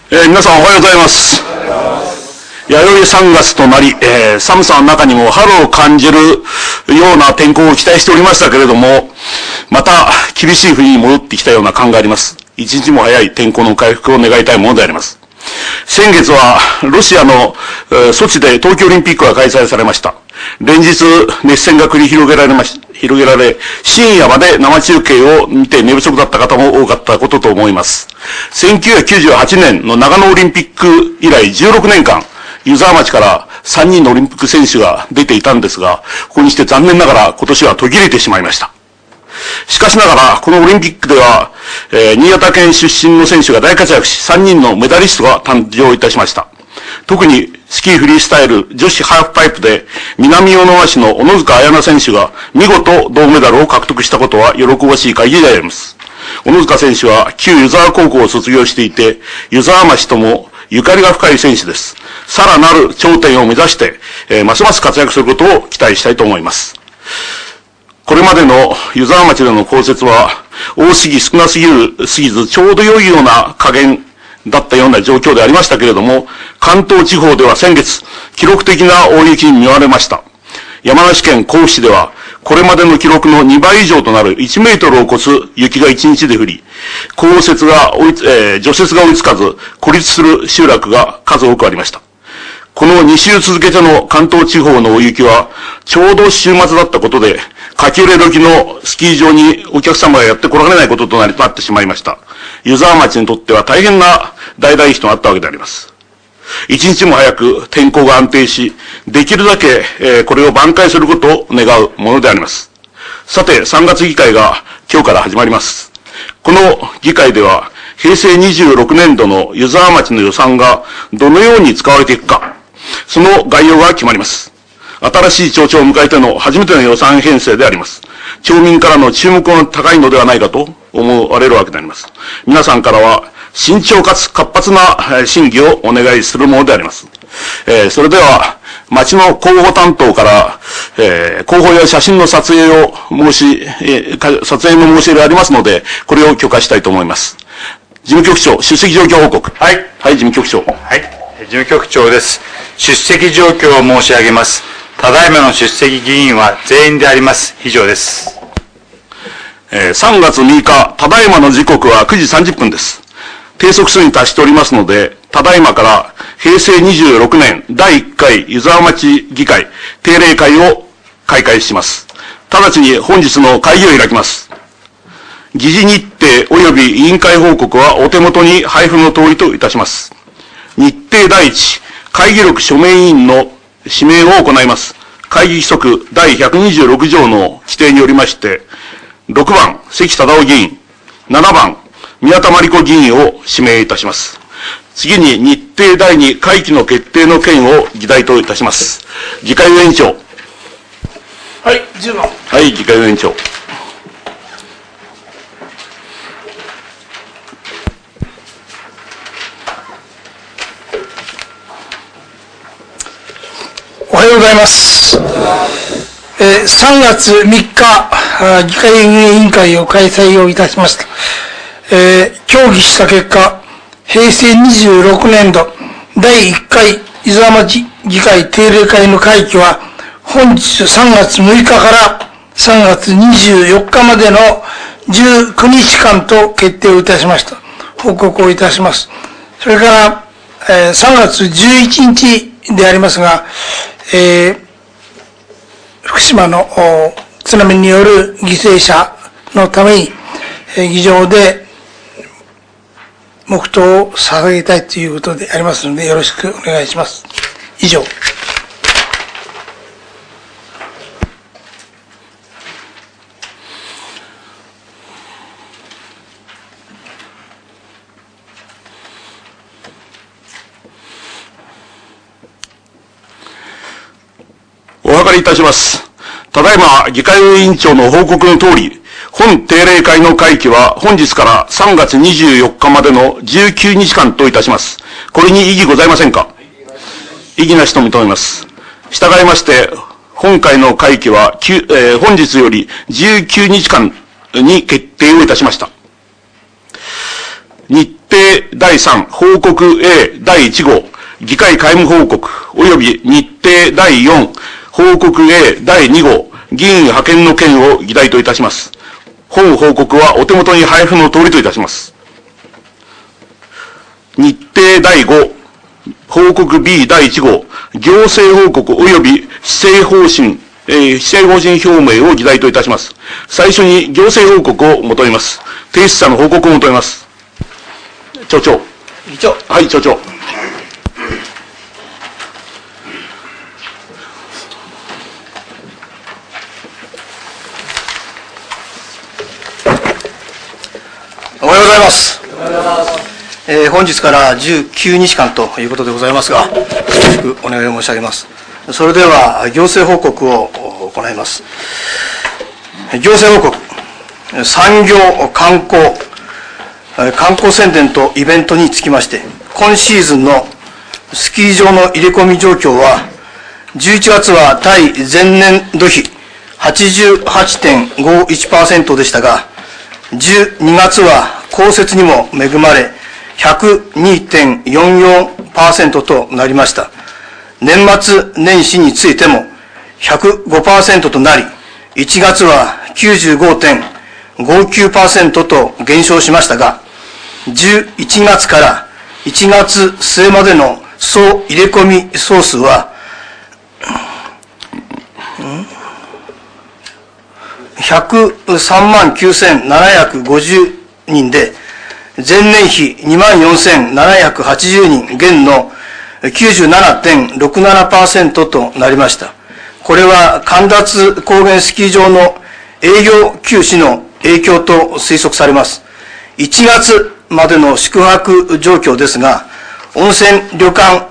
皆さんおはようございます。弥生3月となり、寒さの中にも春を感じるような天候を期待しておりましたけれども、また厳しい冬に戻ってきたような感があります。一日も早い天候の回復を願いたいものであります。先月はロシアのソチで冬季オリンピックが開催されました。連日熱戦が繰り広げられ、深夜まで生中継を見て寝不足だった方も多かったことと思います。1998年の長野オリンピック以来16年間、湯沢町から3人のオリンピック選手が出ていたんですが、ここにして残念ながら今年は途切れてしまいました。しかしながら、このオリンピックでは、新潟県出身の選手が大活躍し、3人のメダリストが誕生いたしました。特にスキーフリースタイル女子ハーフパイプで南魚沼市の小野塚彩菜選手が見事銅メダルを獲得したことは喜ばしい限りであります。小野塚選手は旧湯沢高校を卒業していて、湯沢町ともゆかりが深い選手です。さらなる頂点を目指して、ますます活躍することを期待したいと思います。これまでの湯沢町での降雪は多すぎ少なすぎずちょうど良いような加減だったような状況でありましたけれども、関東地方では先月、記録的な大雪に見舞われました。山梨県甲府市では、これまでの記録の2倍以上となる1メートルを超す雪が1日で降り、除雪が追いつかず、孤立する集落が数多くありました。この2週続けての関東地方の大雪は、ちょうど週末だったことで、書き入れ時のスキー場にお客様がやってこられないこととなってしまいました。湯沢町にとっては大変な大打撃となったわけであります。一日も早く天候が安定し、できるだけ、これを挽回することを願うものであります。さて、3月議会が今日から始まります。この議会では、平成26年度の湯沢町の予算がどのように使われていくか、その概要が決まります。新しい町長を迎えての初めての予算編成であります。町民からの注目が高いのではないかと思われるわけであります。皆さんからは慎重かつ活発な審議をお願いするものであります。それでは、町の広報担当から、広報や写真の撮影の申し入れがありますので、これを許可したいと思います。事務局長、出席状況報告。 はい。 はい、事務局長。 はい。事務局長です。出席状況を申し上げます。ただいまの出席議員は全員であります。以上です。 3月6日、ただいまの時刻は9時30分です。定則数に達しておりますので、ただいまから平成26年第1回湯沢町議会定例会を開会します。直ちに本日の会議を開きます。議事日程及び委員会報告はお手元に配布の通りといたします。日程第一、会議録署名委員の指名を行います。会議規則第126条の規定によりまして、6番、関忠夫議員、7番、宮田真理子議員を指名いたします。次に日程第2、会期の決定の件を議題といたします。議会運営委員長。 はい、10番。 はい、議会運営委員長。 おはようございます。3月3日、議会運営委員会を開催をいたしました。協議した結果、平成26年度第1回湯沢町議会定例会の会期は、本日3月6日から3月24日までの19日間と決定をいたしました。報告をいたします。それから、3月11日でありますが、福島の津波による犠牲者のために、議場で黙祷を捧げたいということでありますので、よろしくお願いします。以上。 お諮りいたします。ただいま議会運営委員長の報告の通り、本定例会の会期は本日から3月24日までの19日間といたします。これに異議ございませんか？異議なしと認めます。従いまして、今回の会期は、本日より19日間に決定をいたしました。日程第3報告 A 第1号議会開務報告及び日程第4報告 A 第2号議員派遣の件を議題といたします。本報告はお手元に配布の通りといたします。日程第5報告 B 第1号行政報告及び施政方針表明を議題といたします。最初に行政報告を求めます。提出者の報告を求めます。町長。 議長。 はい、町長。 おはようございます。本日から19日間ということでございますが、よろしくお願いを申し上げます。それでは、行政報告を行います。行政報告、産業、観光宣伝とイベントにつきまして、今シーズンのスキー場の入れ込み状況は、11月は対前年度比 88.51% でしたが、12月は降雪にも恵まれ、102.44% となりました。年末年始についても 105% となり、1月は 95.59% と減少しましたが、11月から1月末までの総入れ込み総数は、1039750人で、前年比24780人減の 97.67% となりました。これは神立高原スキー場の営業休止の影響と推測されます。1月までの宿泊状況ですが、温泉旅館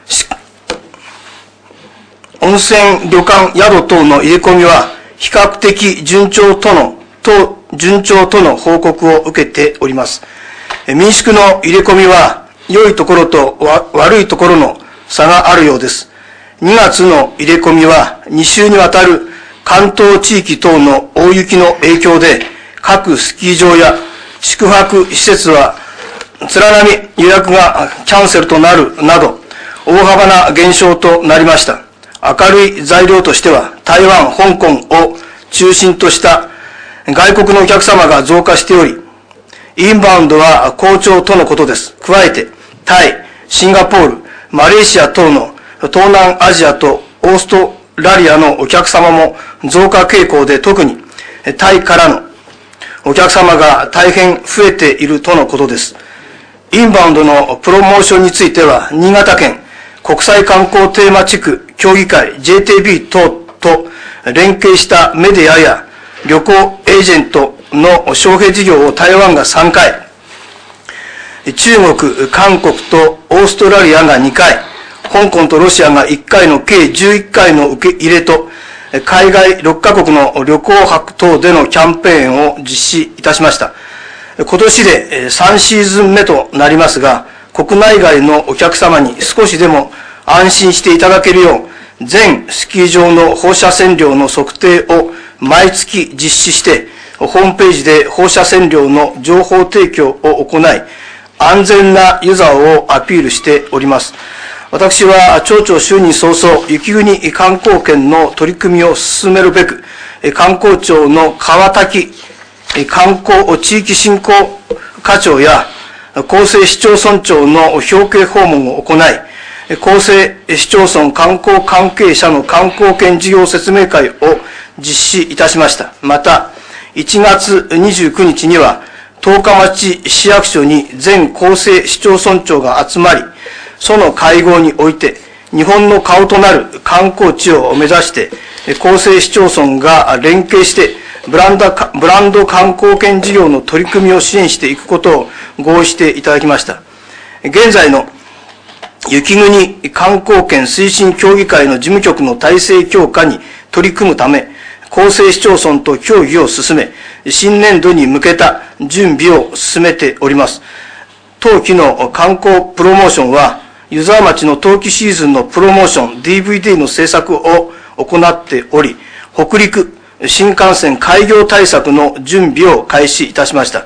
宿等の入れ込みは比較的順調との報告を受けております。民宿の入れ込みは良いところと悪いところの差があるようです。2月の入れ込みは2週にわたる関東地域等の大雪の影響で各スキー場や宿泊施設は連なみ予約がキャンセルとなるなど大幅な減少となりました。明るい材料としては台湾、香港を中心とした外国のお客様が増加しており、インバウンドは好調とのことです。加えて、タイ、シンガポール、マレーシア等の東南アジアとオーストラリアのお客様も増加傾向で、特にタイからのお客様が大変増えているとのことです。インバウンドのプロモーションについては、新潟県国際観光テーマ地区協議会 JTB 等と連携したメディアや旅行エージェントの招聘事業を台湾が3回、中国、韓国とオーストラリアが2回、香港とロシアが1回の計11回の受け入れと、海外6カ国の旅行泊等でのキャンペーンを実施いたしました。今年で3シーズン目となりますが、国内外のお客様に少しでも安心していただけるよう、全スキー場の放射線量の測定を毎月実施して、ホームページで放射線量の情報提供を行い、安全なユザーをアピールしております。私は町長就任早々、雪国観光圏の取り組みを進めるべく、観光庁の川滝観光地域振興課長や厚生市町村長の表敬訪問を行い、厚生市町村観光関係者の観光券事業説明会を実施いたしました。また、1月29日には、十日町市役所に全厚生市町村長が集まり、その会合において、日本の顔となる観光地を目指して、厚生市町村が連携して、ブランド観光券事業の取り組みを支援していくことを合意していただきました。現在の雪国観光券推進協議会の事務局の体制強化に取り組むため、厚生市町村と協議を進め、新年度に向けた準備を進めております。当期の観光プロモーションは、湯沢町の冬季シーズンのプロモーション DVD の制作を行っており、北陸新幹線開業対策の準備を開始いたしました。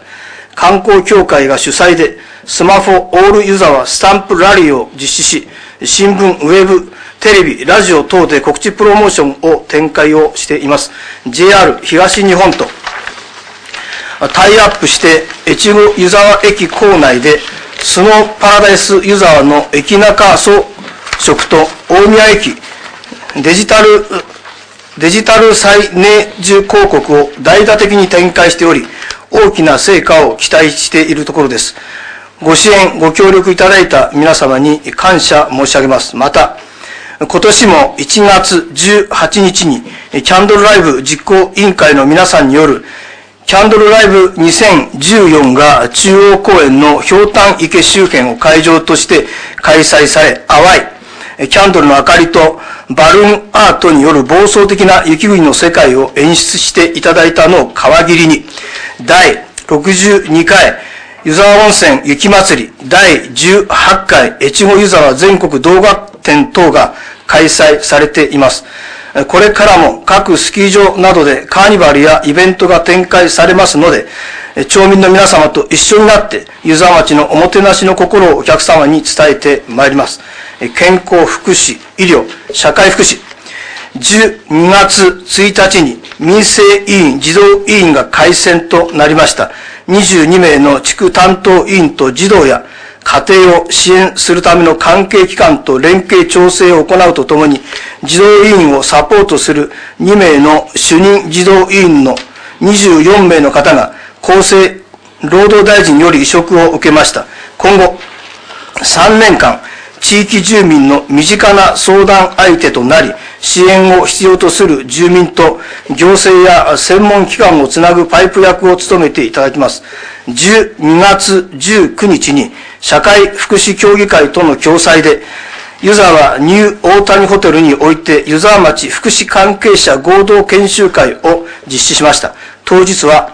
観光協会が主催で、スマホオール湯沢スタンプラリーを実施し、新聞、ウェブ、テレビ、ラジオ等で告知プロモーションを展開をしています。JR 東日本とタイアップして、越後湯沢駅構内で、スノーパラダイス湯沢の駅中装飾と大宮駅デジタルサイネージ広告を大々的に展開しており、大きな成果を期待しているところです。ご支援、ご協力いただいた皆様に感謝申し上げます。また、今年も1月18日にキャンドルライブ実行委員会の皆さんによるキャンドルライブ2014が中央公園のひょうたん池周辺を会場として開催され、淡いキャンドルの明かりとバルーンアートによる暴走的な雪国の世界を演出していただいたのを皮切りに、第62回湯沢温泉雪まつり、第18回越後湯沢全国動画展等が開催されています。これからも各スキー場などでカーニバルやイベントが展開されますので、町民の皆様と一緒になって湯沢町のおもてなしの心をお客様に伝えてまいります。健康福祉、医療、社会福祉。12月1日に民生委員、児童委員が改選となりました。22名の地区担当委員と児童や家庭を支援するための関係機関と連携調整を行うとともに、児童委員をサポートする2名の主任児童委員の24名の方が厚生労働大臣より委嘱を受けました。今後3年間、地域住民の身近な相談相手となり、支援を必要とする住民と行政や専門機関をつなぐパイプ役を務めていただきます。12月19日に社会福祉協議会との共催で、湯沢ニュー大谷ホテルにおいて湯沢町福祉関係者合同研修会を実施しました。当日は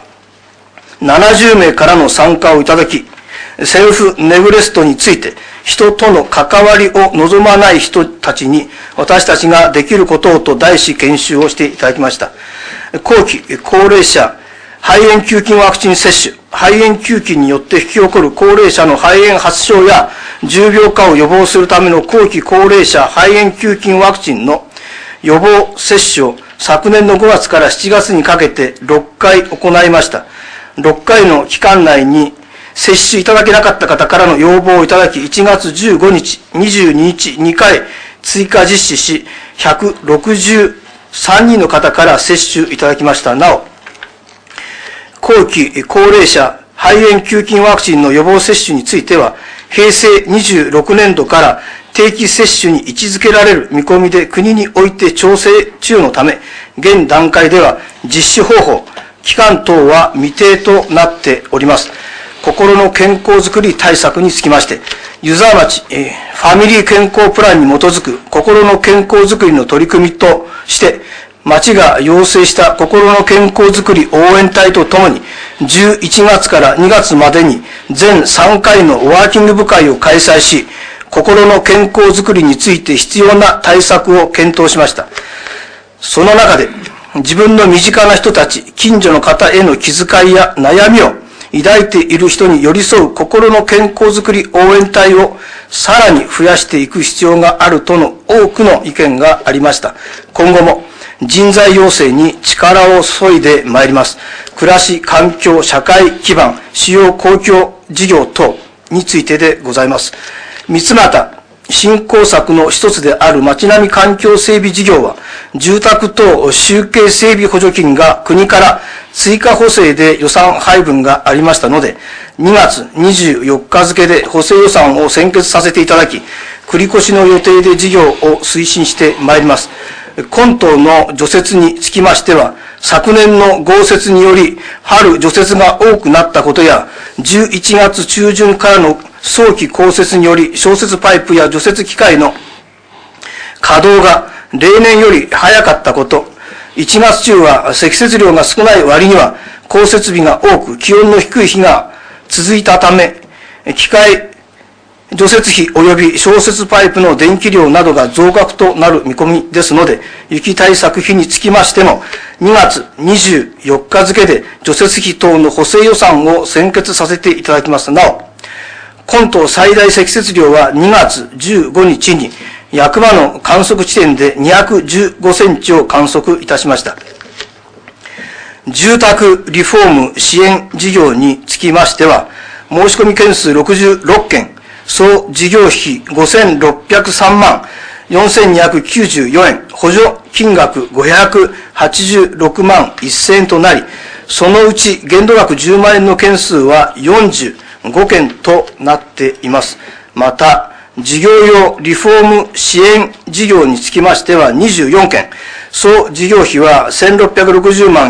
70名からの参加をいただき、セルフネグレストについて人との関わりを望まない人たちに私たちができることをと題し研修をしていただきました。後期高齢者肺炎球菌ワクチン接種、肺炎球菌によって引き起こる高齢者の肺炎発症や重病化を予防するための後期高齢者肺炎球菌ワクチンの予防接種を昨年の5月から7月にかけて6回行いました。6回の期間内に接種いただけなかった方からの要望をいただき、1月15日、22日、2回追加実施し、163人の方から接種いただきました。なお、後期高齢者肺炎球菌ワクチンの予防接種については、平成26年度から定期接種に位置づけられる見込みで国において調整中のため、現段階では実施方法、期間等は未定となっております。心の健康づくり対策につきまして、湯沢町、ファミリー健康プランに基づく心の健康づくりの取り組みとして、町が要請した心の健康づくり応援隊とともに、11月から2月までに全3回のワーキング部会を開催し、心の健康づくりについて必要な対策を検討しました。その中で、自分の身近な人たち、近所の方への気遣いや悩みを抱いている人に寄り添う心の健康づくり応援隊をさらに増やしていく必要があるとの多くの意見がありました。今後も人材養成に力を注いでまいります。暮らし、環境、社会基盤、主要公共事業等についてでございます。三俣振興策の一つである町並み環境整備事業は、住宅等集計整備補助金が国から追加補正で予算配分がありましたので、2月24日付で補正予算を専決させていただき、繰越の予定で事業を推進してまいります。今等の除雪につきましては、昨年の豪雪により春除雪が多くなったことや、11月中旬からの早期降雪により消雪パイプや除雪機械の稼働が例年より早かったこと、1月中は積雪量が少ない割には降雪日が多く気温の低い日が続いたため、機械除雪費及び消雪パイプの電気量などが増額となる見込みですので、雪対策費につきましても、2月24日付で除雪費等の補正予算を専決させていただきます。なお、今冬最大積雪量は2月15日に、役場の観測地点で215センチを観測いたしました。住宅リフォーム支援事業につきましては、申し込み件数66件、総事業費5603万4294円、補助金額586万1000円となり、そのうち限度額10万円の件数は45件となっています。また、事業用リフォーム支援事業につきましては24件、総事業費は1660万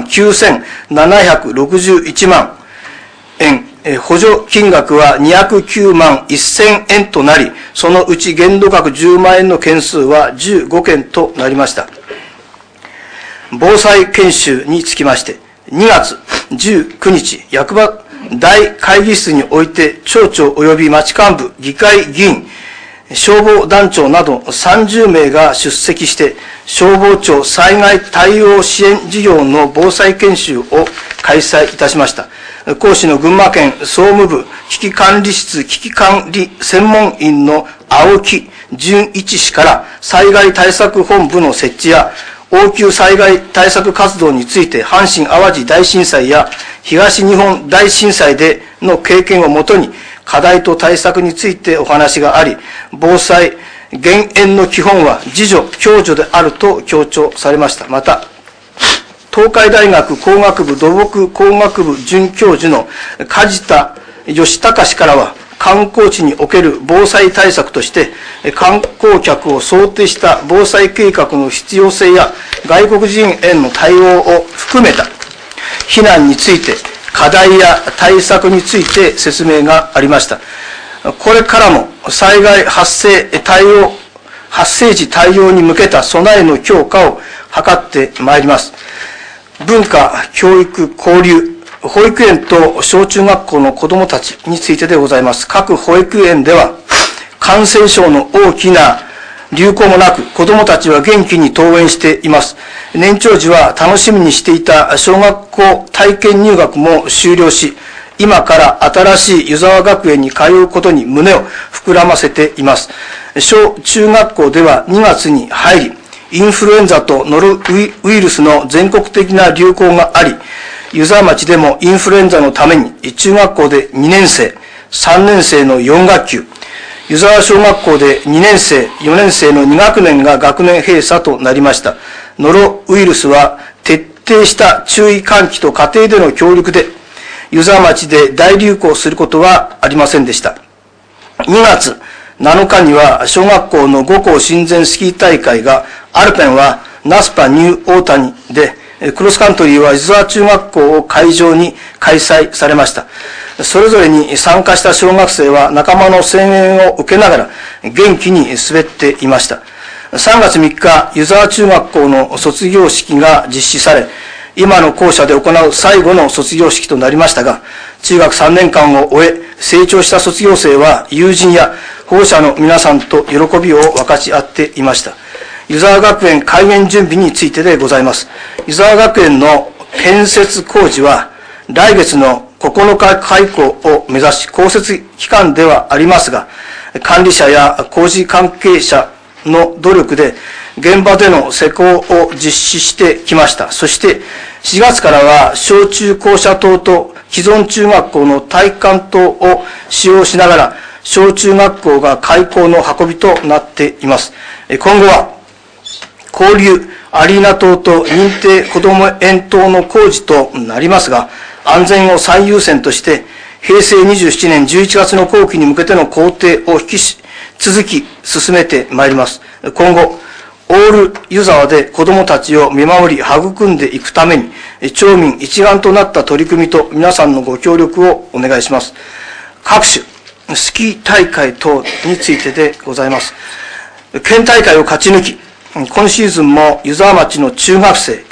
9761万円、補助金額は209万1000円となり、そのうち限度額10万円の件数は15件となりました。防災研修につきまして、2月19日、役場大会議室において、町長及び町幹部、議会議員、消防団長など30名が出席して、消防庁災害対応支援事業の防災研修を開催いたしました。講師の群馬県総務部危機管理室危機管理専門員の青木純一氏から災害対策本部の設置や応急災害対策活動について阪神淡路大震災や東日本大震災での経験をもとに課題と対策についてお話があり、防災減塩の基本は自助共助であると強調されました。また、東海大学工学部土木工学部准教授の梶田義孝氏からは、観光地における防災対策として、観光客を想定した防災計画の必要性や外国人への対応を含めた避難について、課題や対策について説明がありました。これからも災害発生時対応に向けた備えの強化を図ってまいります。文化、教育、交流、保育園と小中学校の子どもたちについてでございます。各保育園では感染症の大きな流行もなく、子どもたちは元気に登園しています。年長時は楽しみにしていた小学校体験入学も終了し、今から新しい湯沢学園に通うことに胸を膨らませています。小中学校では2月に入り、インフルエンザとノロウイルスの全国的な流行があり、湯沢町でもインフルエンザのために中学校で2年生、3年生の4学級、湯沢小学校で2年生、4年生の2学年が学年閉鎖となりました。ノロウイルスは徹底した注意喚起と家庭での協力で、湯沢町で大流行することはありませんでした。2月7日には小学校の5校親善スキー大会が、アルペンはナスパニューオータニで、クロスカントリーは湯沢中学校を会場に開催されました。それぞれに参加した小学生は仲間の声援を受けながら元気に滑っていました。3月3日、湯沢中学校の卒業式が実施され、今の校舎で行う最後の卒業式となりましたが、中学3年間を終え、成長した卒業生は友人や保護者の皆さんと喜びを分かち合っていました。湯沢学園開園準備についてでございます。湯沢学園の建設工事は来月の9日開校を目指し、公設期間ではありますが、管理者や工事関係者の努力で現場での施工を実施してきました。そして4月からは小中校舎棟と既存中学校の体育館棟を使用しながら小中学校が開校の運びとなっています。今後は交流アリーナ棟と認定こども園棟の工事となりますが、安全を最優先として平成27年11月の後期に向けての工程を引き続き進めてまいります。今後オール湯沢で子どもたちを見守り育んでいくために、町民一丸となった取り組みと皆さんのご協力をお願いします。各種スキー大会等についてでございます。県大会を勝ち抜き、今シーズンも湯沢町の中学生、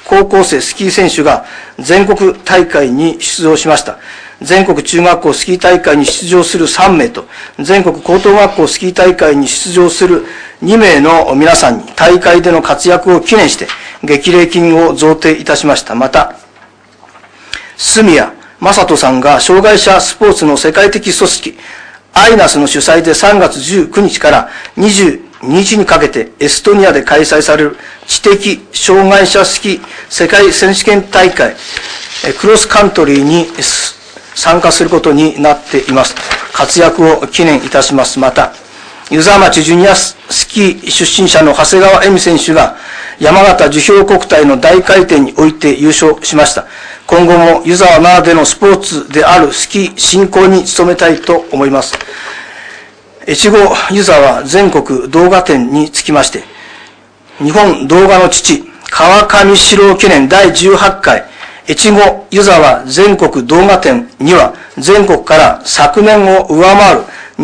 高校生スキー選手が全国大会に出場しました。全国中学校スキー大会に出場する3名と、全国高等学校スキー大会に出場する2名の皆さんに大会での活躍を記念して激励金を贈呈いたしました。また、住谷正人さんが障害者スポーツの世界的組織アイナスの主催で3月19日から22日にかけてエストニアで開催される知的障害者スキー世界選手権大会クロスカントリーに参加することになっています。活躍を記念いたします。また、湯沢町ジュニアスキー出身者の長谷川恵美選手が山形樹氷国体の大回転において優勝しました。今後も湯沢ならでのスポーツであるスキー振興に努めたいと思います。越後湯沢全国動画展につきまして、日本動画の父、川上史郎記念第18回越後湯沢全国動画展には、全国から昨年を上回る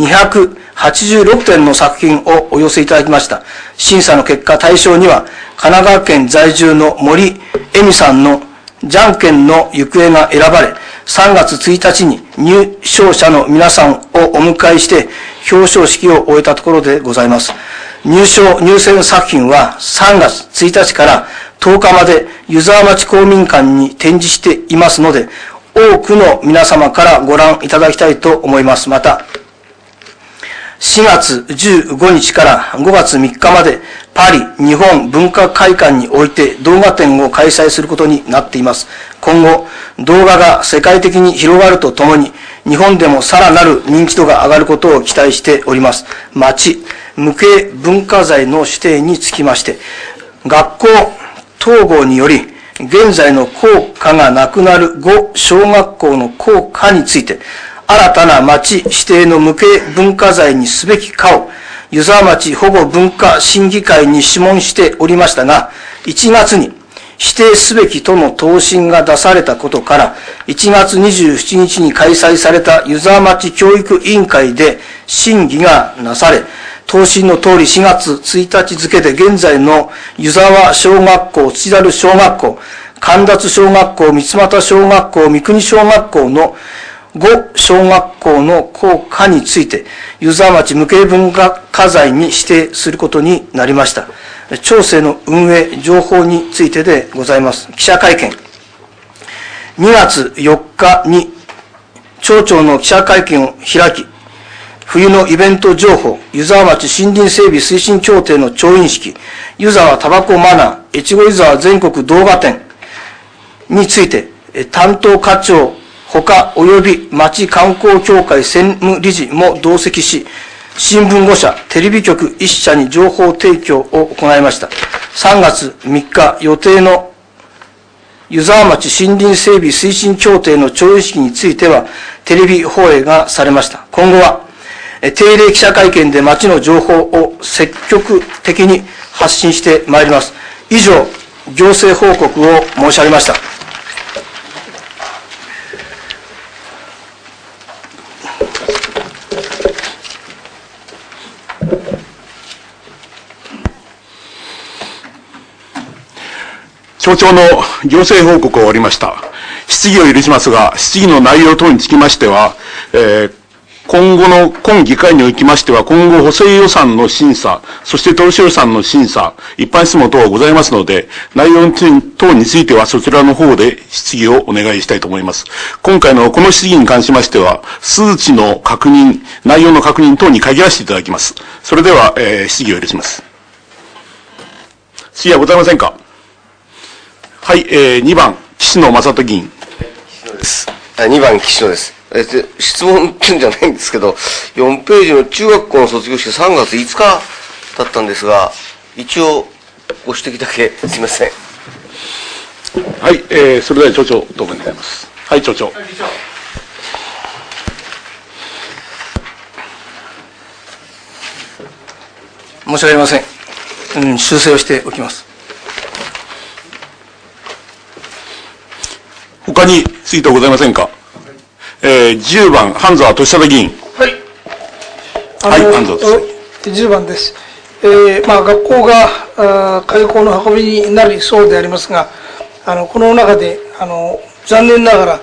286点の作品をお寄せいただきました。審査の結果、対象には、神奈川県在住の森恵美さんのじゃんけんの行方が選ばれ、3月1日に入賞者の皆さんをお迎えして表彰式を終えたところでございます。入選作品は3月1日から10日まで湯沢町公民館に展示していますので、多くの皆様からご覧いただきたいと思います。また、4月15日から5月3日までパリ日本文化会館において動画展を開催することになっています。今後、動画が世界的に広がるとともに、日本でもさらなる認知度が上がることを期待しております。町無形文化財の指定につきまして、学校統合により、現在の校歌がなくなる5小学校の校歌について、新たな町指定の無形文化財にすべきかを、湯沢町保護文化審議会に諮問しておりましたが、1月に指定すべきとの答申が出されたことから、1月27日に開催された湯沢町教育委員会で審議がなされ、答申の通り4月1日付で現在の湯沢小学校、土樽小学校、神立小学校、三俣小学校、三国小学校の5小学校の校歌について、湯沢町無形文化財に指定することになりました。町政の運営情報についてでございます。記者会見。2月4日に町長の記者会見を開き、冬のイベント情報、湯沢町森林整備推進協定の調印式、湯沢タバコマナー、越後湯沢全国動画展について、担当課長、他及び町観光協会専務理事も同席し、新聞5社、テレビ局1社に情報提供を行いました。3月3日予定の湯沢町森林整備推進協定の調印式については、テレビ放映がされました。今後は、定例記者会見で町の情報を積極的に発信してまいります。以上、行政報告を申し上げました。 町長の行政報告を終わりました。質疑を許しますが、質疑の内容等につきましては、今議会におきましては、今後補正予算の審査、そして当初予算の審査、一般質問等がございますので、内容等についてはそちらの方で質疑をお願いしたいと思います。今回のこの質疑に関しましては、数値の確認、内容の確認等に限らせていただきます。それでは、質疑を許します。質疑はございませんか？はい、2番、岸野正人議員。 2番、岸野です。質問ってんじゃないんですけど、4ページの中学校の卒業式3月5日だったんですが、一応、ご指摘だけすみません。 はい、それでは町長、答弁願います。はい、町長。 申し訳ありません。修正をしておきます。 他についてはございませんか。10番、半沢俊貞議員。 はい。 はい、半沢 10番です。学校が開校の運びになりそうでありますが、 この中で、残念ながら、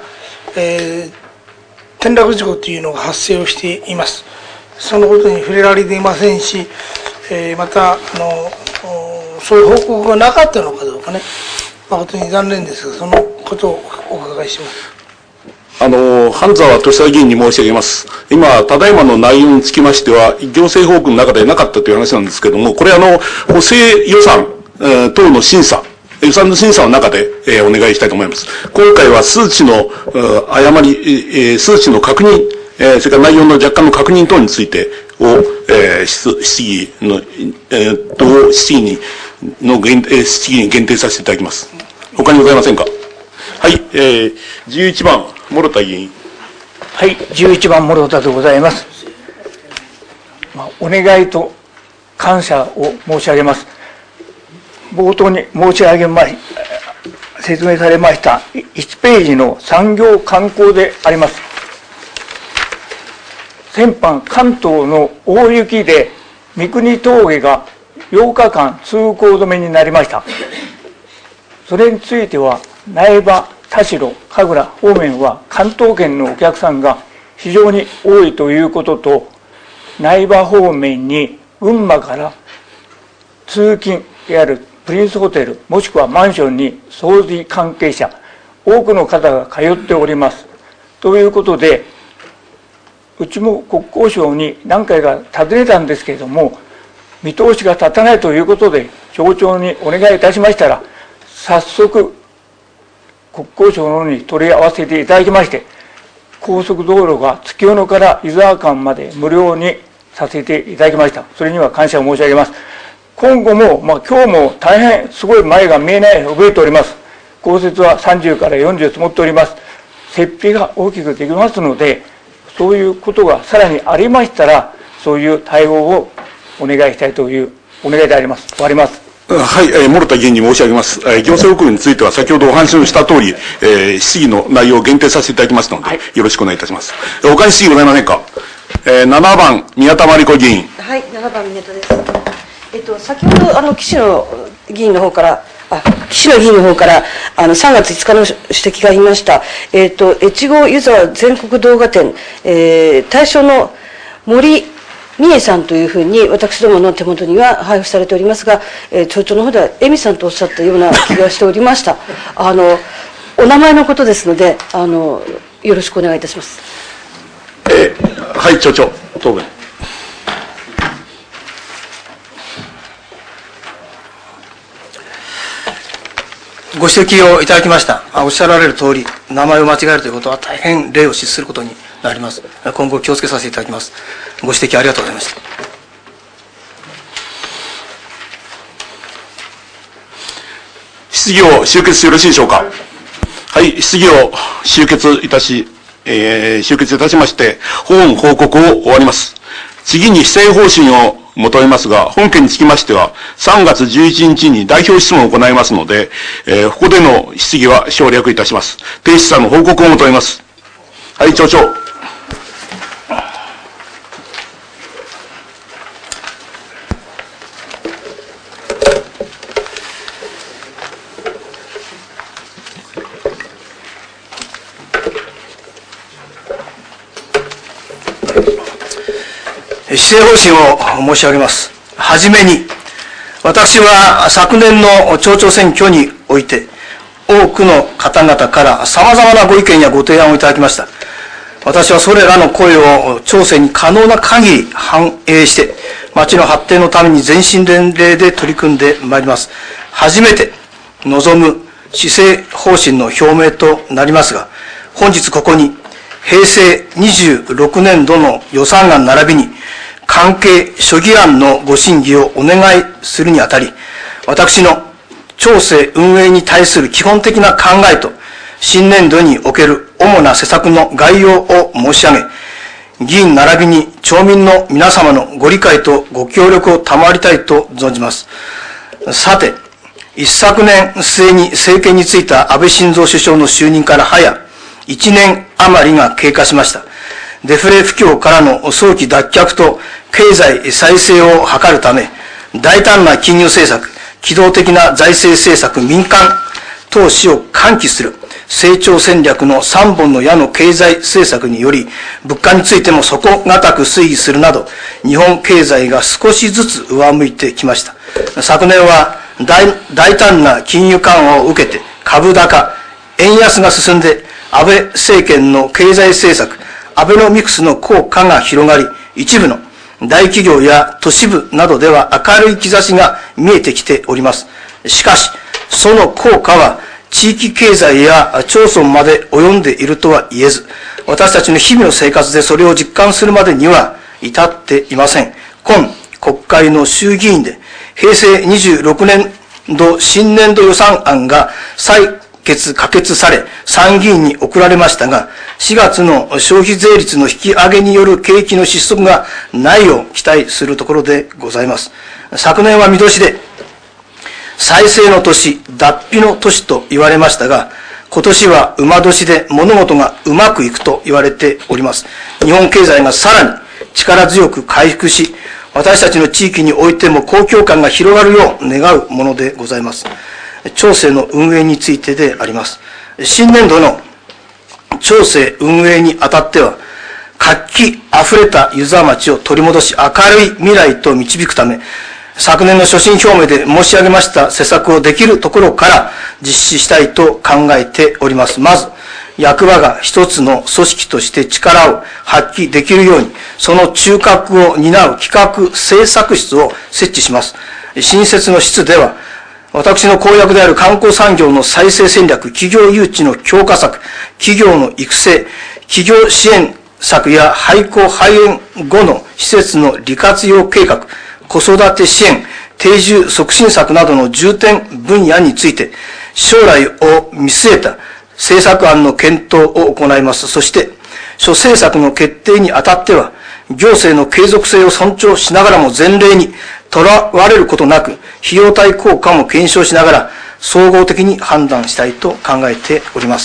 転落事故というのが発生をしています。そのことに触れられていませんし、また、そういう報告がなかったのかどうかね、誠に残念ですが、そのことをお伺いします。 半沢俊久議員に申し上げます。今、ただいまの内容につきましては、行政報告の中でなかったという話なんですけども、これ補正予算、等の審査、予算の審査の中で、お願いしたいと思います。今回は数値の、誤り、数値の確認、それから内容の若干の確認等についてを、質疑の、質疑に限定させていただきます。他にございませんか。はい、11番、諸田議員。 はい、11番、諸田でございます。お願いと感謝を申し上げます。冒頭に申し上げ説明されました1ページの産業観光であります。先般、関東の大雪で三国峠が8日間通行止めになりました。それについては、苗場、田代、神楽方面は関東圏のお客さんが非常に多いということと、苗場方面に群馬から通勤であるプリンスホテルもしくはマンションに掃除関係者多くの方が通っております。ということで、うちも国交省に何回か尋ねたんですけれども、見通しが立たないということで省庁にお願いいたしましたら、早速国交省の方に取り合わせていただきまして、高速道路が月夜野から伊沢間まで無料にさせていただきました。それには感謝を申し上げます。今後も、今日も大変すごい前が見えない覚えております。降雪は30から40積もっております。雪庇が大きくできますので、そういうことがさらにありましたら、そういう対応をお願いしたいというお願いであります。終わります。 はい、諸田議員に申し上げます。行政報告については先ほどお話をした通り、質疑の内容を限定させていただきますので、はい、よろしくお願いいたします。他に質疑ございませんか。7番、宮田真理子議員。 はい、7番宮田です。先ほど、岸野議員の方から、3月5日の指摘がありました。越後湯沢全国動画展、対象の森美恵さんというふうに私どもの手元には配布されておりますが、町長の方では恵美さんとおっしゃったような気がしておりました。お名前のことですので、よろしくお願いいたします。 はい、町長、答弁。 ご指摘をいただきました。おっしゃられる通り、名前を間違えるということは大変礼を失することになります。今後気をつけさせていただきます。ご指摘ありがとうございました。 質疑を終結してよろしいでしょうか。はい、質疑を終結いたしまして、本報告を終わります。次に施政方針を求めますが、本件につきましては、3月11日に代表質問を行いますので、ここでの質疑は省略いたします。提出者の報告を求めます。はい、町長。 施政方針を申し上げます。はじめに、私は昨年の町長選挙において、多くの方々から様々なご意見やご提案をいただきました。私はそれらの声を町政に可能な限り反映して、町の発展のために全身全霊で取り組んでまいります。初めて望む施政方針の表明となりますが、本日ここに平成26年度の予算案並びに関係諸議案のご審議をお願いするにあたり、私の町政運営に対する基本的な考えと、新年度における主な施策の概要を申し上げ、議員並びに町民の皆様のご理解とご協力を賜りたいと存じます。さて、一昨年末に政権に就いた安倍晋三首相の就任から早1年余りが経過しました。デフレ不況からの早期脱却と経済再生を図るため、大胆な金融政策、機動的な財政政策、民間投資を喚起する成長戦略の3本の矢の経済政策により、物価についても底堅く推移するなど、日本経済が少しずつ上向いてきました。昨年は大胆な金融緩和を受けて、株高、円安が進んで、安倍政権の経済政策、アベノミクスの効果が広がり、一部の大企業や都市部などでは明るい兆しが見えてきております。しかし、その効果は地域経済や町村まで及んでいるとは言えず、私たちの日々の生活でそれを実感するまでには至っていません。今国会の衆議院で、平成26年度新年度予算案が可決され、参議院に送られましたが、4月の消費税率の引き上げによる景気の失速がないよう期待するところでございます。昨年は見通しで、再生の年、脱皮の年と言われましたが、今年は馬年で物事がうまくいくと言われております。日本経済がさらに力強く回復し、私たちの地域においても公共感が広がるよう願うものでございます。町政の運営についてであります。新年度の町政運営にあたっては、活気あふれた湯沢町を取り戻し、明るい未来と導くため、昨年の所信表明で申し上げました施策をできるところから実施したいと考えております。まず、役場が一つの組織として力を発揮できるように、その中核を担う企画政策室を設置します。新設の室では、私の公約である観光産業の再生戦略、企業誘致の強化策、企業の育成、企業支援策や廃校廃園後の施設の利活用計画、子育て支援、定住促進策などの重点分野について、将来を見据えた政策案の検討を行います。そして、諸政策の決定にあたっては、行政の継続性を尊重しながらも前例にとらわれることなく、費用対効果も検証しながら、総合的に判断したいと考えております。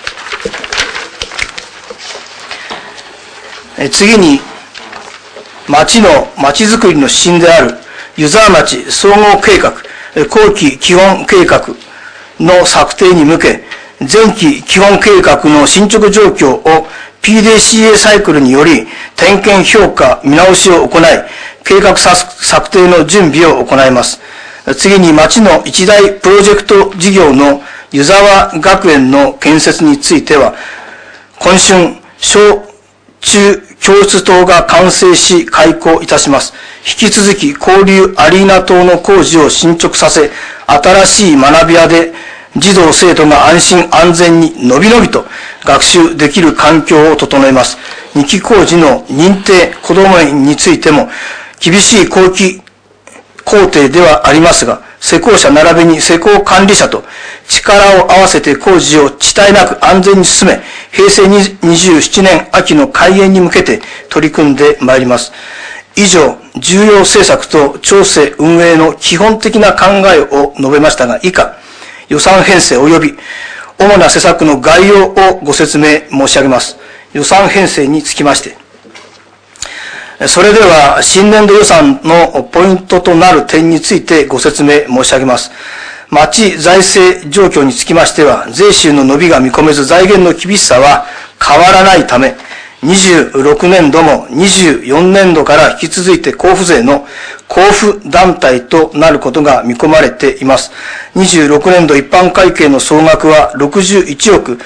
次に、町づくりの指針である湯沢町総合計画、後期基本計画の策定に向け、前期基本計画の進捗状況を PDCA サイクルにより点検評価見直しを行い、計画策定の準備を行います。次に町の一大プロジェクト事業の湯沢学園の建設については、今春、小中教室棟が完成し開校いたします。引き続き交流アリーナ棟の工事を進捗させ、新しい学び舎で児童生徒が安心安全にのびのびと学習できる環境を整えます。2期工事の認定こども園についても、厳しい工期工程ではありますが、施工者並びに施工管理者と力を合わせて工事を遅滞なく安全に進め、平成27年秋の開園に向けて取り組んでまいります。以上、重要政策と町政運営の基本的な考えを述べましたが、以下、予算編成及び主な施策の概要をご説明申し上げます。予算編成につきまして、それでは新年度予算のポイントとなる点についてご説明申し上げます。町財政状況につきましては、税収の伸びが見込めず財源の厳しさは変わらないため、26年度も24年度から引き続いて交付税の交付団体となることが見込まれています。26年度一般会計の総額は61億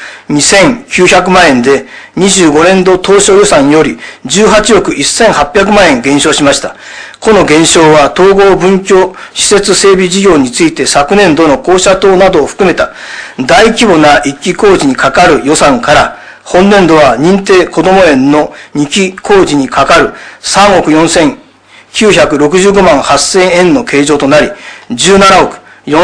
2900万円で、25年度当初予算より18億1800万円減少しました。この減少は統合文教施設整備事業について昨年度の校舎等などを含めた大規模な一期工事にかかる予算から、本年度は認定こども園の2期工事にかかる3億4965万8000円の計上となり、17億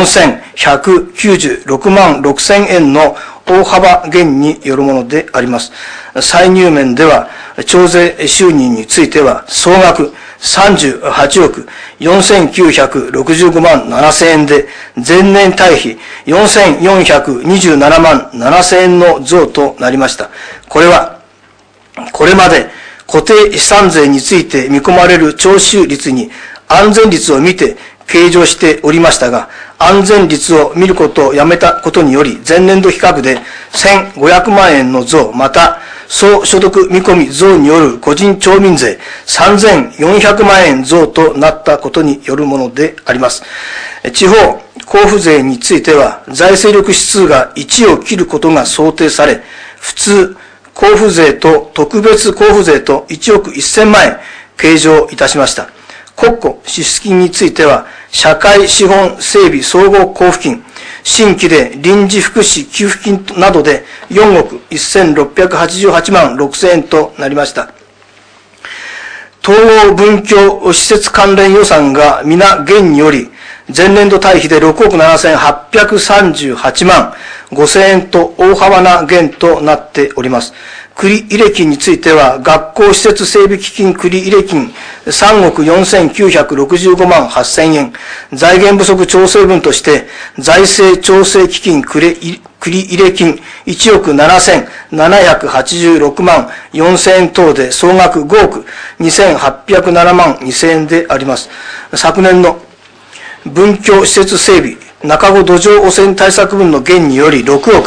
4196万6000円の大幅減によるものであります。歳入面では、徴税収入については、総額38億4965万7000円で、前年対比4427万7000円の増となりました。これは、これまで固定資産税について見込まれる徴収率に安全率を見て計上しておりましたが、 安全率を見ることをやめたことにより、前年度比較で1500万円の増、また、総所得見込み増による個人町民税3400万円増となったことによるものであります。地方交付税については、財政力指数が1を切ることが想定され、普通交付税と特別交付税と1億1000万円計上いたしました。国庫支出金については、社会資本整備総合交付金、新規で臨時福祉給付金などで4億1688万6000円となりました。統合文教施設関連予算が皆減により、前年度対比で6億7838万5000円と大幅な減となっております。繰入金については、学校施設整備基金繰入金3億4965万8000円、財源不足調整分として、財政調整基金繰入金1億7786万4000円等で総額5億2807万2000円であります。昨年の文教施設整備中子土壌汚染対策分の減により6億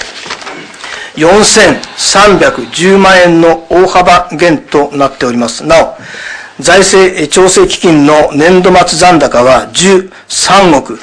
4310万円の大幅減となっております。なお、財政調整基金の年度末残高は13億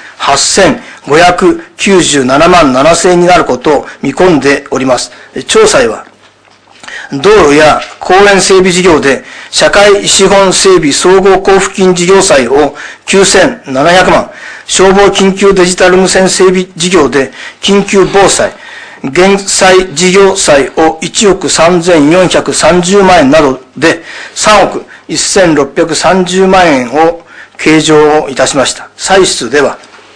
8597万7000円になることを見込んでおります。調査は、道路や公園整備事業で社会資本整備総合交付金事業債を9700万、消防緊急デジタル無線整備事業で緊急防災、減災事業債を1億3430万円などで3億1630万円を計上いたしました。歳出では、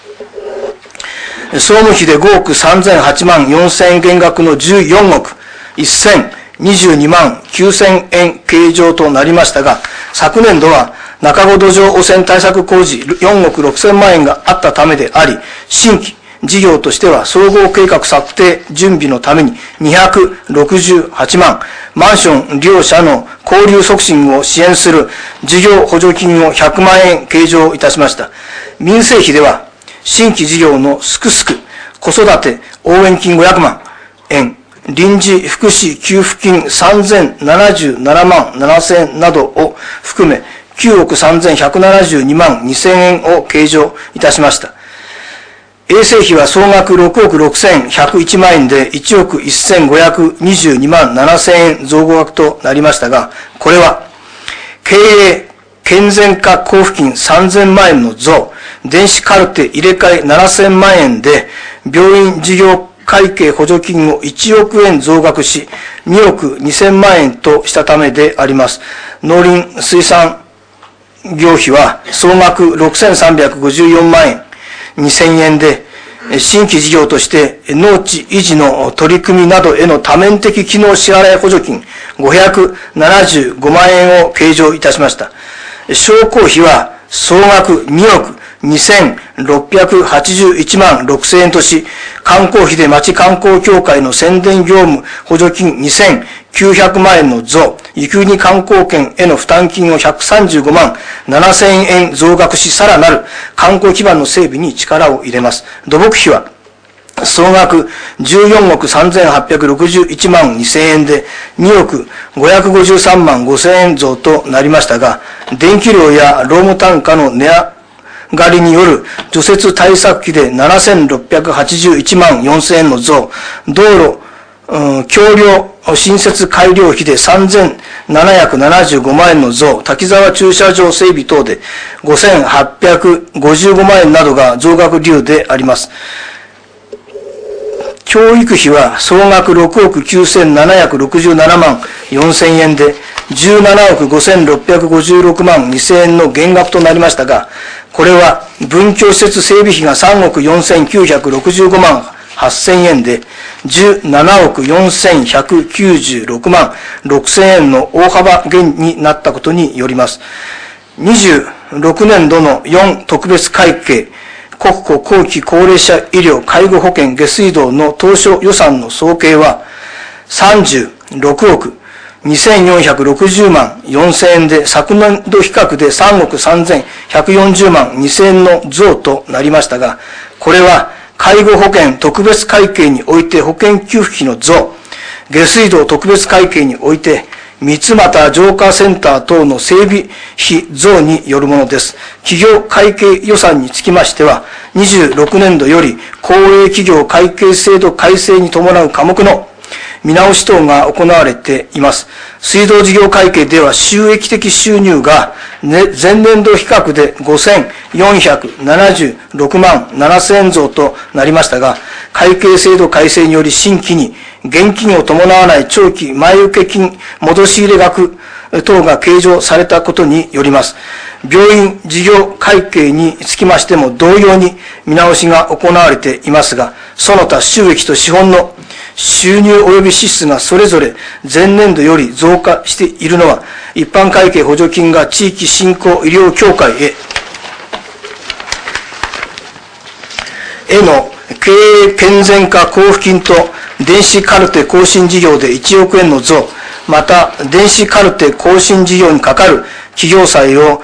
総務費で5億3008万4000円減額の14億1022万9000円計上となりましたが、昨年度は中子土壌汚染対策工事4億6000万円があったためであり、新規事業としては総合計画策定準備のために268万、マンション利用者の交流促進を支援する事業補助金を100万円計上いたしました。民生費では、新規事業のすくすく子育て応援金500万円、臨時福祉給付金3077万7000円などを含め9億3172万2000円を計上いたしました。衛生費は総額6億6101万円で1億1522万7000円増額となりましたが、これは経営健全化交付金3000万円の増、電子カルテ入れ替え7000万円で病院事業会計補助金を1億円増額し、2億2000万円としたためであります。農林水産業費は総額6354万円2000円で、新規事業として農地維持の取り組みなどへの多面的機能支払い補助金575万円を計上いたしました。商工費は総額2億2681万6000円とし、観光費で町観光協会の宣伝業務補助金2900万円の増、雪国観光券への負担金を135万7000円増額し、さらなる観光基盤の整備に力を入れます。土木費は総額14億3861万2000円で2億553万5000円増となりましたが、電気料や労務単価の値上がりによる除雪対策費で7681万4000円の増、道路橋梁新設改良費で3775万円の増、滝沢駐車場整備等で5855万円などが増額理由であります。教育費は総額6億9767万4000円で17億5656万2000円の減額となりましたが、これは文教施設整備費が3億4965万8000円で17億4196万6000円の大幅減になったことによります。26年度の4特別会計国庫後期高齢者医療介護保険下水道の当初予算の総計は36億 2460万4000円で、昨年度比較で3億3140万2000円の増となりましたが、これは介護保険特別会計において保険給付費の増、下水道特別会計において三俣浄化センター等の整備費増によるものです。企業会計予算につきましては、26年度より公営企業会計制度改正に伴う科目の見直し等が行われています。水道事業会計では収益的収入が前年度比較で5476万7000円増となりましたが、会計制度改正により新規に現金を伴わない長期前受金戻し入れ額等が計上されたことによります。病院事業会計につきましても同様に見直しが行われていますが、その他収益と資本の収入及び支出がそれぞれ前年度より増加しているのは、一般会計補助金が地域振興医療協会への経営健全化交付金と電子カルテ更新事業で1億円の増、また電子カルテ更新事業にかかる企業債を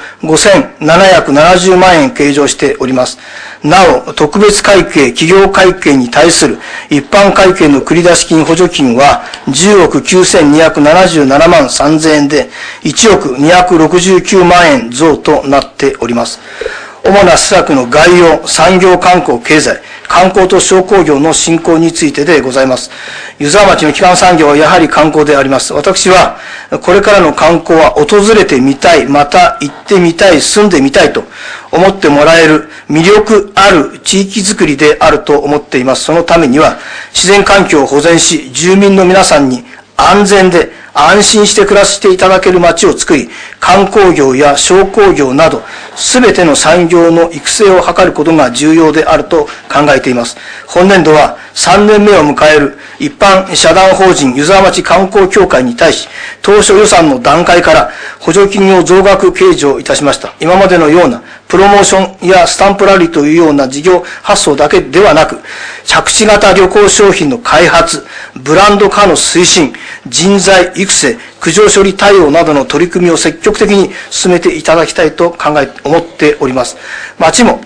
5770万円計上しております。なお、特別会計、企業会計に対する一般会計の繰出金補助金は10億9277万3000円で1億269万円増となっております。主な施策の概要、産業観光経済、観光と商工業の振興についてでございます。湯沢町の基幹産業はやはり観光であります。私は、これからの観光は訪れてみたい、また行ってみたい、住んでみたいと思ってもらえる魅力ある地域づくりであると思っています。そのためには、自然環境を保全し、住民の皆さんに安全で安心して暮らしていただける街を作り、観光業や商工業など、すべての産業の育成を図ることが重要であると考えています。本年度は3年目を迎える一般社団法人湯沢町観光協会に対し、当初予算の段階から補助金を増額計上いたしました。今までのようなプロモーションやスタンプラリーというような事業発想だけではなく、着地型旅行商品の開発、ブランド化の推進、人材育成、苦情処理対応などの取り組みを積極的に進めていただきたいと思っております。町も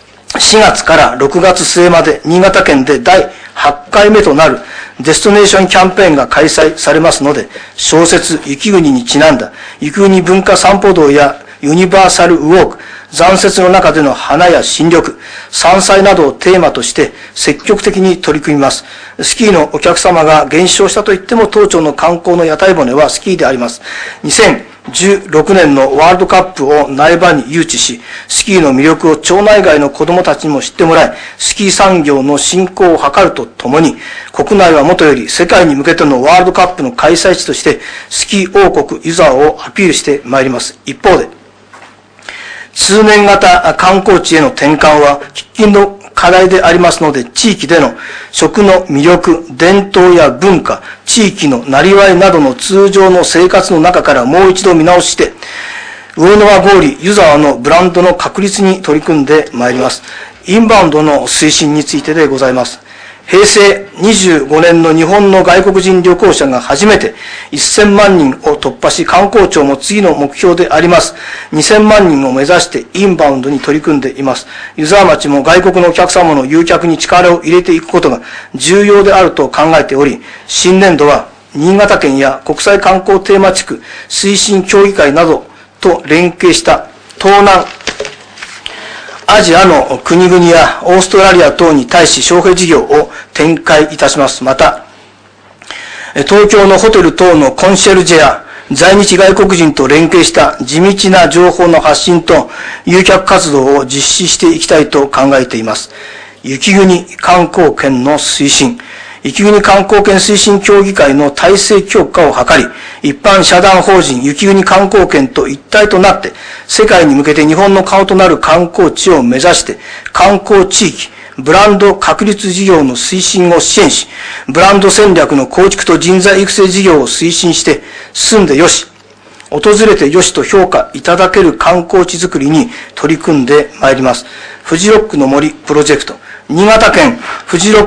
4月から6月末まで新潟県で第8回目となるデスティネーションキャンペーンが開催されますので、小説雪国にちなんだ雪国文化散歩道やユニバーサルウォーク、残雪の中での花や新緑、山菜などをテーマとして積極的に取り組みます。スキーのお客様が減少したといっても、当町の観光の屋台骨はスキーであります。2016年のワールドカップを苗場に誘致し、スキーの魅力を町内外の子どもたちにも知ってもらい、スキー産業の振興を図るとともに、国内はもとより世界に向けてのワールドカップの開催地として、スキー王国湯沢をアピールしてまいります。一方で、通年型観光地への転換は喫緊の課題でありますので、地域での食の魅力、伝統や文化、地域のなりわいなどの通常の生活の中からもう一度見直して、魚沼郡湯沢のブランドの確立に取り組んでまいります。インバウンドの推進についてでございます。平成25年の日本の外国人旅行者が初めて1000万人を突破し、観光庁も次の目標であります2000万人を目指してインバウンドに取り組んでいます。湯沢町も外国のお客様の誘客に力を入れていくことが重要であると考えており、新年度は新潟県や国際観光テーマ地区推進協議会などと連携した東南アジアの国々やオーストラリア等に対し招聘事業を展開いたします。また、東京のホテル等のコンシェルジェや在日外国人と連携した地道な情報の発信と誘客活動を実施していきたいと考えています。雪国観光圏の推進、雪国観光圏推進協議会の体制強化を図り、一般社団法人雪国観光圏と一体となって、世界に向けて日本の顔となる観光地を目指して、観光地域、ブランド確立事業の推進を支援し、ブランド戦略の構築と人材育成事業を推進して、住んでよし、訪れてよしと評価いただける観光地づくりに取り組んでまいります。フジロックの森プロジェクト、新潟県フジロック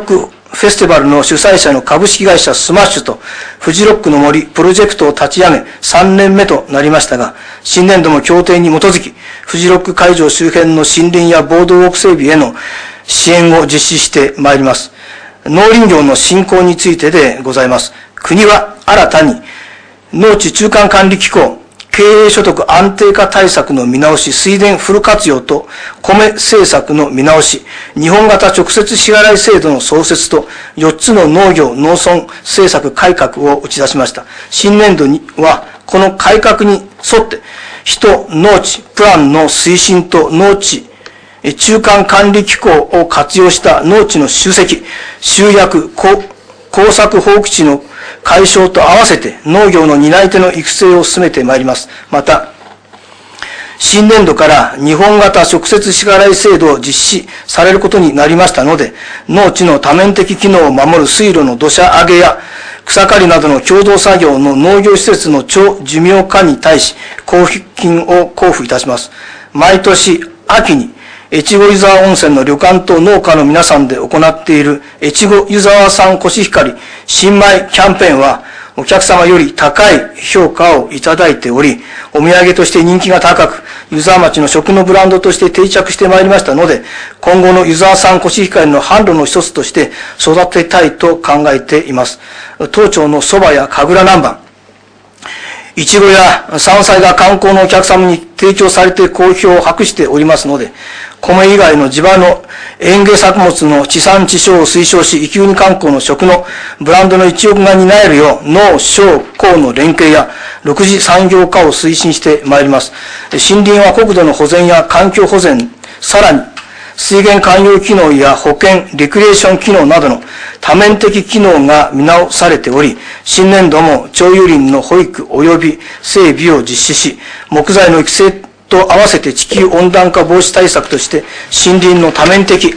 フェスティバルの主催者の株式会社スマッシュとフジロックの森プロジェクトを立ち上げ3年目となりましたが、新年度も協定に基づき、フジロック会場周辺の森林やボードウォーク整備への支援を実施してまいります。農林業の振興についてでございます。国は新たに農地中間管理機構、経営所得安定化対策の見直し、水田フル活用と米政策の見直し、日本型直接支払い制度の創設と4つの農業・農村政策改革を打ち出しました。新年度にはこの改革に沿って人、農地、プランの推進と農地中間管理機構を活用した農地の集積、集約、耕作放棄地の解消と合わせて農業の担い手の育成を進めてまいります。また、新年度から日本型直接支払い制度を実施されることになりましたので、農地の多面的機能を守る水路の土砂上げや草刈りなどの共同作業の農業施設の長寿命化に対し交付金を交付いたします。毎年秋に越後湯沢温泉の旅館と農家の皆さんで行っている越後湯沢産コシヒカリ新米キャンペーンはお客様より高い評価をいただいており、お土産として人気が高く、湯沢町の食のブランドとして定着してまいりましたので、今後の湯沢産コシヒカリの販路の一つとして育てたいと考えています。当町の蕎麦や神楽南蛮、いちごや山菜が観光のお客様に提供されて好評を博しておりますので、米以外の地場の園芸作物の地産地消を推奨し、生きウニ観光の食のブランドの一翼が担えるよう、農、商、工の連携や6次産業化を推進してまいります。森林は国土の保全や環境保全、さらに水源環境機能や保健、レクリエーション機能などの多面的機能が見直されており、新年度も町有林の保育及び整備を実施し、木材の育成と合わせて地球温暖化防止対策として森林の多面的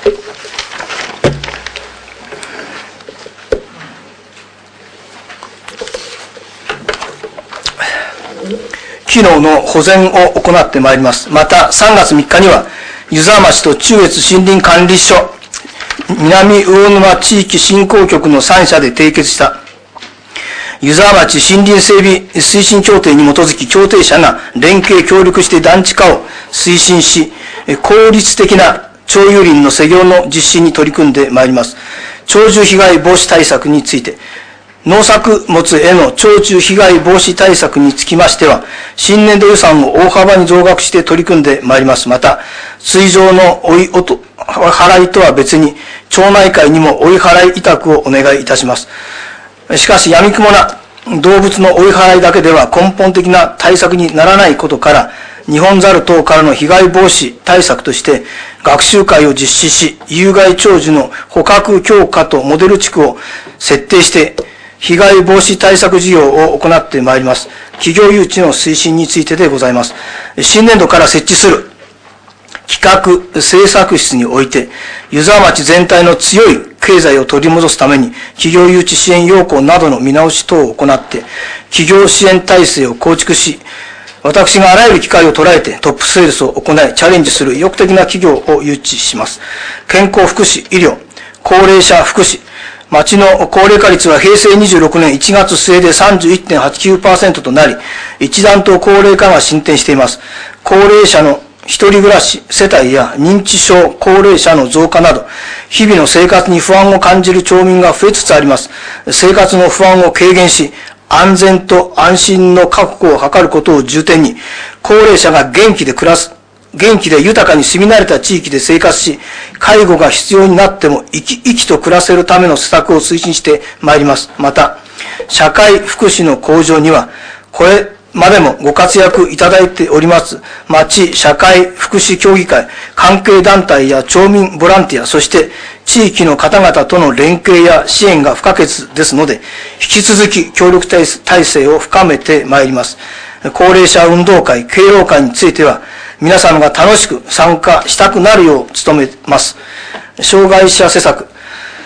機能の保全を行ってまいります。また3月3日には湯沢町と中越森林管理所南魚沼地域振興局の3社で締結した湯沢町森林整備推進協定に基づき、協定者が連携協力して団地化を推進し、効率的な町有林の施業の実施に取り組んでまいります。鳥獣被害防止対策について、農作物への鳥獣被害防止対策につきましては、新年度予算を大幅に増額して取り組んでまいります。また、追贈のお払いとは別に、町内会にもお払い委託をお願いいたします。しかし、闇雲な動物の追い払いだけでは根本的な対策にならないことから、ニホンザル等からの被害防止対策として、学習会を実施し、有害鳥獣の捕獲強化とモデル地区を設定して、被害防止対策事業を行ってまいります。企業誘致の推進についてでございます。新年度から設置する企画政策室において、湯沢町全体の強い経済を取り戻すために、企業誘致支援要項などの見直し等を行って、企業支援体制を構築し、私があらゆる機会を捉えてトップセールスを行い、チャレンジする意欲的な企業を誘致します。健康福祉、医療、高齢者福祉、町の高齢化率は平成26年1月末で 31.89% となり、一段と高齢化が進展しています。高齢者の一人暮らし世帯や認知症高齢者の増加など、日々の生活に不安を感じる町民が増えつつあります。生活の不安を軽減し、安全と安心の確保を図ることを重点に、高齢者が元気で豊かに住み慣れた地域で生活し、介護が必要になっても生き生きと暮らせるための施策を推進してまいります。また、社会福祉の向上には、これまでもご活躍いただいております、町社会福祉協議会、関係団体や町民ボランティア、そして地域の方々との連携や支援が不可欠ですので、引き続き協力体制を深めてまいります。高齢者運動会、敬老会については、皆様が楽しく参加したくなるよう努めます。障害者施策、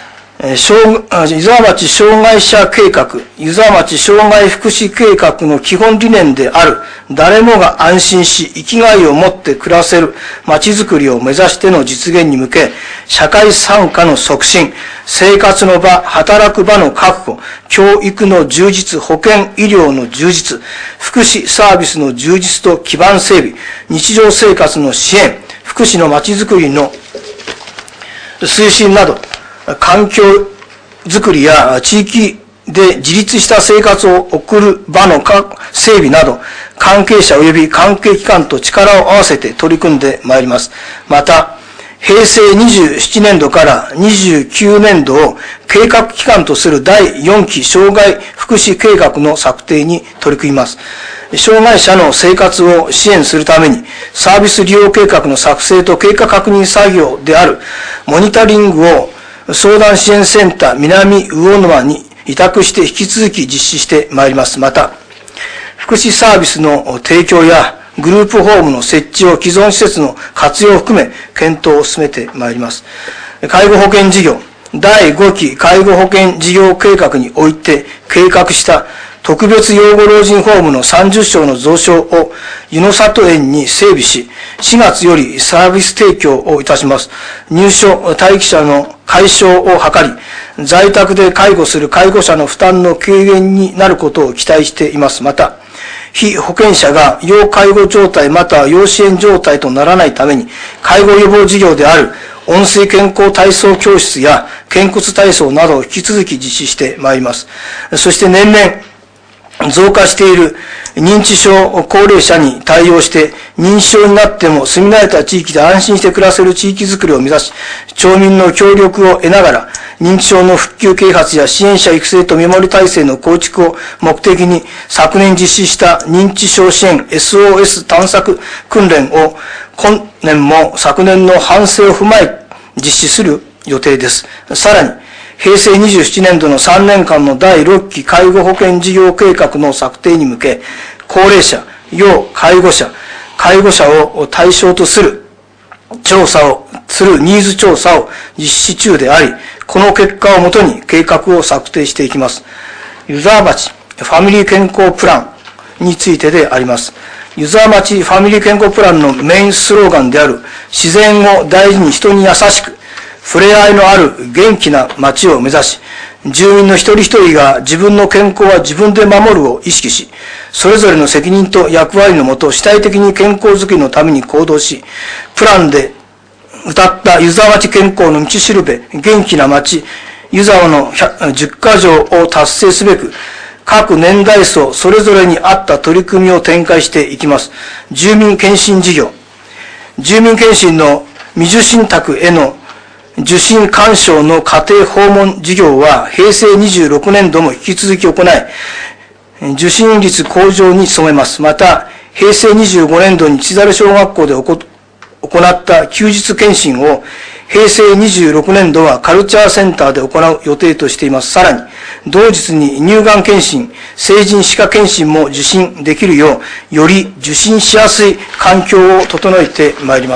湯沢町障害者計画、湯沢町障害福祉計画の基本理念である、誰もが安心し生きがいを持って暮らせる町づくりを目指しての実現に向け、社会参加の促進、生活の場、働く場の確保、教育の充実、保健医療の充実、福祉サービスの充実と基盤整備、日常生活の支援、福祉の町づくりの推進など、環境づくりや地域で自立した生活を送る場の整備など、関係者及び関係機関と力を合わせて取り組んでまいります。また、平成27年度から29年度を計画期間とする第4期障害福祉計画の策定に取り組みます。障害者の生活を支援するために、サービス利用計画の作成と経過確認作業であるモニタリングを相談支援センター南魚沼に委託して引き続き実施してまいります。また、福祉サービスの提供やグループホームの設置を既存施設の活用を含め検討を進めてまいります。介護保険事業、第5期介護保険事業計画において計画した特別養護老人ホームの30床の増床を湯の里園に整備し、4月よりサービス提供をいたします。入所待機者の解消を図り、在宅で介護する介護者の負担の軽減になることを期待しています。また、被保険者が要介護状態または要支援状態とならないために、介護予防事業である温水健康体操教室や健骨体操などを引き続き実施してまいります。そして年々、増加している認知症高齢者に対応して、認知症になっても住み慣れた地域で安心して暮らせる地域づくりを目指し、町民の協力を得ながら、認知症の復旧啓発や支援者育成と見守り体制の構築を目的に、昨年実施した認知症支援 SOS 探索訓練を今年も昨年の反省を踏まえ実施する予定です。さらに、平成27年度の3年間の第6期介護保険事業計画の策定に向け、高齢者、要介護者、介護者を対象とするニーズ調査を実施中であり、この結果をもとに計画を策定していきます。湯沢町ファミリー健康プランについてであります。湯沢町ファミリー健康プランのメインスローガンである、自然を大事に人に優しく、触れ合いのある元気な町を目指し、住民の一人一人が自分の健康は自分で守るを意識し、それぞれの責任と役割のもと主体的に健康づくりのために行動し、プランで謳った湯沢町健康の道しるべ、元気な町、湯沢の10か条を達成すべく、各年代層それぞれに合った取り組みを展開していきます。住民検診事業。住民検診の未受診宅への受診勧奨の家庭訪問事業は平成26年度も引き続き行い、受診率向上に努めます。また、平成25年度に千猿小学校で行った休日検診を平成26年度はカルチャーセンターで行う予定としています。さらに、同日に乳がん検診、成人歯科検診も受診できるよう、より受診しやすい環境を整えてまいります。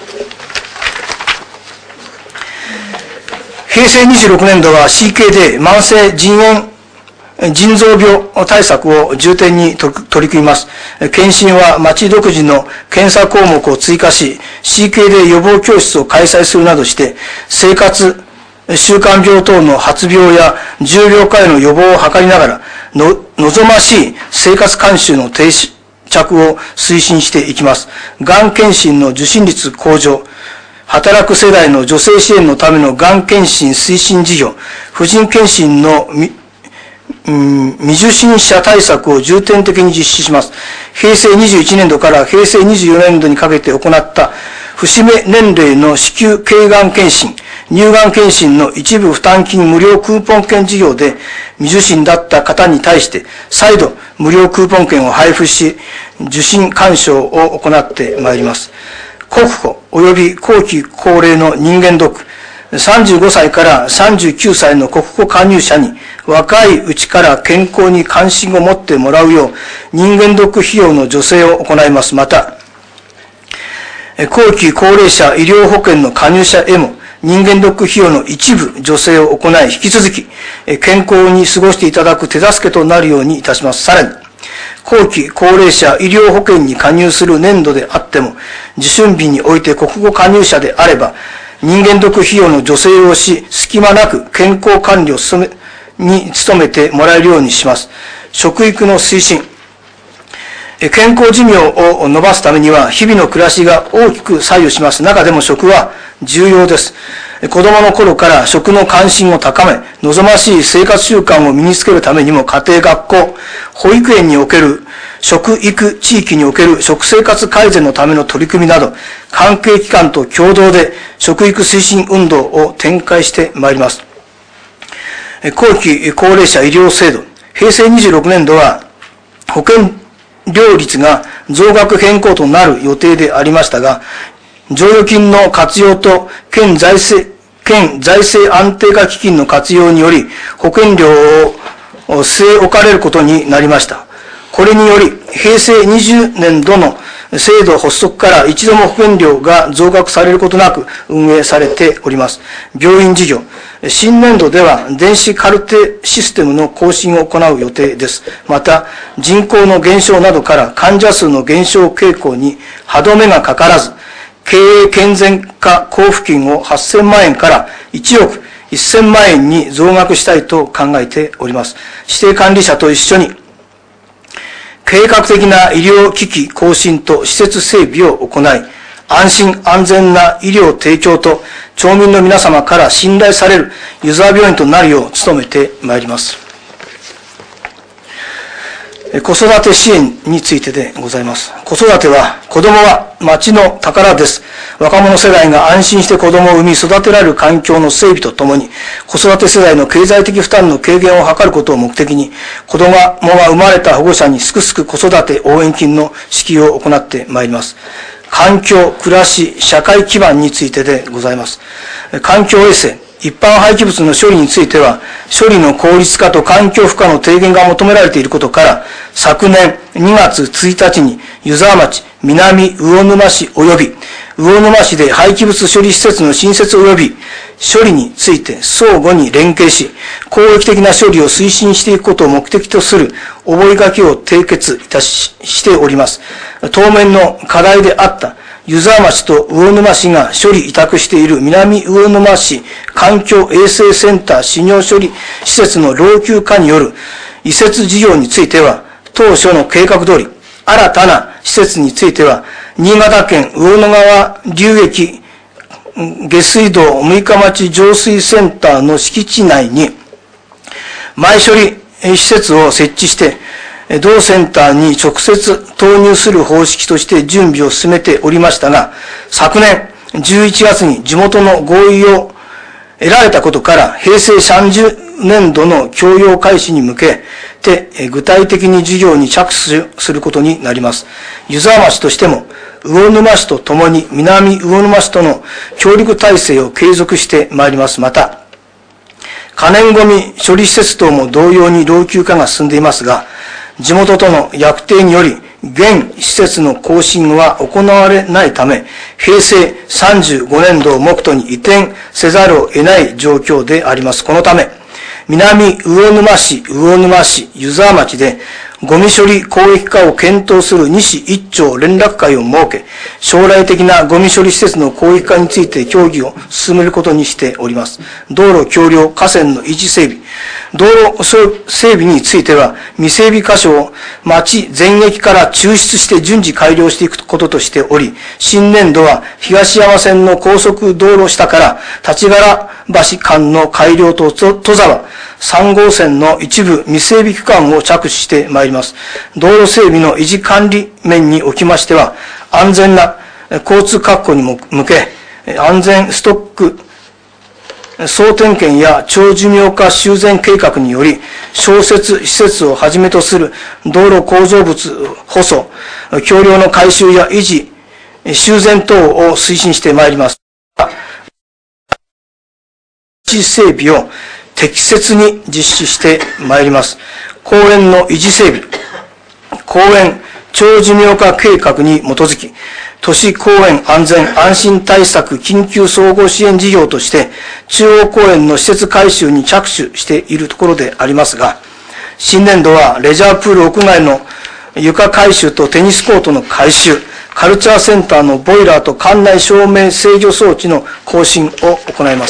平成26年度は CKD 慢性腎臓病対策を重点に取り組みます。検診は町独自の検査項目を追加し、CKD 予防教室を開催するなどして、生活習慣病等の発病や重病化への予防を図りながら、望ましい生活慣習の定着を推進していきます。がん検診の受診率向上、働く世代の女性支援のためのがん検診推進事業、婦人検診の未受診者対策を重点的に実施します。平成21年度から平成24年度にかけて行った節目年齢の子宮頸がん検診、乳がん検診の一部負担金無料クーポン券事業で未受診だった方に対して再度無料クーポン券を配布し、受診勧奨を行ってまいります。国保及び後期高齢の人間ドック、35歳から39歳の国保加入者に若いうちから健康に関心を持ってもらうよう人間ドック費用の助成を行います。また、後期高齢者医療保険の加入者へも人間ドック費用の一部助成を行い、引き続き健康に過ごしていただく手助けとなるようにいたします。さらに、後期高齢者医療保険に加入する年度であっても、受診日において国語加入者であれば、人間ドック費用の助成をし、隙間なく健康管理に努めてもらえるようにします。食育の推進。健康寿命を延ばすためには、日々の暮らしが大きく左右します。中でも食は重要です。子供の頃から食の関心を高め、望ましい生活習慣を身につけるためにも、家庭、学校、保育園における食育地域における食生活改善のための取り組みなど、関係機関と共同で食育推進運動を展開してまいります。後期高齢者医療制度。平成26年度は保険料率が増額変更となる予定でありましたが、剰余金の活用と県財政安定化基金の活用により、保険料を据え置かれることになりました。これにより、平成20年度の制度発足から一度も保険料が増額されることなく運営されております。病院事業。新年度では電子カルテシステムの更新を行う予定です。また、人口の減少などから患者数の減少傾向に歯止めがかからず、経営健全化交付金を8000万円から1億1000万円に増額したいと考えております。指定管理者と一緒に、計画的な医療機器更新と施設整備を行い、安心安全な医療提供と町民の皆様から信頼されるユーザー病院となるよう努めてまいります。子育て支援についてでございます。子育ては、子供は町の宝です。若者世代が安心して子供を産み育てられる環境の整備とともに、子育て世代の経済的負担の軽減を図ることを目的に、子供が生まれた保護者にすくすく子育て応援金の支給を行ってまいります。環境、暮らし、社会基盤についてでございます。環境衛生。一般廃棄物の処理については、処理の効率化と環境負荷の低減が求められていることから、昨年2月1日に湯沢町、南魚沼市及び魚沼市で廃棄物処理施設の新設及び処理について相互に連携し、公益的な処理を推進していくことを目的とする覚書を締結いたしております。当面の課題であった湯沢町と魚沼市が処理委託している南魚沼市環境衛生センター飼料処理施設の老朽化による移設事業については、当初の計画通り、新たな施設については、新潟県魚野川流域下水道六日町浄水センターの敷地内に、前処理施設を設置して、同センターに直接投入する方式として準備を進めておりましたが、昨年11月に地元の合意を得られたことから、平成30年度の供用開始に向けて、具体的に事業に着手することになります。湯沢町としても、魚沼市とともに南魚沼市との協力体制を継続してまいります。また、可燃ごみ処理施設等も同様に老朽化が進んでいますが、地元との約定により、現施設の更新は行われないため、平成35年度を目途に移転せざるを得ない状況であります。このため、南魚沼市、魚沼市、湯沢町で、ゴミ処理公益化を検討する西一町連絡会を設け、将来的なゴミ処理施設の公益化について協議を進めることにしております。道路橋梁、河川の維持整備。道路整備については、未整備箇所を町全域から抽出して順次改良していくこととしており、新年度は東山線の高速道路下から立柄橋間の改良と戸沢3号線の一部未整備区間を着手してまいります。道路整備の維持管理面におきましては、安全な交通確保に向け、安全ストック総点検や長寿命化修繕計画により、消雪施設をはじめとする道路構造物舗装、橋梁の改修や維持、修繕等を推進してまいります。維持整備を適切に実施してまいります。公園の維持整備、公園長寿命化計画に基づき、 都市公園安全安心対策緊急総合支援事業として、中央公園の施設改修に着手しているところでありますが、新年度はレジャープール屋外の床改修とテニスコートの改修、カルチャーセンターのボイラーと館内照明制御装置の更新を行います。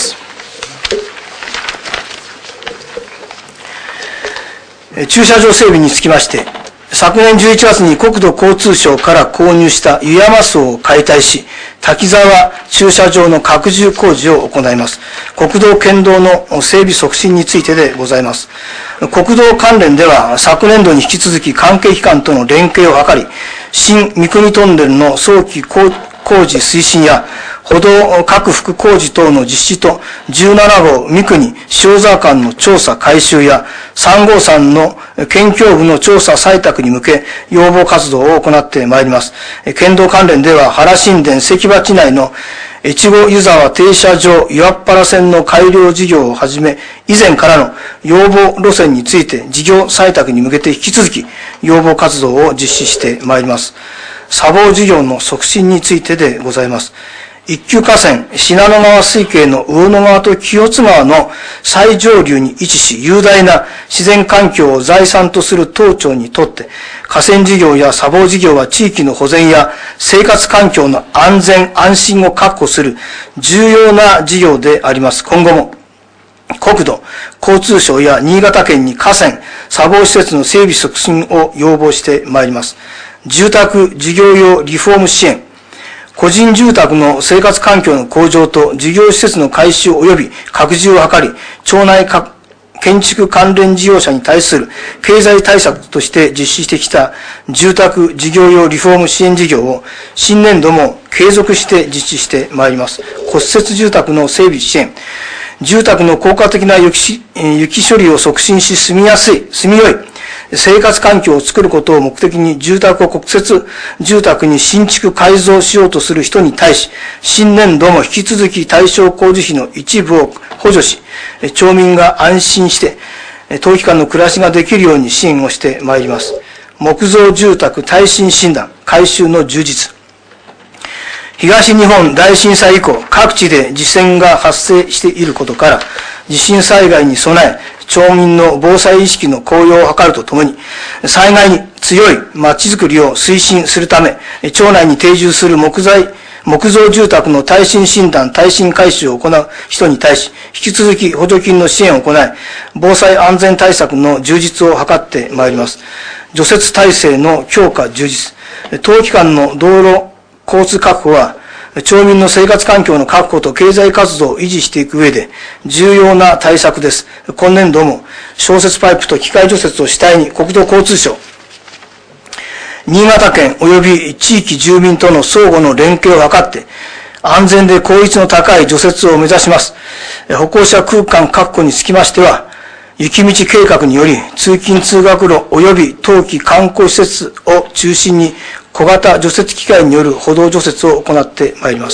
駐車場整備につきまして、昨年11月に国土交通省から購入した湯山荘を解体し、滝沢駐車場の拡充工事を行います。国道県道の整備促進についてでございます。国道関連では昨年度に引き続き関係機関との連携を図り、新三国トンネルの早期工事推進や歩道拡幅工事等の実施と17号三国塩沢間の調査改修や353の県境部の調査採択に向け要望活動を行ってまいります。県道関連では原新田関町内の越後湯沢停車場岩っ原線の改良事業をはじめ、以前からの要望路線について事業採択に向けて引き続き要望活動を実施してまいります。砂防事業の促進についてでございます。一級河川、信濃川水系の魚野川と清津川の最上流に位置し、雄大な自然環境を財産とする当庁にとって、河川事業や砂防事業は地域の保全や生活環境の安全安心を確保する重要な事業であります。今後も国土交通省や新潟県に河川砂防施設の整備促進を要望してまいります。住宅事業用リフォーム支援、個人住宅の生活環境の向上と事業施設の改修及び拡充を図り、町内建築関連事業者に対する経済対策として実施してきた住宅事業用リフォーム支援事業を新年度も継続して実施してまいります。骨折住宅の整備支援、住宅の効果的な雪処理を促進し住みよい生活環境を作ることを目的に住宅を国設住宅に新築改造しようとする人に対し、新年度も引き続き対象工事費の一部を補助し、町民が安心して短期間の暮らしができるように支援をしてまいります。木造住宅耐震診断、改修の充実。東日本大震災以降、各地で地震が発生していることから、地震災害に備え、町民の防災意識の向上を図るとともに、災害に強い町づくりを推進するため、町内に定住する木造住宅の耐震診断、耐震改修を行う人に対し、引き続き補助金の支援を行い、防災安全対策の充実を図ってまいります。除雪体制の強化充実、冬期間の道路交通確保は、町民の生活環境の確保と経済活動を維持していく上で重要な対策です。今年度も消雪パイプと機械除雪を主体に国土交通省、新潟県及び地域住民との相互の連携を図って安全で効率の高い除雪を目指します。歩行者空間確保につきましては、雪道計画により通勤通学路及び冬季観光施設を中心に小型除雪機械による歩道除雪を行ってまいります。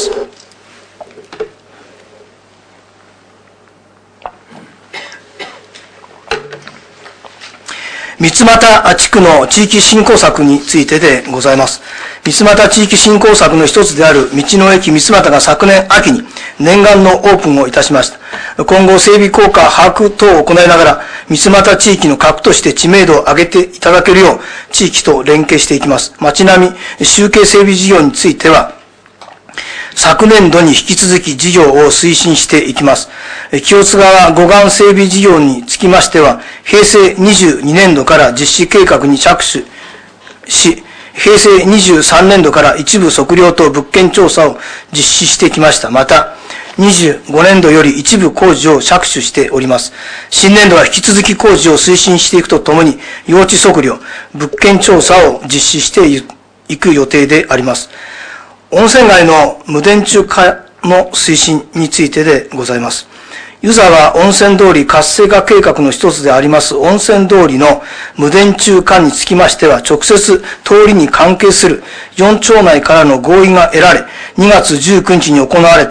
三俣地区の地域振興策についてでございます。三俣地域振興策の一つである道の駅三俣が昨年秋に念願のオープンをいたしました。今後整備効果把握等を行いながら、三俣地域の核として知名度を上げていただけるよう地域と連携していきます。町並み集計整備事業については、昨年度に引き続き事業を推進していきます。清津川護岸整備事業につきましては、平成22年度から実施計画に着手し、平成23年度から一部測量と物件調査を実施してきました。また、25年度より一部工事を着手しております。新年度は引き続き工事を推進していくとともに、用地測量、物件調査を実施していく予定であります。温泉街の無電柱化の推進についてでございます。湯沢温泉通り活性化計画の一つであります温泉通りの無電柱化につきましては、直接通りに関係する4町内からの合意が得られ、2月19日に行われた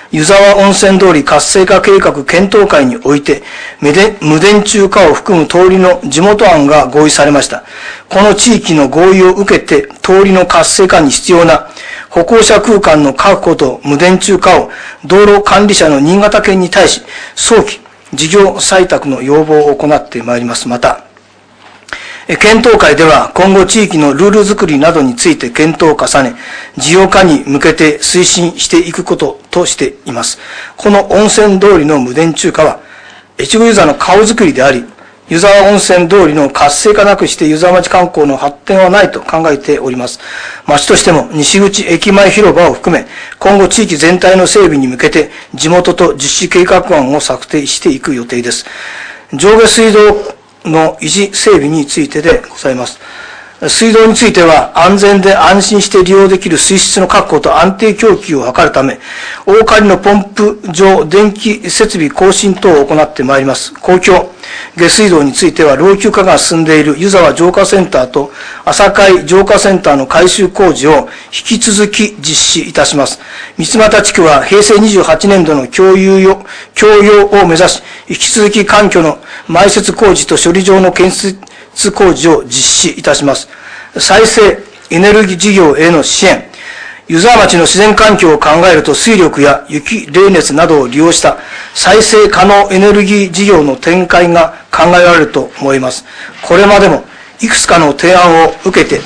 湯沢温泉通り活性化計画検討会において、無電柱化を含む通りの地元案が合意されました。この地域の合意を受けて、通りの活性化に必要な歩行者空間の確保と無電柱化を道路管理者の新潟県に対し、早期事業採択の要望を行ってまいります。また、検討会では今後地域のルール作りなどについて検討を重ね、事業化に向けて推進していくこととしています。この温泉通りの無電柱化は、越後湯沢の顔づくりであり、湯沢温泉通りの活性化なくして湯沢町観光の発展はないと考えております。町としても西口駅前広場を含め、今後地域全体の整備に向けて地元と実施計画案を策定していく予定です。上下水道の維持整備についてでございます。水道については安全で安心して利用できる水質の確保と安定供給を図るため、大仮のポンプ場電気設備更新等を行ってまいります。公共下水道については老朽化が進んでいる湯沢浄化センターと朝海浄化センターの改修工事を引き続き実施いたします。三俣地区は平成28年度の共用を目指し、引き続き環境の埋設工事と処理場の建設工事を実施いたします。再生エネルギー事業への支援。湯沢町の自然環境を考えると水力や雪冷熱などを利用した再生可能エネルギー事業の展開が考えられると思います。これまでもいくつかの提案を受けて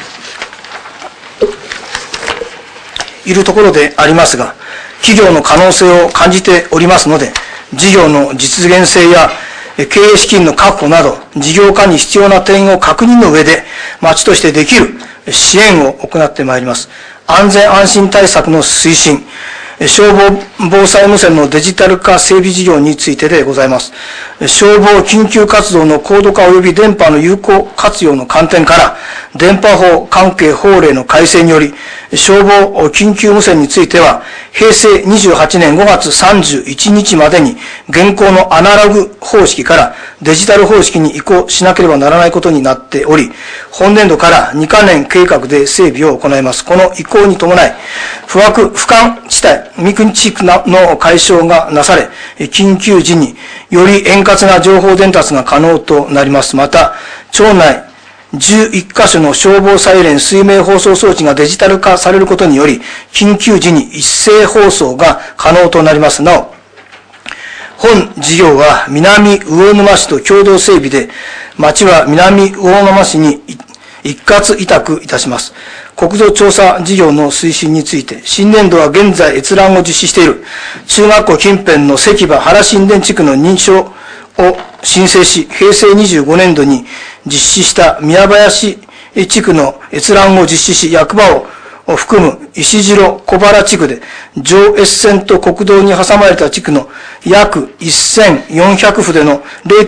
いるところでありますが、企業の可能性を感じておりますので、事業の実現性や経営資金の確保など、事業化に必要な点を確認の上で、町としてできる支援を行ってまいります。安全安心対策の推進、消防防災無線のデジタル化整備事業についてでございます。消防緊急活動の高度化及び電波の有効活用の観点から、電波法関係法令の改正により、消防緊急無線については、平成28年5月31日までに、現行のアナログ方式からデジタル方式に移行しなければならないことになっており、本年度から2カ年計画で整備を行います。この移行に伴い、不感地帯、三国地区の解消がなされ、緊急時により円滑な情報伝達が可能となります。また、町内11カ所の消防サイレン水明放送装置がデジタル化されることにより、緊急時に一斉放送が可能となります。なお、本事業は南魚沼市と共同整備で、町は南魚沼市に一括委託いたします。国土調査事業の推進について、新年度は現在閲覧を実施している中学校近辺の関場原新田地区の認証を申請し、平成25年度に実施した宮林地区の閲覧を実施し、役場を含む石城小原地区で上越線と国道に挟まれた地区の約1400筆の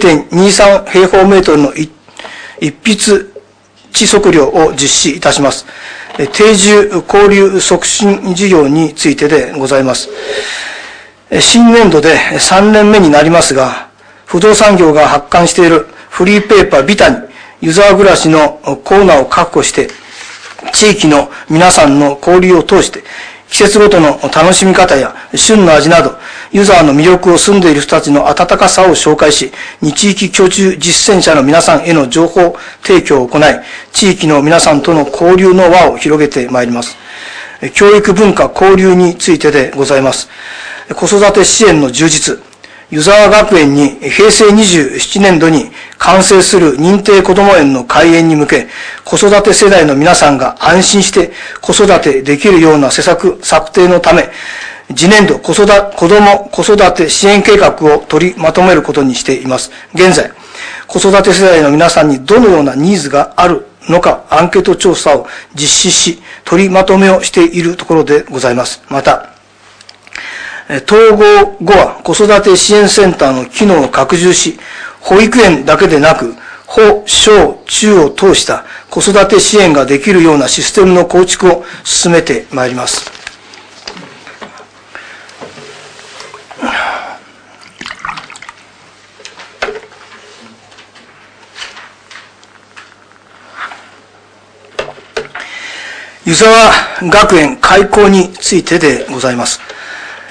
0.23 平方メートルの一筆地測量を実施いたします。定住交流促進事業についてでございます。新年度で3年目になりますが、不動産業が発刊しているフリーペーパービタに湯沢暮らしのコーナーを確保して、地域の皆さんの交流を通して、季節ごとの楽しみ方や旬の味など、湯沢の魅力を住んでいる人たちの温かさを紹介し、地域居住実践者の皆さんへの情報提供を行い、地域の皆さんとの交流の輪を広げてまいります。教育文化交流についてでございます。子育て支援の充実。湯沢学園に平成27年度に完成する認定こども園の開園に向け、子育て世代の皆さんが安心して子育てできるような施策策定のため、次年度子ども子育て支援計画を取りまとめることにしています。現在、子育て世代の皆さんにどのようなニーズがあるのかアンケート調査を実施し、取りまとめをしているところでございます。また、統合後は子育て支援センターの機能を拡充し、保育園だけでなく、保、小、中を通した子育て支援ができるようなシステムの構築を進めてまいります。湯沢学園開校についてでございます。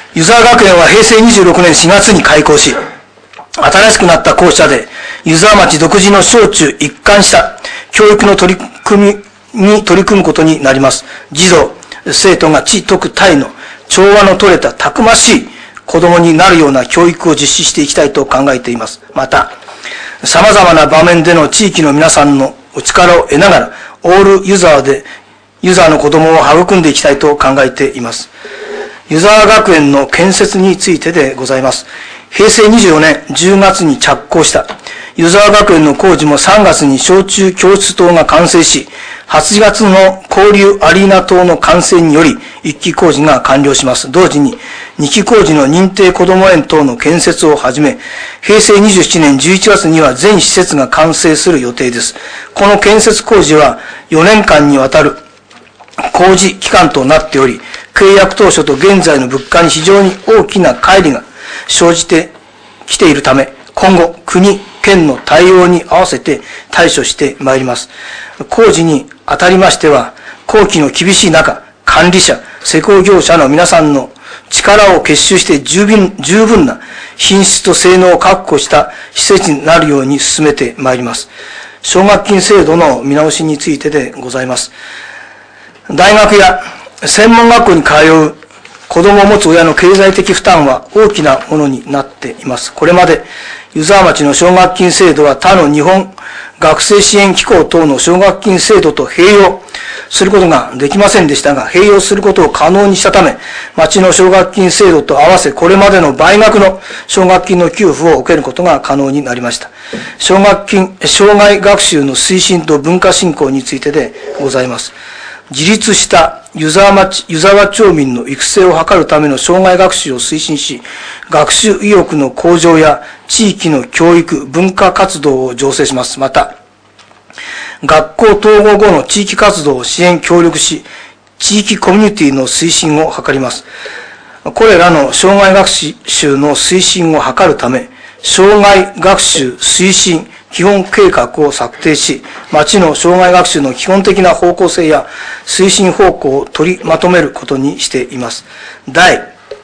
湯沢学園は平成26年4月に開校し、新しくなった校舎で湯沢町独自の小中一貫した教育の取り組むことになります。児童、生徒が知徳体の調和の取れたたくましい子供になるような教育を実施していきたいと考えています。また、様々な場面での地域の皆さんのお力を得ながら、オール湯沢で湯沢の子供を育んでいきたいと考えています。湯沢学園の建設についてでございます。平成24年10月に着工した湯沢学園の工事も3月に小中教室棟が完成し、8月の交流アリーナ棟の完成により1期工事が完了します。同時に2期工事の認定こども園等の建設を始め、平成27年11月には全施設が完成する予定です。この建設工事は4年間にわたる工事期間となっており、契約当初と現在の物価に非常に大きな乖離が生じてきているため、今後国、県の対応に合わせて対処してまいります。工事にあたりましては、工期の厳しい中、管理者、施工業者の皆さんの力を結集して十分な品質と性能を確保した施設になるように進めてまいります。奨学金制度の見直しについてでございます。大学や専門学校に通う子供を持つ親の経済的負担は大きなものになっています。これまで湯沢町の奨学金制度は他の日本学生支援機構等の奨学金制度と併用することができませんでしたが、併用することを可能にしたため、町の奨学金制度と合わせこれまでの倍額の奨学金の給付を受けることが可能になりました。奨外学習の推進と文化振興についてでございます。自立した湯沢町民の育成を図るための生涯学習を推進し、学習意欲の向上や地域の教育、文化活動を醸成します。また、学校統合後の地域活動を支援協力し、地域コミュニティの推進を図ります。これらの生涯学習の推進を図るため、生涯学習推進基本計画を策定し、町の生涯学習の基本的な方向性や推進方向を取りまとめることにしています。第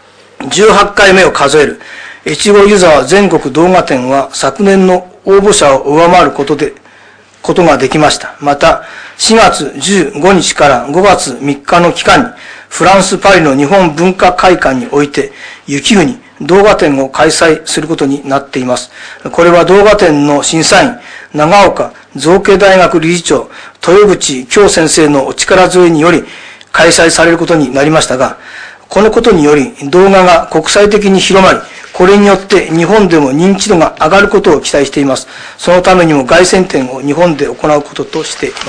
18回目を数える越後湯沢全国動画展は昨年の応募者を上回ることができました。また、4月15日から5月3日の期間に、フランス・パリの日本文化会館において、雪国動画展を開催することになっています。これは動画展の審査員、長岡造形大学理事長、豊口京先生のお力添えにより開催されることになりましたが、このことにより動画が国際的に広まり、これによって日本でも認知度が上がることを期待しています。そのためにも凱旋展を日本で行うこととしています。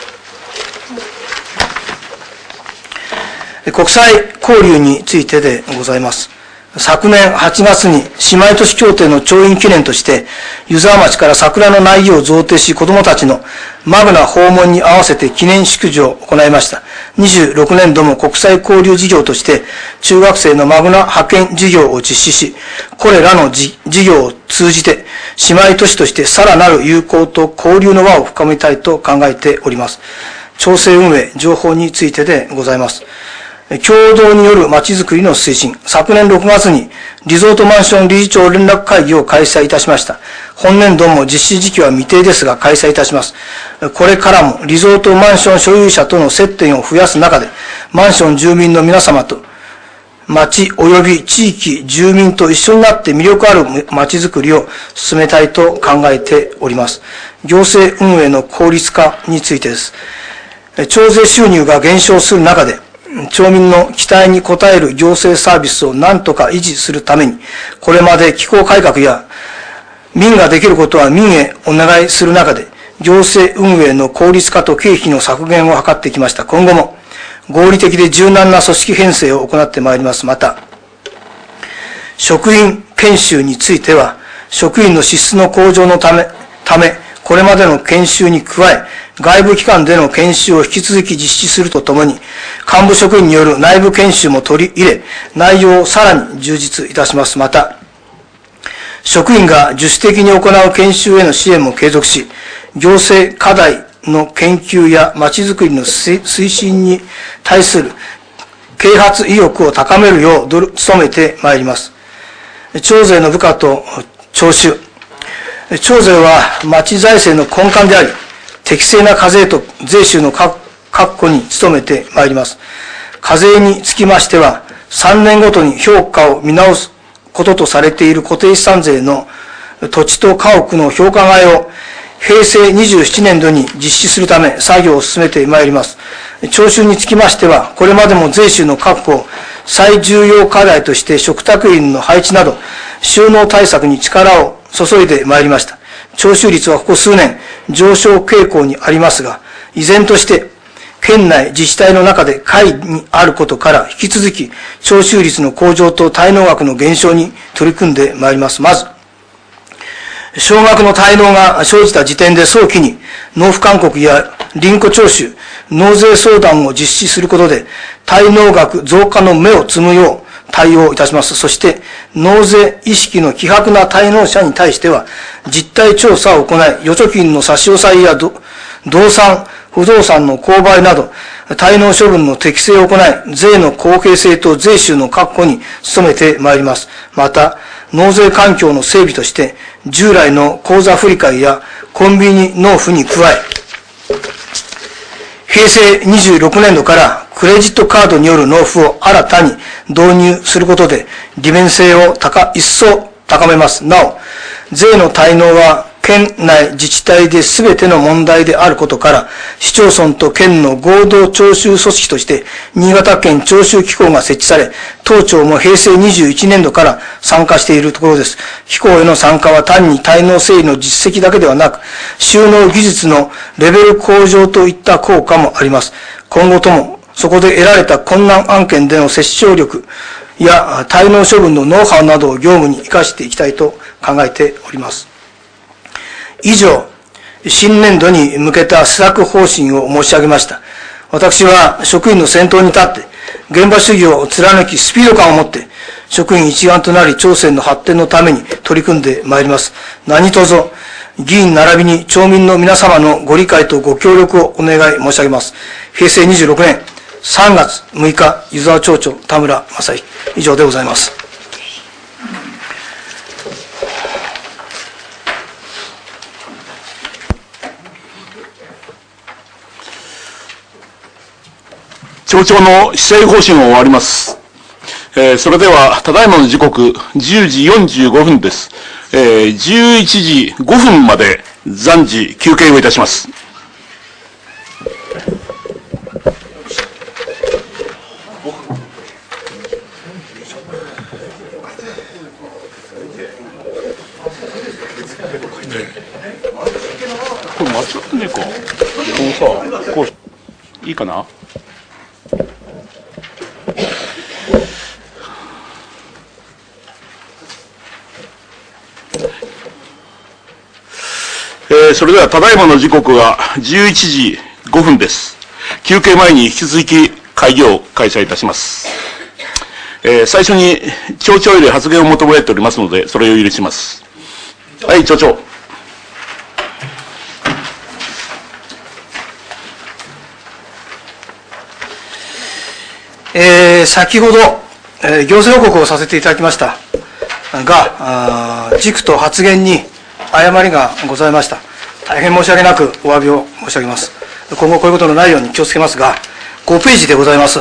国際交流についてでございます。昨年8月に姉妹都市協定の調印記念として、湯沢町から桜の苗木を贈呈し、子どもたちのマグナ訪問に合わせて記念祝辞を行いました。26年度も国際交流事業として、中学生のマグナ派遣事業を実施し、これらの事業を通じて、姉妹都市としてさらなる友好と交流の輪を深めたいと考えております。調整運営、情報についてでございます。共同によるまちづくりの推進。昨年6月にリゾートマンション理事長連絡会議を開催いたしました。本年度も実施時期は未定ですが開催いたします。これからもリゾートマンション所有者との接点を増やす中で、マンション住民の皆様と町及び地域住民と一緒になって魅力あるまちづくりを進めたいと考えております。行政運営の効率化についてです。徴税収入が減少する中で、町民の期待に応える行政サービスを何とか維持するために、これまで機構改革や民ができることは民へお願いする中で、行政運営の効率化と経費の削減を図ってきました。今後も合理的で柔軟な組織編成を行ってまいります。また、職員研修については、職員の資質の向上のため、これまでの研修に加え、外部機関での研修を引き続き実施するとともに、幹部職員による内部研修も取り入れ、内容をさらに充実いたします。また、職員が自主的に行う研修への支援も継続し、行政課題の研究やまちづくりの推進に対する啓発意欲を高めるよう努めてまいります。徴税の部下と徴収。徴税は町財政の根幹であり、適正な課税と税収の確保に努めてまいります。課税につきましては、3年ごとに評価を見直すこととされている固定資産税の土地と家屋の評価外を平成27年度に実施するため作業を進めてまいります。徴収につきましては、これまでも税収の確保を最重要課題として嘱託員の配置など収納対策に力を注いでまいりました。徴収率はここ数年上昇傾向にありますが、依然として県内自治体の中で下位にあることから引き続き徴収率の向上と滞納額の減少に取り組んでまいります。まず、少額の滞納が生じた時点で早期に納付勧告や臨庫徴収、納税相談を実施することで滞納額増加の芽を摘むよう対応いたします。そして、納税意識の希薄な滞納者に対しては実態調査を行い、預貯金の差し押さえや動産、不動産の購買など、滞納処分の適正を行い、税の公平性と税収の確保に努めてまいります。また、納税環境の整備として、従来の口座振替やコンビニ納付に加え、平成26年度からクレジットカードによる納付を新たに導入することで、利便性を一層高めます。なお、税の滞納は、県内自治体で全ての問題であることから、市町村と県の合同徴収組織として、新潟県徴収機構が設置され、当庁も平成21年度から参加しているところです。機構への参加は単に滞納整理の実績だけではなく、収納技術のレベル向上といった効果もあります。今後とも、そこで得られた困難案件での接触力や滞納処分のノウハウなどを業務に生かしていきたいと考えております。以上、新年度に向けた施策方針を申し上げました。私は職員の先頭に立って、現場主義を貫きスピード感を持って、職員一丸となり町政の発展のために取り組んでまいります。何卒、議員並びに町民の皆様のご理解とご協力をお願い申し上げます。平成26年3月6日、湯沢町長、田村正幸。以上でございます。 町長の施政方針を終わります。それでは、ただいまの時刻、10時45分です。11時5分まで暫時休憩をいたします。これ間違ってねえか。このさ、こう、いいかな？それではただいまの時刻が11時5分です。休憩前に引き続き会議を開催いたします。最初に町長より発言を求められておりますので、それを許します。はい、町長。 先ほど、行政報告をさせていただきましたが、軸と発言に誤りがございました。大変申し訳なくお詫びを申し上げます。今後こういうことのないように気をつけますが、5ページでございます。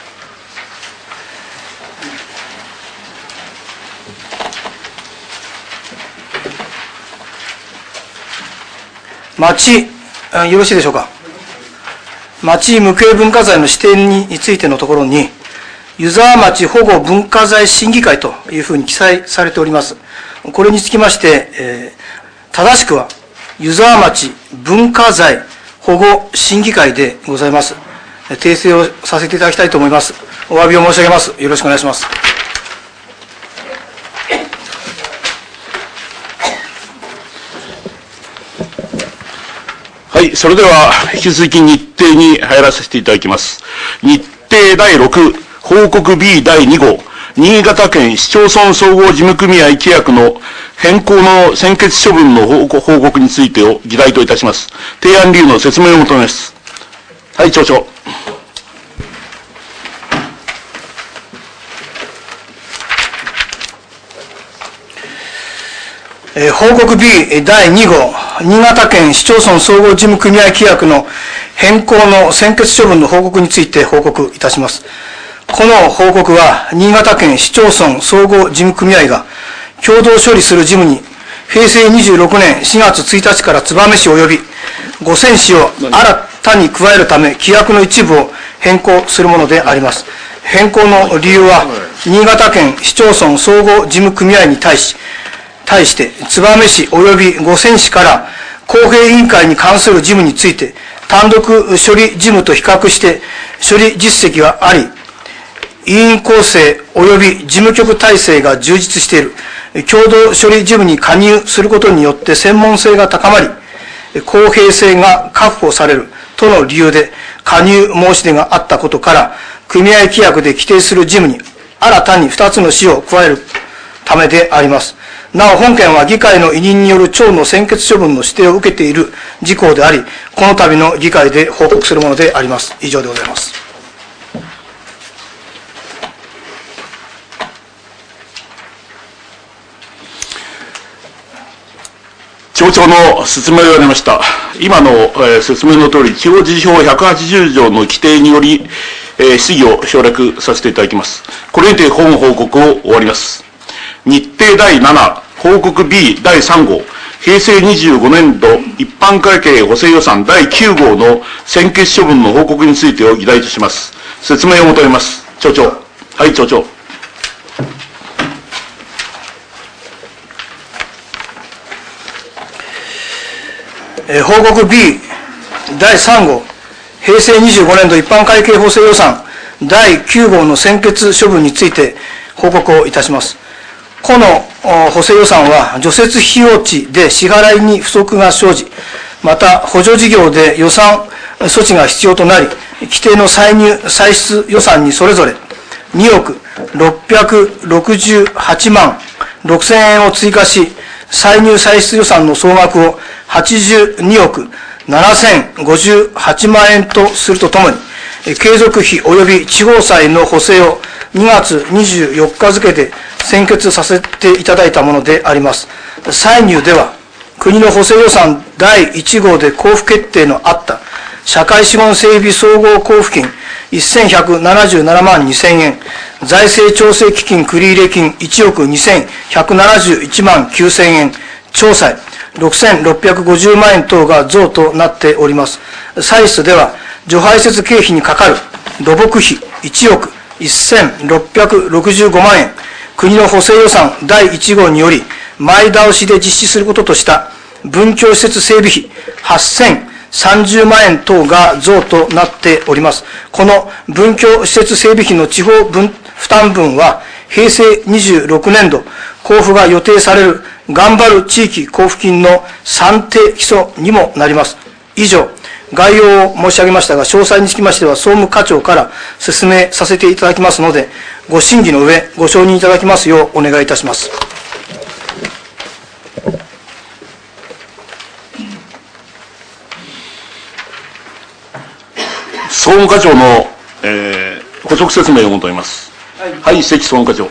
町、よろしいでしょうか。町無形文化財の指定についてのところに、湯沢町保護文化財審議会というふうに記載されております。これにつきまして、正しくは、湯沢町文化財保護審議会でございます。訂正をさせていただきたいと思います。お詫びを申し上げます。よろしくお願いします。 はい、それでは引き続き日程に入らせていただきます。日程第6、報告 B 第2号、新潟県市町村総合事務組合規約の変更の専決処分の報告についてを議題といたします。提案理由の説明を求めます。はい、町長。 報告 B 第2号、新潟県市町村総合事務組合規約の変更の専決処分の報告について報告いたします。この報告は、新潟県市町村総合事務組合が共同処理する事務に、平成26年4月1日から燕市及び五泉市を新たに加えるため、規約の一部を変更するものであります。変更の理由は、新潟県市町村総合事務組合に対して、燕市及び五泉市から公平委員会に関する事務について、単独処理事務と比較して処理実績があり、委員構成及び事務局体制が充実している、共同処理事務に加入することによって専門性が高まり、公平性が確保されるとの理由で加入申し出があったことから、組合規約で規定する事務に新たに2つの市を加えるためであります。なお本件は議会の委任による町の専決処分の指定を受けている事項であり、この度の議会で報告するものであります。以上でございます。 町長の説明がありました。今の、説明の通り、地方自治法180条の規定により、質疑を省略させていただきます。これにて本報告を終わります。日程第7、報告 B 第3号、平成25年度一般会計補正予算第9号の専決処分の報告についてを議題とします。説明を求めます。町長。はい、町長。 報告 B 第3号、平成25年度一般会計補正予算第9号の専決処分について報告をいたします。この補正予算は除雪費用地で支払いに不足が生じ、また補助事業で予算措置が必要となり、規定の歳入歳出予算にそれぞれ2億668万6000円を追加し、歳入歳出予算の総額を82億7058万円とするとともに、継続費及び地方債の補正を2月24日付で専決させていただいたものであります。歳入では、国の補正予算第1号で交付決定のあった社会資本整備総合交付金1177万2000円、財政調整基金繰入金1億2171万9000円、調査6650万円等が増となっております。歳出では、除排泄経費にかかる土木費1億1665万円、国の補正予算第1号により前倒しで実施することとした文教施設整備費8030万円等が増となっております。この文教施設整備費の地方負担分は、平成26年度交付が予定される頑張る地域交付金の算定基礎にもなります。以上、概要を申し上げましたが、詳細につきましては総務課長から説明させていただきますので、ご審議の上、ご承認いただきますようお願いいたします。 総務課長の、補足説明を求めます。はい、関総務課長。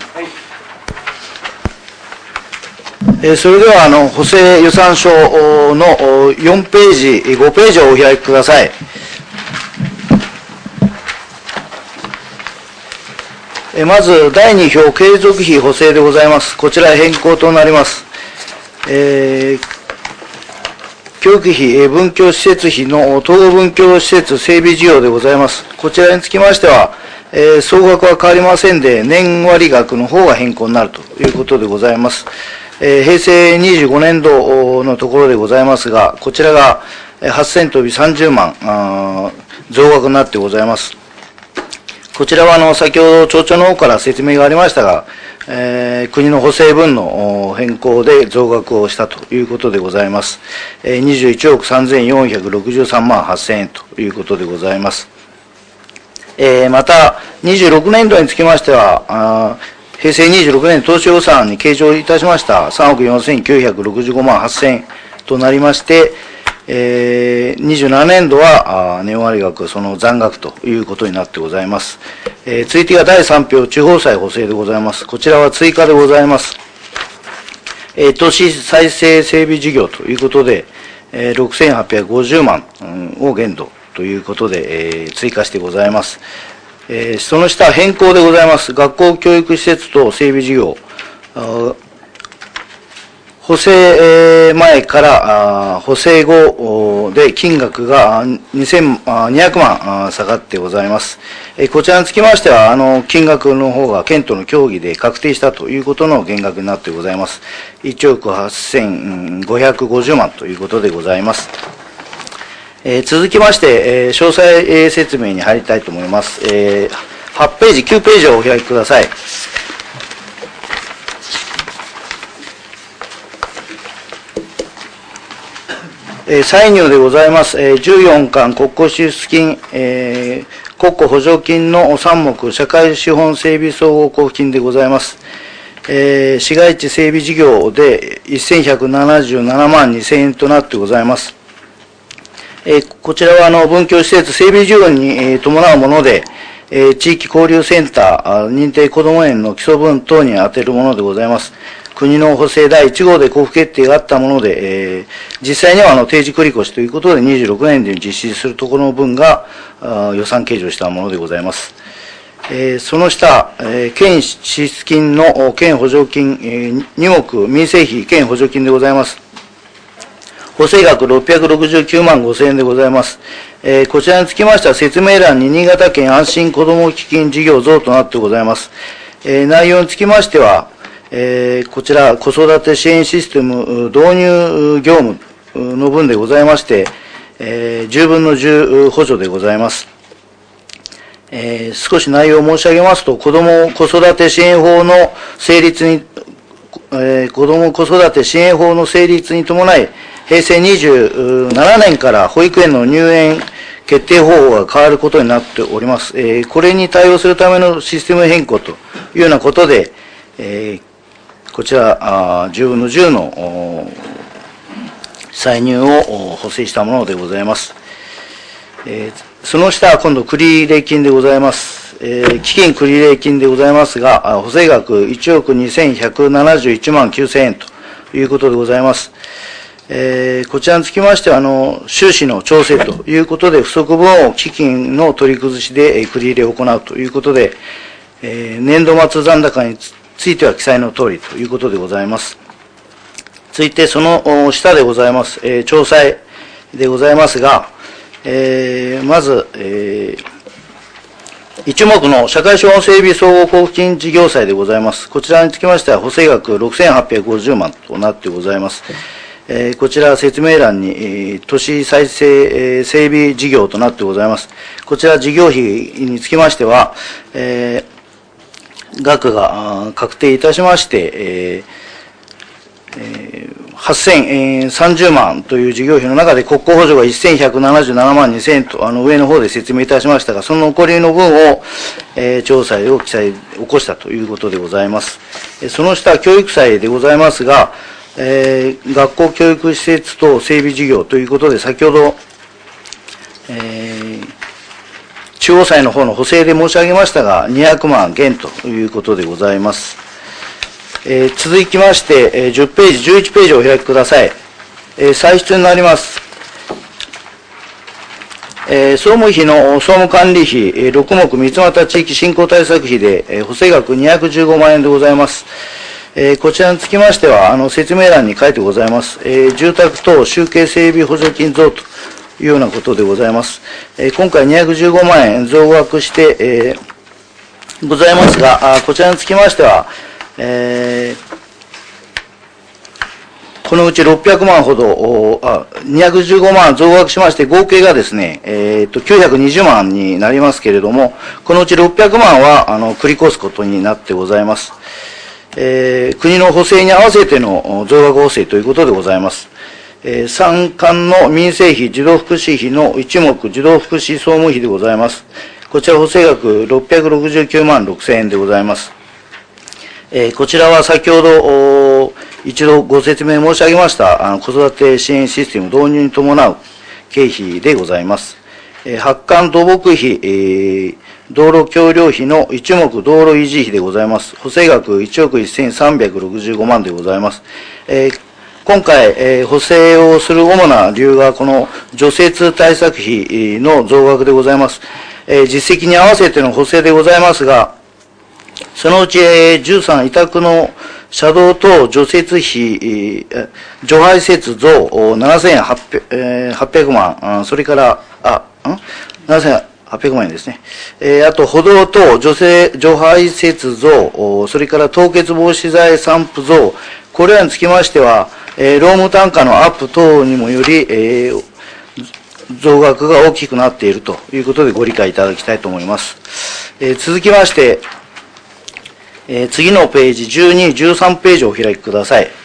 それでは補正予算書の4ページ、5ページをお開きください。まず、第2票、継続費補正でございます。こちら変更となります。教育費、文教施設費の統合文教施設整備事業でございます。こちらにつきましては、総額は変わりませんで、年割額の方が変更になるということでございます。平成25年度のところでございますが、こちらが8000飛び30万増額になってございます。こちらは先ほど町長の方から説明がありましたが、国の補正分の変更で増額をしたということでございます。21億3463万8000円ということでございます。また、26年度につきましては、平成26年当初予算に計上いたしました3億4965万8000円となりまして、27年度は年割額その残額ということになってございます。続いてが第3票地方債補正でございます。こちらは追加でございます。 都市再生整備事業ということで、6850万を限度ということで、追加してございます。その下、変更でございます。学校教育施設等整備事業。補正前から補正後で金額が200万下がってございます。こちらにつきましては、金額の方が県との協議で確定したということの減額になってございます。1億8550万ということでございます。続きまして、詳細説明に入りたいと思います。8ページ、9ページをお開きください。歳入でございます。14巻国庫支出金、国庫補助金の3目、社会資本整備総合交付金でございます。市街地整備事業で1177万2000円となってございます。こちらは文教施設整備事業に伴うもので、地域交流センター、認定こども園の基礎分等に充てるものでございます。国の補正第1号で交付決定があったもので、実際には定時繰り越しということで26年で実施するところの分が予算計上したものでございます。その下、県支出金の県補助金、2目民生費県補助金でございます。補正額669万5000円でございます。こちらにつきましては説明欄に新潟県安心子ども基金事業増となってございます。内容につきましては、こちら子育て支援システム導入業務の分でございまして、10分の10補助でございます。少し内容を申し上げますと、子ども子育て支援法の成立に、子ども子育て支援法の成立に伴い、平成27年から保育園の入園決定方法が変わることになっております。これに対応するためのシステム変更というようなことで、こちら10分の10の歳入を補正したものでございます。その下は今度繰入金でございます。基金繰入金でございますが、補正額1億2171万9000円ということでございます。こちらにつきましては、収支の調整ということで、不足分を基金の取り崩しで繰り入れを行うということで、年度末残高については記載の通りということでございます。続いて、その下でございます、調査でございますが、まず、一目の社会資本整備総合交付金事業債でございます。こちらにつきましては、補正額6850万となってございます。こちら説明欄に、都市再生整備事業となってございます。こちら事業費につきましては、額が確定いたしまして、8030万という事業費の中で国庫補助が1177万2000円と上の方で説明いたしましたが、その残りの分を、調査を記載起こしたということでございます。その下教育債でございますが、学校教育施設等整備事業ということで、先ほど、中央債の方の補正で申し上げましたが、200万減ということでございます。続きまして、10ページ、11ページをお開きください。歳出になります。総務費の総務管理費、6目三俣地域振興対策費で、補正額215万円でございます。こちらにつきましては、説明欄に書いてございます。住宅等集計整備補助金増というようなことでございます。今回215万円増額して、ございますが、こちらにつきましては、このうち600万ほど、215万増額しまして、合計がですね、920万になりますけれども、このうち600万は、繰り越すことになってございます。国の補正に合わせての増額補正ということでございます。三冠の民生費、児童福祉費の一目、児童福祉総務費でございます。こちら補正額669万6000円でございます。こちらは先ほど一度ご説明申し上げました子育て支援システム導入に伴う経費でございます。発刊土木費、 道路橋梁費の一目道路維持費でございます。補正額1億1365万でございます。今回、補正をする主な理由が、この除雪対策費の増額でございます。実績に合わせての補正でございますが、そのうち、13委託の車道等除雪費、除排雪増7800万、それから、7800万円ですね。あと、歩道等除排雪増、それから凍結防止剤散布増、これらにつきましては、労務単価のアップ等にもより、増額が大きくなっているということでご理解いただきたいと思います。続きまして、次のページ、12、13ページをお開きください。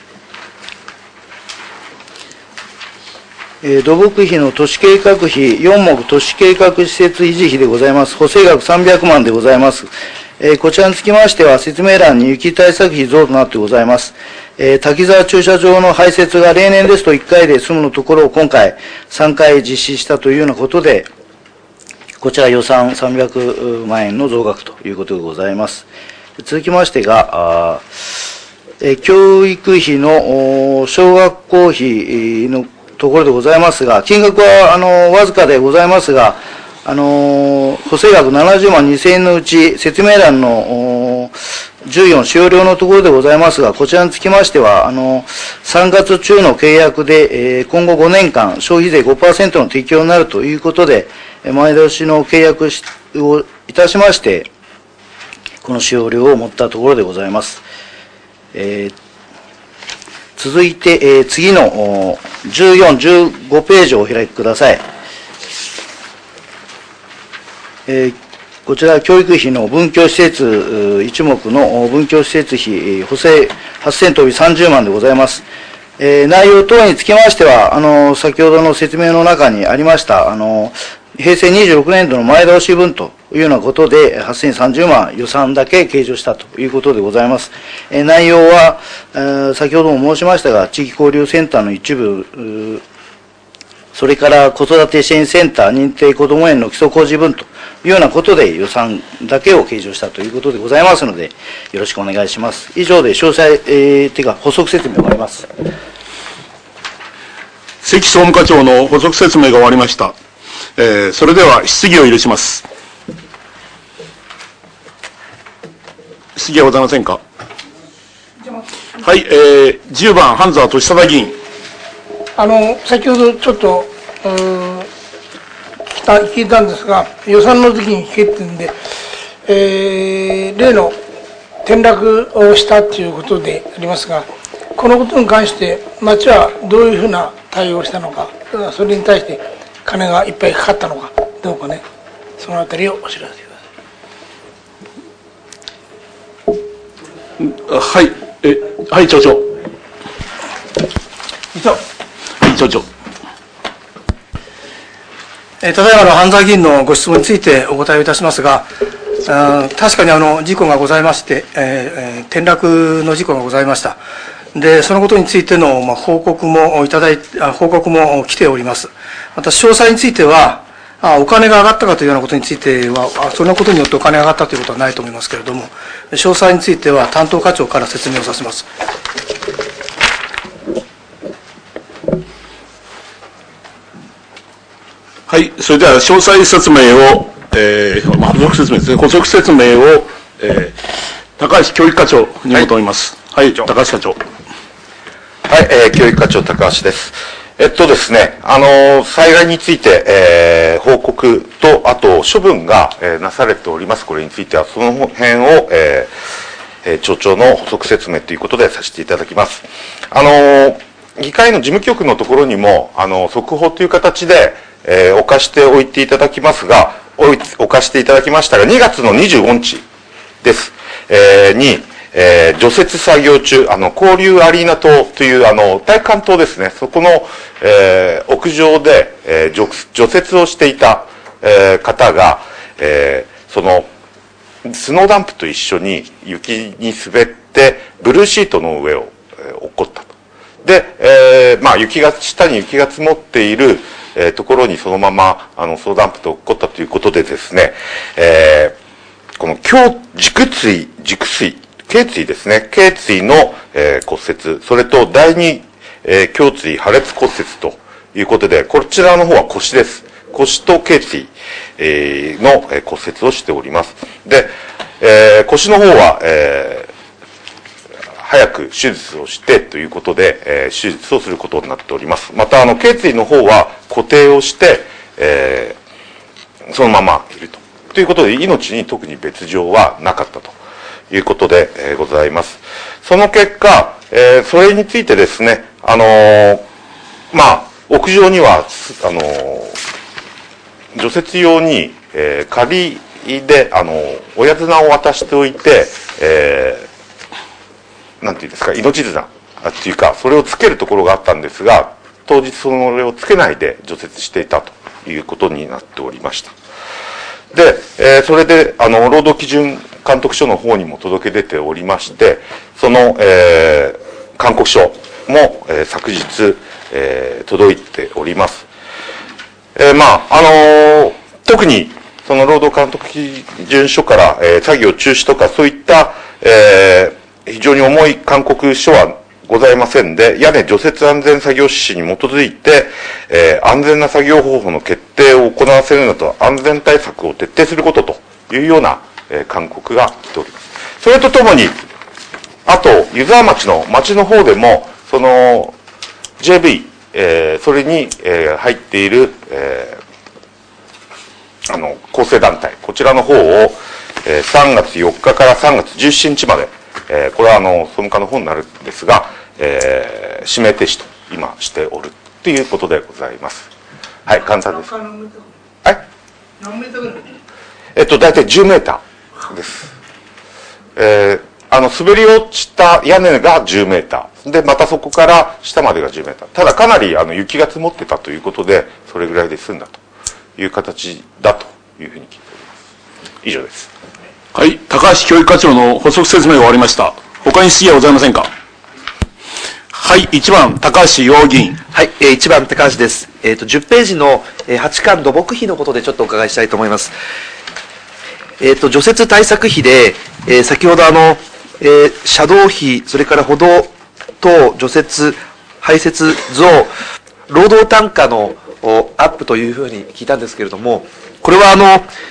土木費の都市計画費、4目都市計画施設維持費でございます。補正額300万でございます。こちらにつきましては、説明欄に雪対策費増となってございます。滝沢駐車場の排雪が例年ですと1回で済むのところを今回3回実施したというようなことで、こちら予算300万円の増額ということでございます。続きましてが、教育費の小学校費のところでございますが、金額はわずかでございますが、補正額70万2000円のうち、説明欄の14使用料のところでございますが、こちらにつきましては、3月中の契約で、今後5年間、消費税 5% の適用になるということで、前倒しの契約をいたしまして、この使用料を持ったところでございます。続いて、次の14、15ページをお開きください。こちら、教育費の文教施設一目の文教施設費補正8000飛び30万でございます。内容等につきましては、先ほどの説明の中にありました、平成26年度の前倒し分というようなことで、8030万予算だけ計上したということでございます。内容は、先ほども申しましたが、地域交流センターの一部、それから子育て支援センター、認定こども園の基礎工事分というようなことで予算だけを計上したということでございますので、よろしくお願いします。以上で詳細、補足説明が終わります。 関総務課長の補足説明が終わりました。それでは質疑を許します。質疑はございませんか。はい、10番、半沢俊貞議員。 先ほどちょっと、聞いたんですが、予算の時に聞けってんで、例の転落をしたということでありますが、このことに関して、町はどういうふうな対応をしたのか、それに対して金がいっぱいかかったのか、どうかね、そのあたりをお知らせください。 はい、はい、町長。はい、町長。 ただいまの半沢議員のご質問についてお答えをいたしますが、確かに事故がございまして、転落の事故がございました。で、そのことについての報告も来ております。また、詳細については、お金が上がったかというようなことについては、そのことによってお金が上がったということはないと思いますけれども、詳細については担当課長から説明をさせます。 はい、それでは詳細説明を、補足説明ですね。補足説明を、高橋教育課長に求めます。はい、高橋課長。 はい、教育課長高橋です。ですね、災害について、報告と、あと、処分が、なされております。これについては、その辺を、町長の補足説明ということでさせていただきます。議会の事務局のところにも、速報という形で、置かしておいていただきますが、置かしていただきましたが、2月の25日です。に、除雪作業中、交流アリーナ棟という、体育館棟ですね、そこの、屋上で、除雪をしていた、方が、その、スノーダンプと一緒に雪に滑って、ブルーシートの上を、落っこったと。で、下に雪が積もっている、 ところにそのまま、ソーダンプと起こったということでですね、この軸椎、頸椎ですね、頸椎の、骨折、それと第二、胸椎破裂骨折ということで、こちらの方は腰です。腰と頸椎、の骨折をしております。で、腰の方は、早く手術をしてということで、手術をすることになっております。また、頸椎の方は固定をして、そのままいると。ということで、命に特に別状はなかったということで、ございます。その結果、それについてですね、屋上には、除雪用に、仮で、親綱を渡しておいて、なんていうんですか、命綱っていうか、それをつけるところがあったんですが、当日それをつけないで除雪していたということになっておりました。で、それで、労働基準監督署の方にも届け出ておりまして、その、勧告書も、昨日、届いております。特に、その労働監督基準書から、作業中止とか、そういった、非常に重い勧告書はございませんで、屋根除雪安全作業指示に基づいて、安全な作業方法の決定を行わせるなど、安全対策を徹底することというような、勧告が来ております。それとともに、あと、湯沢町の方でも、その、JV、それに、入っている、構成団体、こちらの方を、3月4日から3月17日まで、これは総務課の方になるんですが、指名停止と今しておるということでございます。はい、簡単です。はい。 何メートルぐらい？ 大体10メーターです。滑り落ちた屋根が10メーター。で、またそこから下までが10メーター。ただかなり雪が積もってたということで、それぐらいで済んだという形だというふうに聞いております。以上です。 はい、高橋教育課長の補足説明が終わりました。他に質疑はございませんか。はい、1番、高橋洋議員。 はい、1番、高橋です。10ページの8巻土木費のことでちょっとお伺いしたいと思います。除雪対策費で、先ほど車道費、それから歩道等除雪、排雪増、労働単価のアップというふうに聞いたんですけれども、これは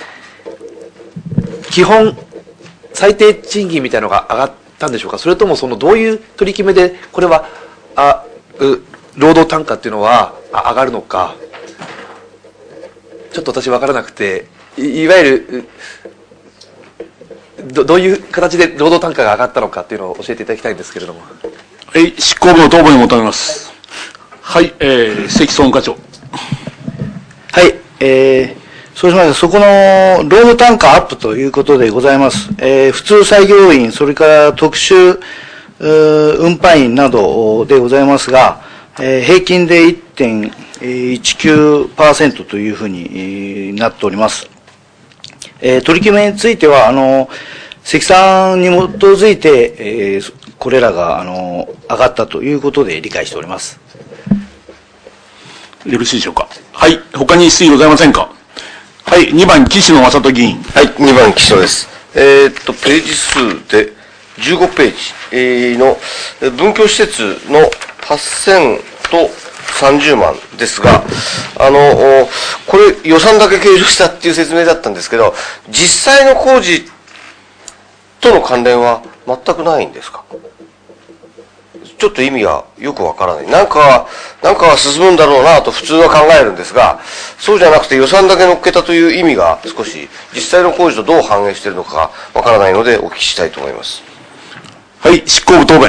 基本最低賃金みたいなのが上がったんでしょうか。それともどういう取り決めでこれは労働単価っていうのは上がるのか、ちょっと私分からなくて、いわゆるどういう形で労働単価が上がったのかっていうのを教えていただきたいんですけれども。 はい、執行部の答弁を求めます。はい、関総務課長。 はい、そうしまして、そこの労働単価アップということでございます。普通作業員、それから特殊運搬員などでございますが、平均で 1.19% というふうになっております。取り決めについては、積算に基づいて、これらが、上がったということで理解しております。 よろしいでしょうか。はい、他に質疑ございませんか。はい、2番、岸野正人議員。 はい、2番、岸野です。ページ数で15ページの文教施設の8000と30万ですが、これ予算だけ計上したっていう説明だったんですけど、実際の工事との関連は全くないんですか？ちょっと意味がよくわからない。なんかは進むんだろうなと普通は考えるんですが、そうじゃなくて予算だけ乗っけたという意味が少し実際の工事とどう反映しているのかわからないのでお聞きしたいと思います。 はい、執行部答弁。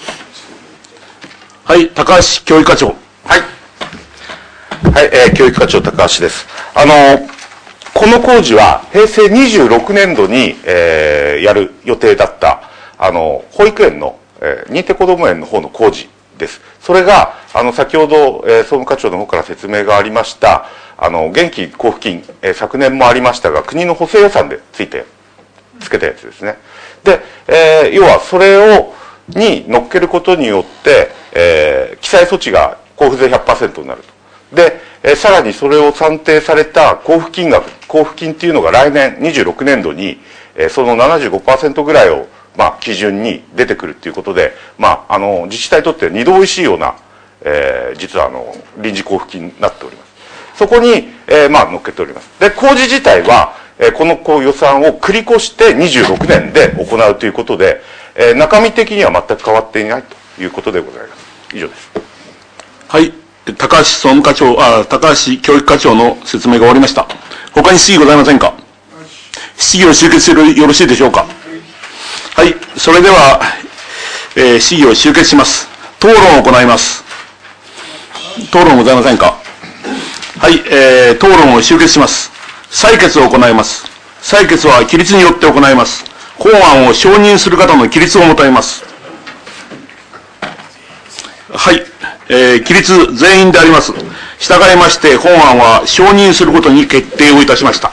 はい、高橋教育課長。 はい。はい、教育課長高橋です。この工事は平成26年度に、やる予定だった、保育園の、認定こども園の方の工事です。それが、先ほど、総務課長の方から説明がありました、現金交付金、昨年もありましたが、国の補正予算でつけたやつですね。で、要はそれに乗っけることによって、記載措置が交付税 100% になると。 で、さらにそれを算定された交付金っていうのが来年26年度に、その 75% ぐらいを、基準に出てくるっていうことで、自治体にとって2度おいしいような、実は臨時交付金になっております。そこに、乗っけております。で、工事自体は、この予算を繰り越して26年で行うということで、中身的には全く変わっていないということでございます。以上です。 はい。高橋教育課長の説明が終わりました。他に質疑ございませんか？質疑を終結するよろしいでしょうか？はい。それでは、質疑を終結します。討論を行います。討論ございませんか？はい。討論を終結します。採決を行います。採決は起立によって行います。本案を承認する方の起立を求めます。はい。起立全員であります。従いまして本案は承認することに決定をいたしました。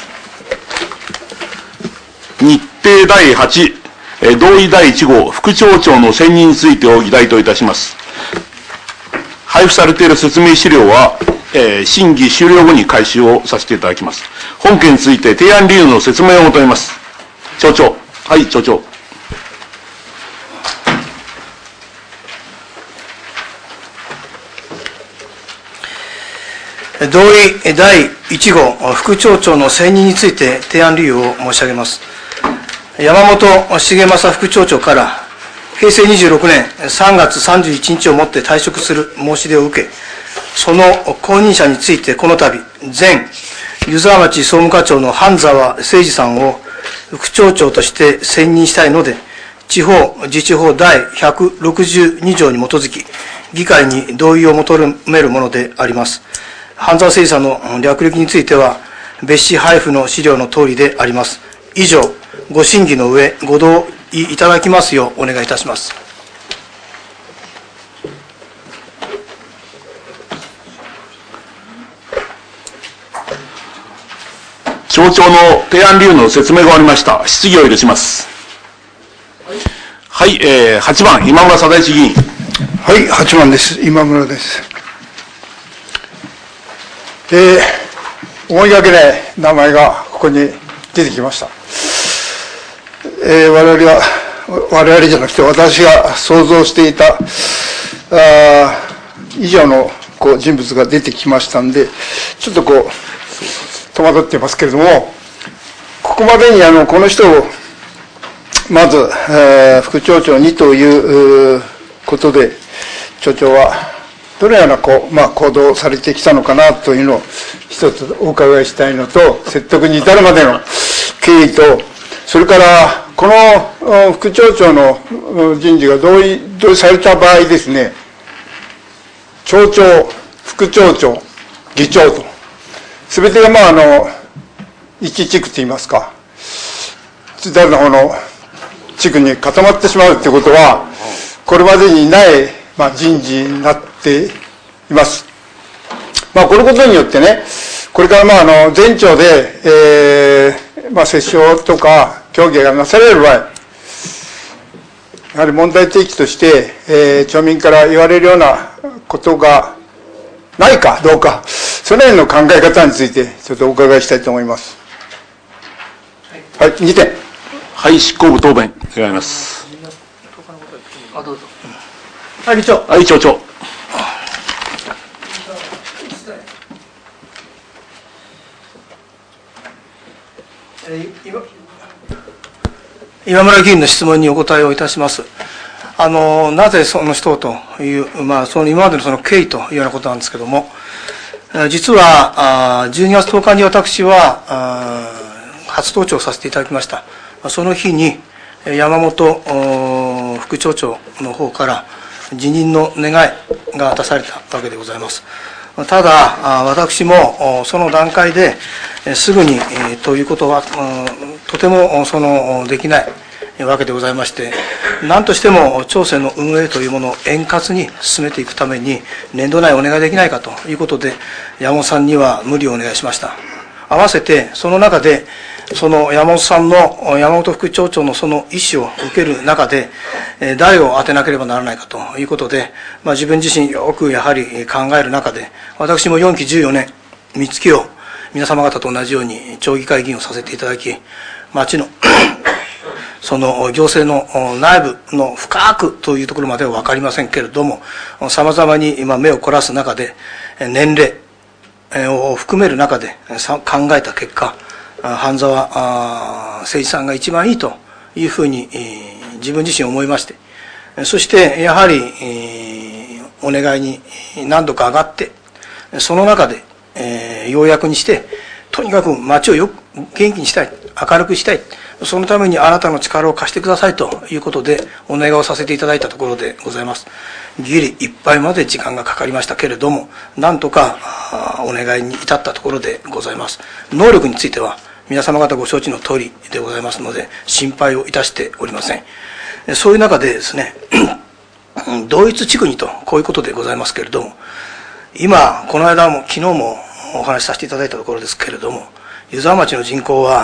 日程第8、同意第1号、副町長の選任についてを議題といたします。配布されている説明資料は、審議終了後に開始をさせていただきます。本件について提案理由の説明を求めます。町長。はい、町長。 同意第1号副町長の選任について提案理由を申し上げます。山本重正副町長から平成26年3月31日をもって退職する申し出を受け、その後任者についてこの度、前湯沢町総務課長の半沢誠二さんを副町長として選任したいので、地方自治法第162条に基づき、議会に同意を求めるものであります。半沢誠二さんの略歴については、別紙配布の資料の通りであります。以上、ご審議の上、ご同意いただきますようお願いいたします。 町長の提案理由の説明が終わりました。質疑を許します。はい、8番、今村貞一議員。 はい、8番です。今村です。思いがけない名前がここに出てきました。我々じゃなくて私が想像していた以上の人物が出てきましたんで、ちょっと戸惑っていますけれども、ここまでにこの人をまず、副町長にということで、町長はどのような行動をされてきたのかなというのを一つお伺いしたいのと、説得に至るまでの経緯と、それからこの副町長の人事が同意された場合ですね、町長、副町長、議長と、すべてが一地区といいますか、誰の方の地区に固まってしまうということは、これまでにない人事になっています。このことによってね、これから全庁で、折衝とか協議がなされる場合、やはり問題提起として、町民から言われるようなことがないかどうか、その辺の考え方についてちょっとお伺いしたいと思います。はい、2点。 はい、執行部答弁願います。 どうぞ。はい、議長。 はい、町長。 今村議員の質問にお答えをいたします。なぜその人という、その今までのその経緯というようなことなんですけれども、実は12月10日に私は初登庁させていただきました。その日に山本副町長の方から辞任の願いが出されたわけでございます。ただ私もその段階ですぐにということはとてもできないわけでございまして、何としても町政の運営というものを円滑に進めていくために年度内お願いできないかということで、山本さんには無理をお願いしました。 合わせてその中でその山本副町長のその意思を受ける中で、誰を当てなければならないかということで、自分自身よくやはり考える中で、私も4期14年、3月を皆様方と同じように町議会議員をさせていただき、町のその行政の内部の深くというところまでは分かりませんけれども、様々に今目を凝らす中で、年齢を含める中で考えた結果、半沢誠一さんが一番いいというふうに自分自身思いまして、そしてやはりお願いに何度か上がって、その中で要約にして、とにかく町を元気にしたい、明るくしたい、そのためにあなたの力を貸してくださいということでお願いをさせていただいたところでございます。ギリいっぱいまで時間がかかりましたけれども、なんとかお願いに至ったところでございます。能力については皆様方ご承知の通りでございますので、心配をいたしておりません。そういう中でですね、同一地区にと、こういうことでございますけれども、今、この間も昨日もお話しさせていただいたところですけれども、湯沢町の人口は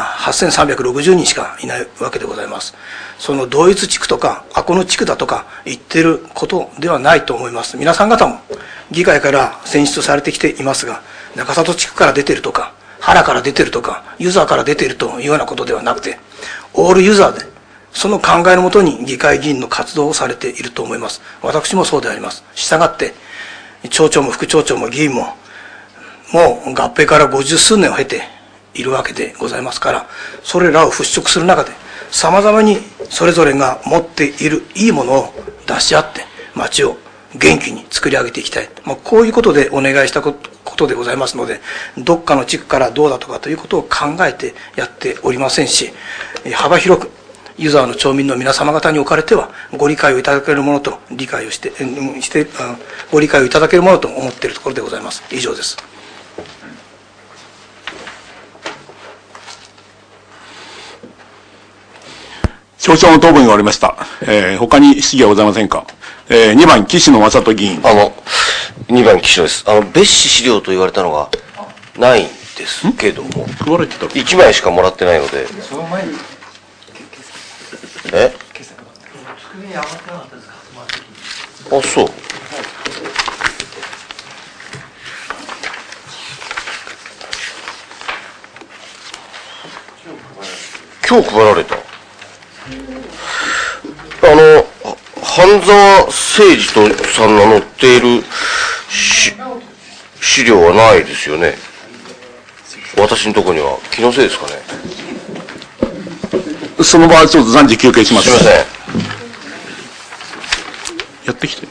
8360人しかいないわけでございます。その同一地区とか、この地区だとか言ってることではないと思います。皆さん方も議会から選出されてきていますが、中里地区から出てるとか、原から出てるとか、湯沢から出ているというようなことではなくて、オールユーザーで、その考えのもとに議会議員の活動をされていると思います。私もそうであります。したがって、町長も副町長も議員も、もう合併から50数年を経ているわけでございますから、それらを払拭する中で、様々にそれぞれが持っているいいものを出し合って、町を元気に作り上げていきたい。こういうことでお願いしたことでございますので、どっかの地区からどうだとかということを考えてやっておりませんし、幅広く、湯沢の町民の皆様方におかれては、ご理解をいただけるものと、ご理解をいただけるものと思っているところでございます。以上です。 町長の答弁が終わりました。他に質疑はございませんか。2番、岸野正人議員。 2番、岸野です。別紙資料と言われたのがないんですけども、1枚しかもらってないので。その前にあ、そう。今日配られた。半沢誠二さんが載っている資料はないですよね。私のところには。気のせいですかね。 その場合ちょっと暫時休憩します。 すみません。 やってきて。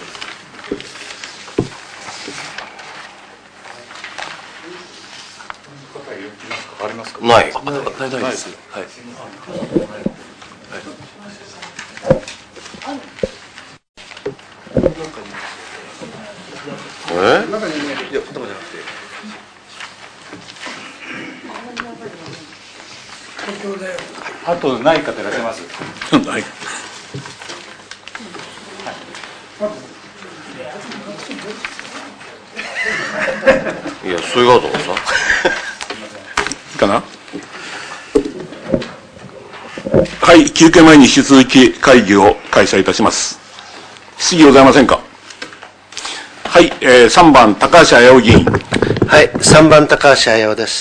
ない。 ないです。はい。 あとない方いらっしゃいます？ はい。 いや、それがと思さ。 いいかな。はい、休憩前に引き続き会議を開催いたします。質疑ございませんか。はい、3番、高橋綾夫議員。 はい、3番、高橋綾夫です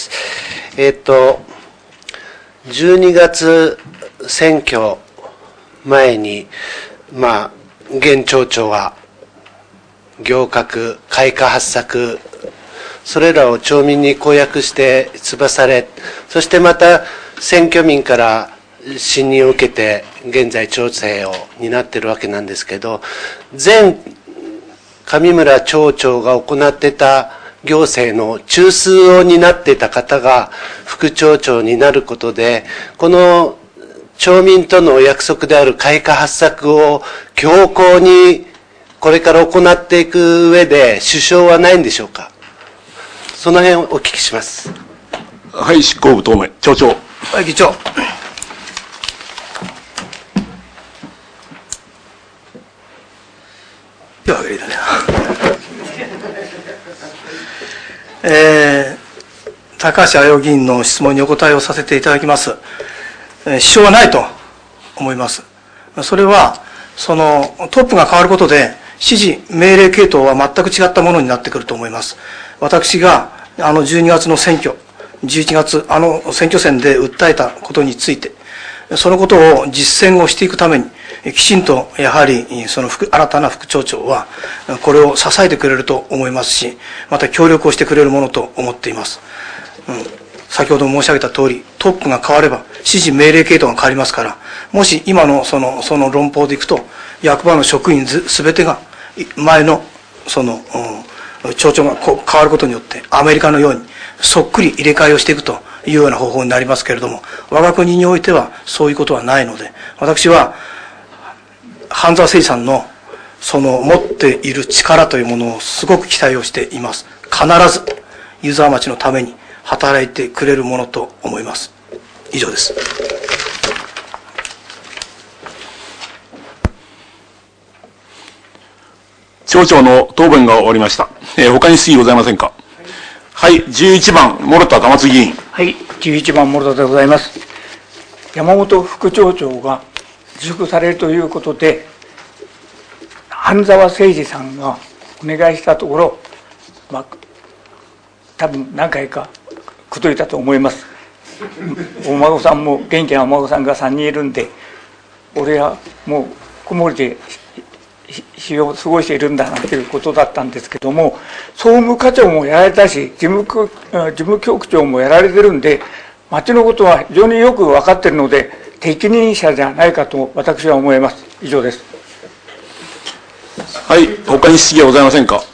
。12月選挙前に、現町長は、行革、開花発作、それらを町民に公約して出馬され、そしてまた選挙民から信任を受けて、現在町政を担っているわけなんですけど、前上村町長が行っていた行政の中枢を担っていた方が副町長になることで、この町民とのお約束である開花発作を強行にこれから行っていく上で支障はないんでしょうか。その辺をお聞きします。 はい、執行部当面、町長。 はい、議長。手を挙げるね。 高橋綾夫議員の質問にお答えをさせていただきます。支障はないと思います。それは、そのトップが変わることで、指示、命令系統は全く違ったものになってくると思います。私が12月の選挙、11月、選挙戦で訴えたことについて、そのことを実践をしていくために、きちんとやはりその新たな副町長は、これを支えてくれると思いますし、また協力をしてくれるものと思っています。先ほど申し上げた通り、トップが変われば、指示命令系統が変わりますから、もし今のその論法でいくと、役場の職員すべてが、前の町長が変わることによって、アメリカのように、そっくり入れ替えをしていくというような方法になりますけれども、我が国においてはそういうことはないので、私は、半沢誠司さんの持っている力というものをすごく期待をしています。必ず、湯沢町のために働いてくれるものと思います。以上です。 町長の答弁が終わりました。他に質疑ございませんか。はい、11番、諸田玉津議員。 はい、11番、諸田でございます。山本副町長が辞職されるということで、半沢誠司さんがお願いしたところ、多分何回か口説いたと思います。お孫さんも、元気なお孫さんが3人いるんで、俺はもう子守で日を過ごしているんだなんていうことだったんですけども、総務課長もやられたし、事務局長もやられてるんで、町のことは非常によく分かっているので、適任者じゃないかと私は思います。以上です。 はい、他に質疑はございませんか。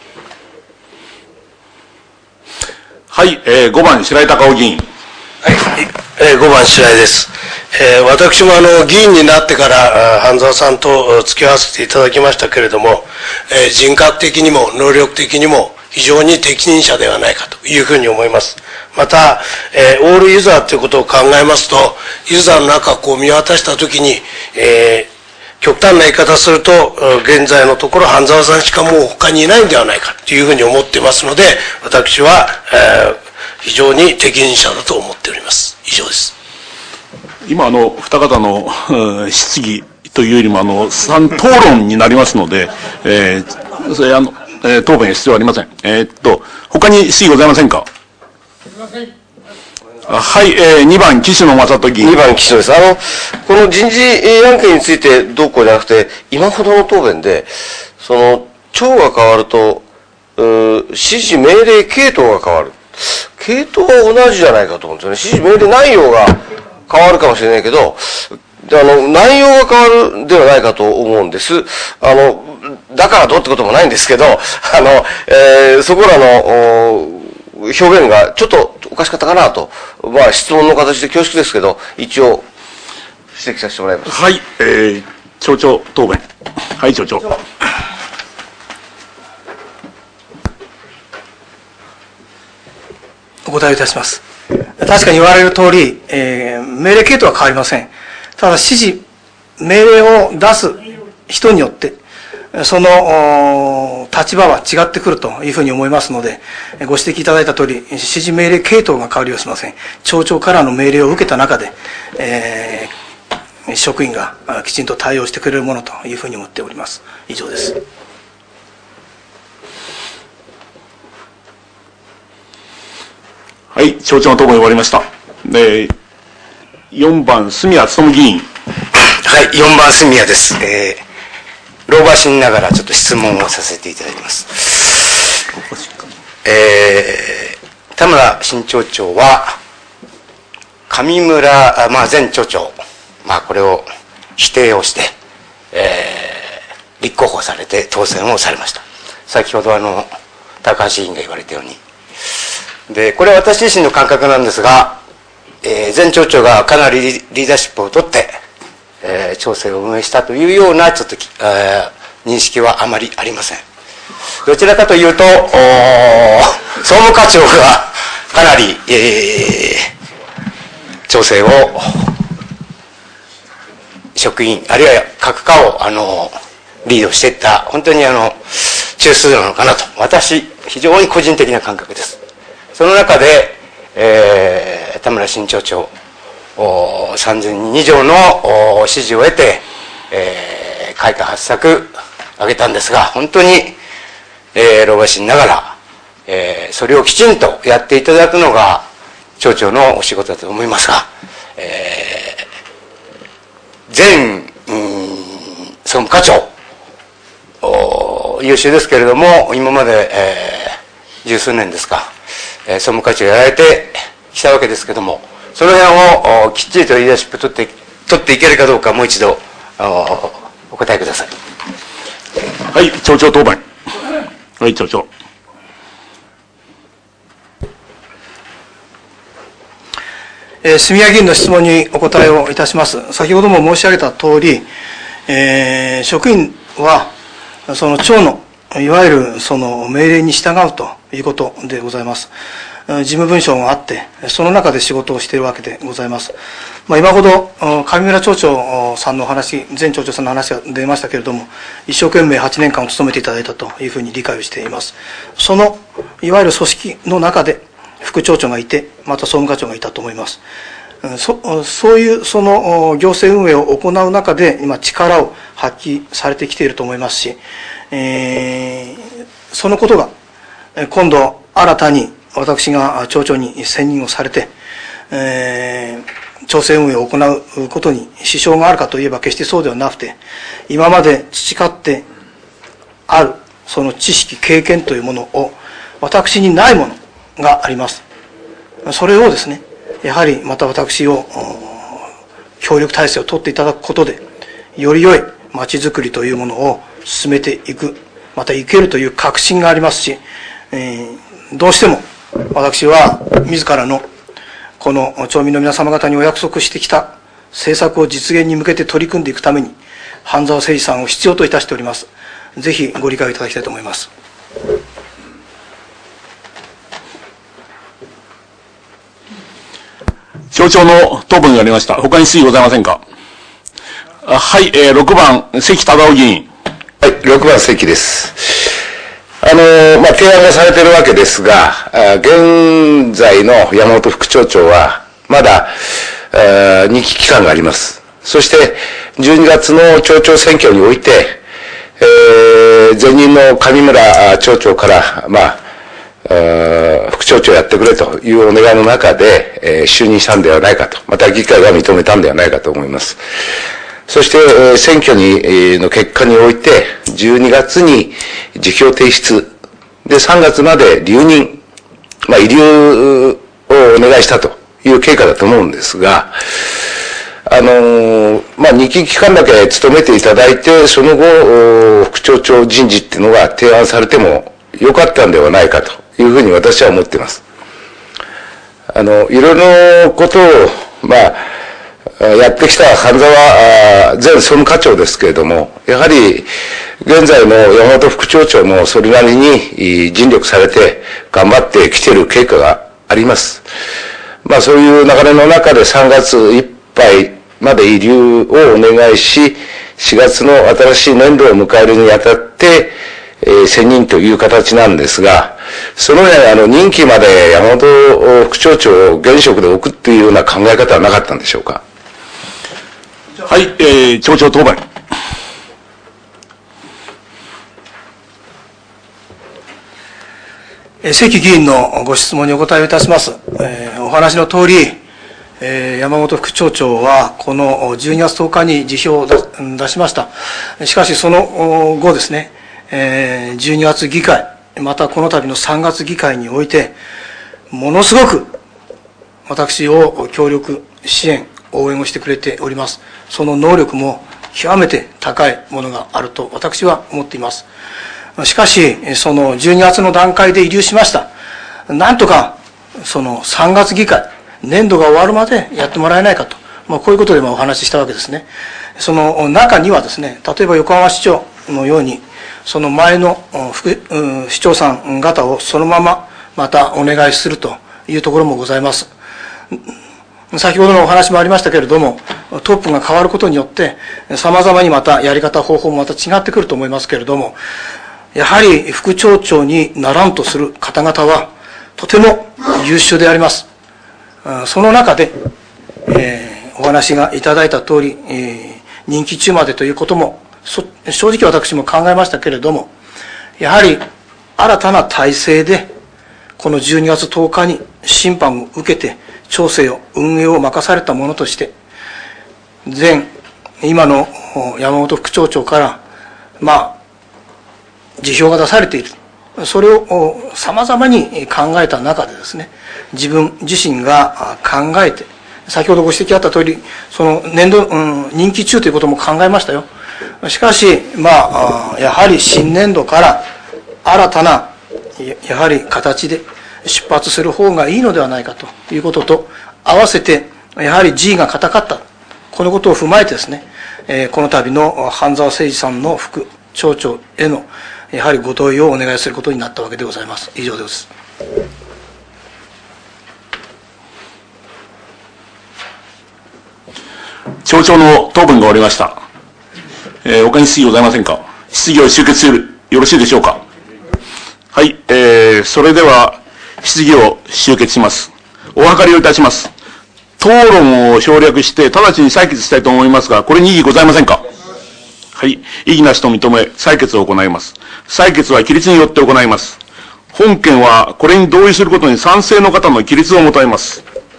はい、5番、白井孝夫議員。 はい、5番白井です。私も議員になってから半沢さんと付き合わせていただきましたけれども、人格的にも能力的にも非常に適任者ではないかというふうに思います。また、オールユーザーということを考えますと、ユーザーの中を見渡したときに、極端な言い方すると、現在のところ半沢さんしかもう他にいないんではないかというふうに思っていますので、私は、非常に適任者だと思っております。以上です。 今二方の質疑というよりも討論になりますので、それ答弁必要ありません。他に質疑ございませんか。はい、2番、岸野正人議員。 2番、岸野です。この人事案件についてどうこうじゃなくて、今ほどの答弁で、長が変わると、指示命令系統が変わる。系統は同じじゃないかと思うんですよね。指示命令内容が変わるかもしれないけど、内容が変わるではないかと思うんです。だからどうってこともないんですけど、そこらの表現がちょっとおかしかったかなと、質問の形で恐縮ですけど、一応指摘させてもらいます。 はい、町長答弁。はい、町長。 お答えいたします。確かに言われる通り、命令系統は変わりません。ただ指示、命令を出す人によって、その立場は違ってくるというふうに思いますので、ご指摘いただいた通り、指示命令系統が変わりはしません。町長からの命令を受けた中で、職員がきちんと対応してくれるものというふうに思っております。以上です。 はい、町長の答弁終わりました。4番、住谷勉議員。 はい、4番、住谷です。老婆心ながらちょっと質問をさせていただきます。田村新町長は、上村、前町長、これを否定をして、立候補されて当選をされました。先ほど高橋委員が言われたように。で、これは私自身の感覚なんですが、前町長がかなりリーダーシップを取って、町政を運営したというようなちょっと、認識はあまりありません。どちらかというと、総務課長がかなり、町政を職員あるいは各課をリードしていった本当に中枢なのかなと、私非常に個人的な感覚です。その中で、 田村新町長3000人以上の支持を得て、開花発作挙げたんですが、本当に、老婆心ながら、それをきちんとやっていただくのが町長のお仕事だと思いますが、前総務課長優秀ですけれども、今まで、十数年ですか、総務課長やられてきたわけですけども、その辺をきっちりとリーダーシップ取っていけるかどうか、もう一度お答えください。 はい、町長答弁。はい、町長。 住谷議員の質問にお答えをいたします。先ほども申し上げた通り、職員はその町のいわゆるその命令に従うということでございます。事務文書があって、その中で仕事をしているわけでございます。今ほど上村町長さんのお話、前町長さんの話が出ましたけれども、一生懸命8年間を務めていただいたというふうに理解をしています。そのいわゆる組織の中で副町長がいて、また総務課長がいたと思います。そういうその行政運営を行う中で今力を発揮されてきていると思いますし、そのことが今度新たに私が町長に選任をされて、町政運営を行うことに支障があるかといえば決してそうではなくて、今まで培ってあるその知識経験というものを私にないものがあります。それをですね、やはりまた私を協力体制を取っていただくことで、より良い町づくりというものを進めていく、またいけるという確信がありますし、どうしても私は自らのこの町民の皆様方にお約束してきた政策を実現に向けて取り組んでいくために、半沢誠司さんを必要といたしております。ぜひご理解いただきたいと思います。 町長の答弁がありました。他に質疑ございませんか。はい、6番、関忠夫議員。 はい、6番関です。提案がされているわけですが、現在の山本副町長は、まだ、任期期間があります。そして、12月の町長選挙において、前任の上村町長から、副町長やってくれというお願いの中で、就任したんではないかと、また議会が認めたんではないかと思います。そして、選挙の結果において、12月に辞表提出、で、3月まで留任、慰留をお願いしたという経過だと思うんですが、2期期間だけ務めていただいて、その後、副町長人事っていうのが提案されてもよかったんではないかというふうに私は思っています。いろいろなことを、やってきた半沢前総務課長ですけれども、やはり現在の山本副町長もそれなりに尽力されて頑張ってきている経過があります。そういう流れの中で3月いっぱいまで慰留をお願いし、4月の新しい年度を迎えるにあたって、選任という形なんですが、その辺任期まで山本副町長を現職で置くっていうような考え方はなかったんでしょうか。 はい、町長答弁。 関議員のご質問にお答えをいたします。お話の通り、山本副町長はこの12月10日に辞表を出しました。しかしその後ですね、12月議会、またこの度の3月議会において、ものすごく私を協力、支援、応援をしてくれております。その能力も極めて高いものがあると私は思っています。しかし、その12月の段階で慰留しました。なんとか、その3月議会、年度が終わるまでやってもらえないかと、こういうことでお話ししたわけですね。その中にはですね、例えば横浜市長のように、その前の市長さん方をそのまままたお願いするというところもございます。先ほどのお話もありましたけれども、トップが変わることによって、様々にまたやり方、方法もまた違ってくると思いますけれども、やはり副町長にならんとする方々は、とても優秀であります。 その中で、お話がいただいた通り、任期中までということも、正直私も考えましたけれども、やはり新たな体制で、この12月10日に審判を受けて、調整を、運営を任されたものとして、今の山本副町長から、辞表が出されている。それを様々に考えた中でですね、自分自身が考えて、先ほどご指摘あった通り、その年度、任期中ということも考えましたよ。しかし、やはり新年度から新たな、やはり形で出発する方がいいのではないかということと、合わせて、やはり辞意が固かった。このことを踏まえてですね、この度の半沢誠二さんの副町長への、やはりご同意をお願いすることになったわけでございます。以上です。 町長の答弁が終わりました。他に質疑ございませんか。質疑を終結する。よろしいでしょうか。はい、それでは質疑を終結します。お諮りをいたします。討論を省略して直ちに採決したいと思いますが、これに異議ございませんか。はい、異議なしと認め採決を行います。採決は起立によって行います。本件はこれに同意することに賛成の方の起立を求めます。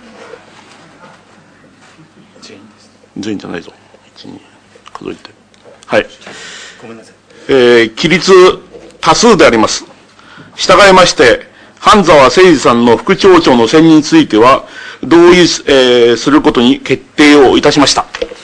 全員じゃないぞ。1、2、数えて。はい。ごめんなさい。起立多数であります。従いまして、半沢誠二さんの副町長の選任については、同意、することに決定をいたしました。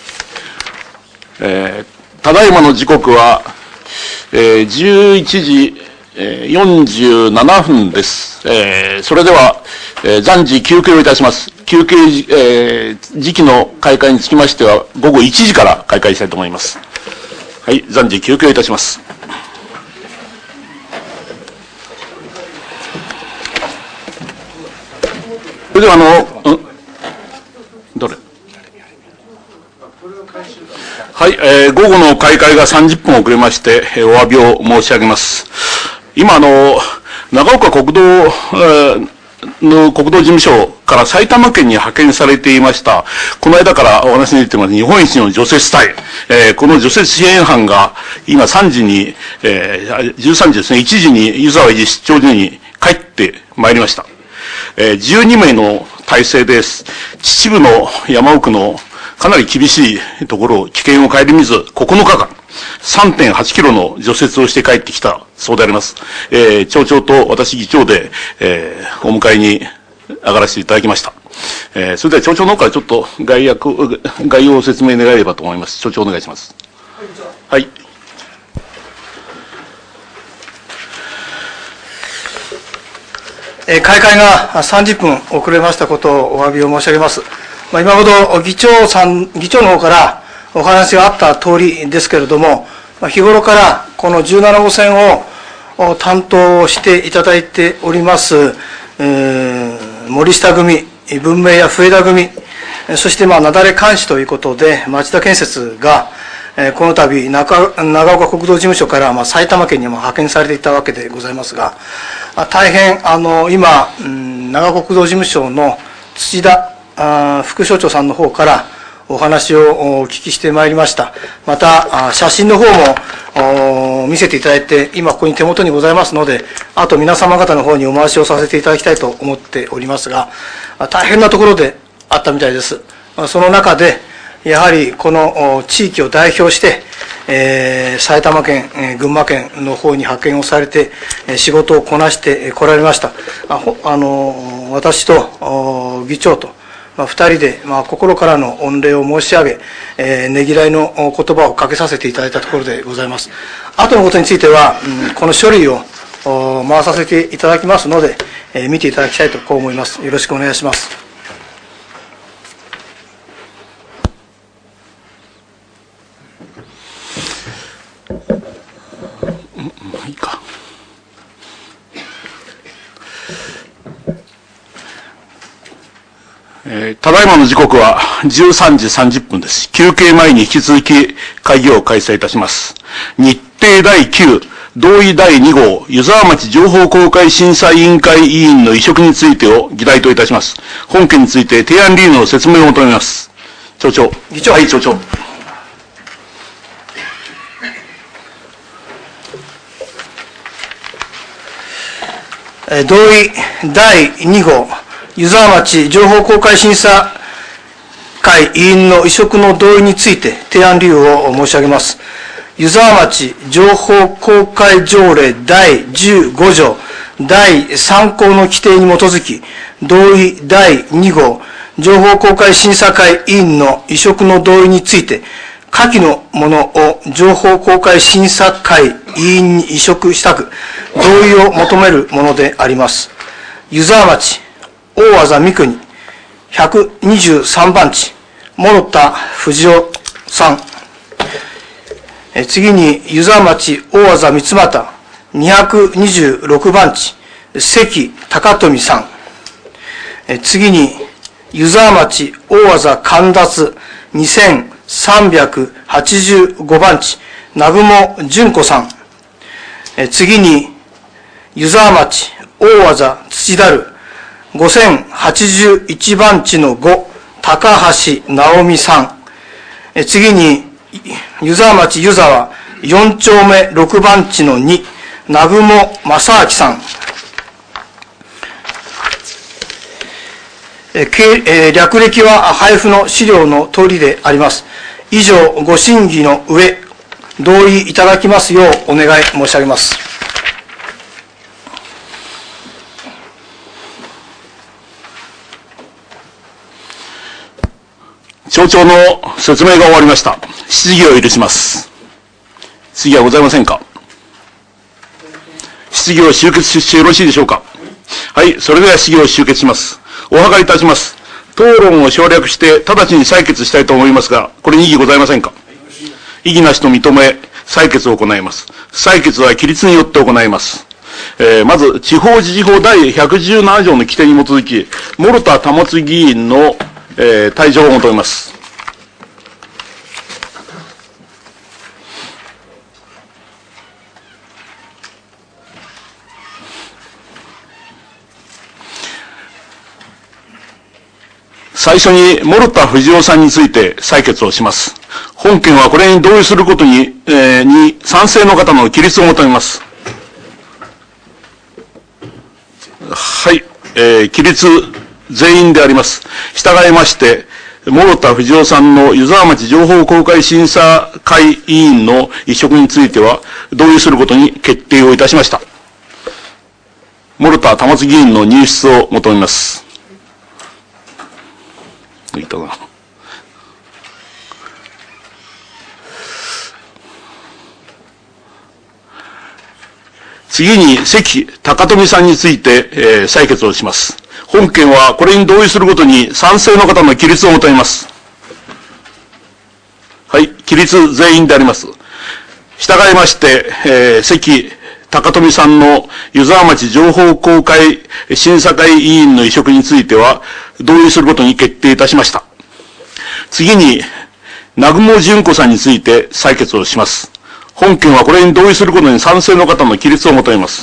ただいまの時刻は、11時47分です。それでは、暫時休憩をいたします。休憩、時期の開会につきましては、午後1時から開会したいと思います。はい、暫時休憩をいたします。それではどれはい、午後の開会が30分遅れまして、お詫びを申し上げます。今、長岡国道、の国道事務所から埼玉県に派遣されていました、この間からお話に出てます、日本一の除雪隊、この除雪支援班が今3時に、13時ですね、1時に湯沢医事出張所に帰ってまいりました。12名の体制です。秩父の山奥のかなり厳しいところを危険を顧みず9日間 3.8 キロの除雪をして帰ってきたそうであります。町長と私議長で、お迎えに上がらせていただきました。それでは町長の方からちょっと概要を説明願えればと思います。町長お願いします。はい。 開会が30分遅れましたことをお詫びを申し上げます。今ほど議長の方からお話があった通りですけれども、日頃からこの17号線を担当していただいております、森下組、文明や笛田組、そして雪崩監視ということで、町田建設が、この度、長岡国道事務所から埼玉県にも派遣されていたわけでございますが、大変、今、長岡国道事務所の土田副所長さんの方からお話をお聞きしてまいりました。また、写真の方も見せていただいて、今ここに手元にございますので、あと皆様方の方にお回しをさせていただきたいと思っておりますが、大変なところであったみたいです。その中で、やはりこの地域を代表して、埼玉県、群馬県の方に派遣をされて、仕事をこなしてこられました。私と議長と、二人で、心からの御礼を申し上げ、ねぎらいの言葉をかけさせていただいたところでございます。後のことについては、この書類を回させていただきますので、見ていただきたいとこう思います。よろしくお願いします。 いいか。ただいまの時刻は13時30分です。休憩前に引き続き会議を開催いたします。日程第9 同意第2号、湯沢町情報公開審査委員会委員の委嘱についてを議題といたします。本件について提案理由の説明を求めます。町長。 議長。 はい、町長。 同意第2号、湯沢町情報公開審査会委員の委嘱の同意について提案理由を申し上げます。湯沢町情報公開条例第15条第3項の規定に基づき、同意第2号情報公開審査会委員の委嘱の同意について、下記のものを情報公開審査会委員に委嘱したく、同意を求めるものであります。湯沢町大字三国123番地、諸田藤夫さん。次に、湯沢町大字三俣226番地、関高富さん。次に、湯沢町大字神達2385番地、南雲純子さん。次に、湯沢町大字土だる5081番地の5、高橋直美さん。次に、湯沢町湯沢4丁目6番地の2、南雲正明さん。略歴は配布の資料の通りであります。以上、ご審議の上、同意いただきますようお願い申し上げます。 町長の説明が終わりました。質疑を許します。質疑はございませんか？質疑を終結してよろしいでしょうか？はい、それでは質疑を終結します。お諮りいたします。討論を省略して直ちに採決したいと思いますが、これに異議ございませんか？異議なしと認め、採決を行います。採決は規律によって行います。まず、地方自治法第117条の規定に基づき、諸田保議員の退場を求めます。最初に諸田藤夫さんについて採決をします。本件はこれに同意することに、賛成の方の起立を求めます。はい、起立全員であります。従いまして、諸田藤夫さんの湯沢町情報公開審査会委員の委嘱については同意することに決定をいたしました。諸田保議員の入室を求めます。いたな。次に関高富さんについて、採決をします。本件はこれに同意することに賛成の方の起立を求めます。はい、起立全員であります。従いまして、関高富さんの湯沢町情報公開審査会委員の委嘱については同意することに決定いたしました。次に、南雲純子さんについて採決をします。本件はこれに同意することに賛成の方の起立を求めます。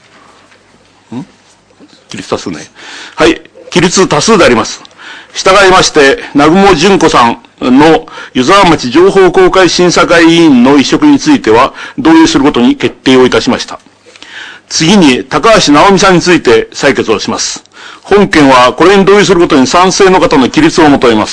起立多数ね。はい。起立多数であります。従いまして、南雲純子さんの湯沢町情報公開審査会委員の委嘱については同意することに決定をいたしました。次に、高橋直美さんについて採決をします。本件はこれに同意することに賛成の方の起立を求めます。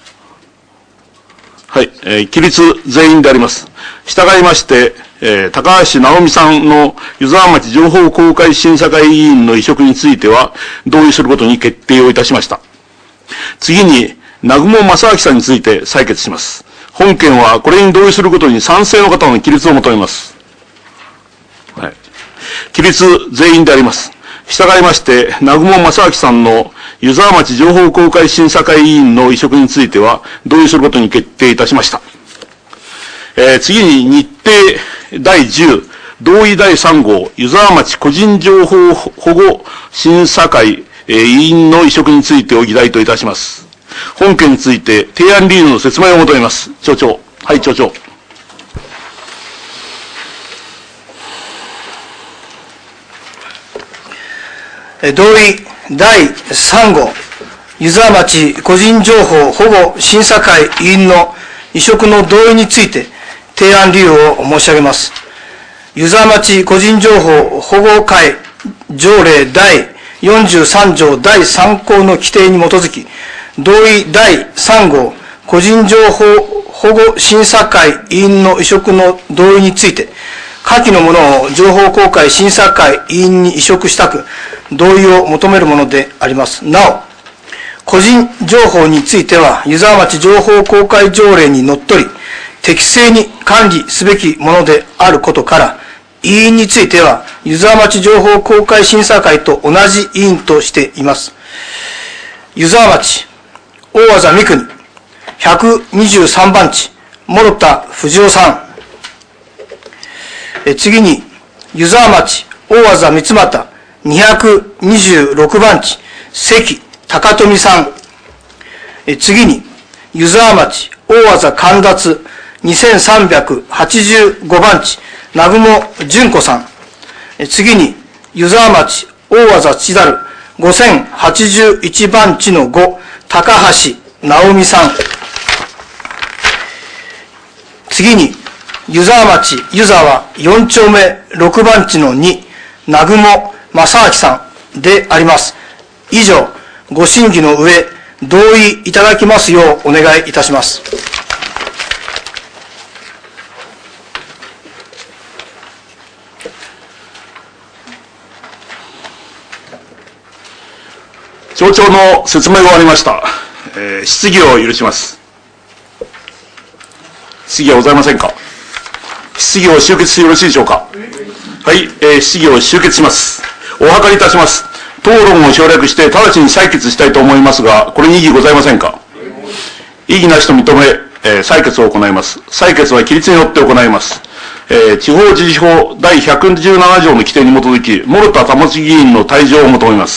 はい。起立全員であります。従いまして、高橋直美さんの湯沢町情報公開審査会委員の委嘱については同意することに決定をいたしました。次に、南雲正明さんについて採決します。本件はこれに同意することに賛成の方の起立を求めます。はい。起立全員であります。従いまして、南雲正明さんの湯沢町情報公開審査会委員の委嘱については同意することに決定いたしました。次に日程第10、同意第3号、湯沢町個人情報保護審査会委員の委嘱についてを議題といたします。本件について提案理由の説明を求めます。町長。はい、町長。 同意第3号、湯沢町個人情報保護審査会委員の委嘱の同意について提案理由を申し上げます。湯沢町個人情報保護会条例第43条第3項の規定に基づき、同意第3号個人情報保護審査会委員の委嘱の同意について、下記のものを情報公開審査会委員に委嘱したく、同意を求めるものであります。なお、個人情報については、湯沢町情報公開条例にのっとり、適正に管理すべきものであることから、委員については、湯沢町情報公開審査会と同じ委員としています。湯沢町、大字三国、123番地、諸田藤夫さん。次に、湯沢町、大字三俣、226番地、関高富さん。次に、湯沢町、大字神立、2385番地、南雲純子さん。次に、湯沢町、大字千猿、5081番地の5、高橋直美さん。次に、湯沢町、湯沢4丁目6番地の2、南雲正明さんであります。以上、ご審議の上、同意いただきますようお願いいたします。 町長の説明が終わりました。質疑を許します。質疑はございませんか。質疑を終結してよろしいでしょうか。はい、質疑を終結します。お諮りいたします。討論を省略して直ちに採決したいと思いますが、これに異議ございませんか。異議なしと認め、採決を行います。採決は規律によって行います。地方自治法第117条の規定に基づき、諸田保議員の退場を求めます。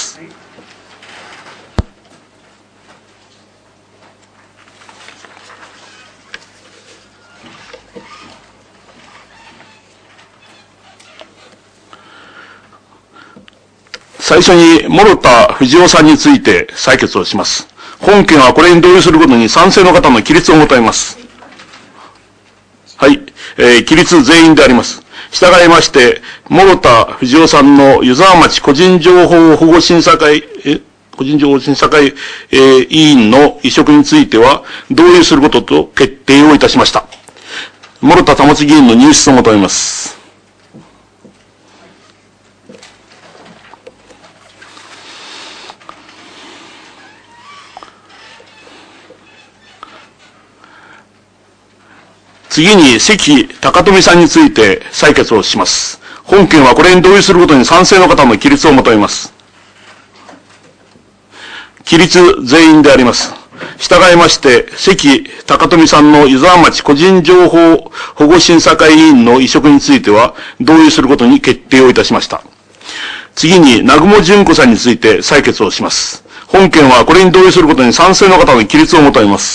最初に、諸田藤夫さんについて採決をします。本件はこれに同意することに賛成の方の起立を求めます。はい、起立全員であります。従いまして、諸田藤夫さんの湯沢町個人情報保護審査会、個人情報審査会、委員の委嘱については、同意することと決定をいたしました。諸田保議員の入室を求めます。次に、関高富さんについて採決をします。本件はこれに同意することに賛成の方の起立を求めます。起立全員であります。従いまして、関高富さんの湯沢町個人情報保護審査会委員の委嘱については、同意することに決定をいたしました。次に、南雲純子さんについて採決をします。本件はこれに同意することに賛成の方の起立を求めます。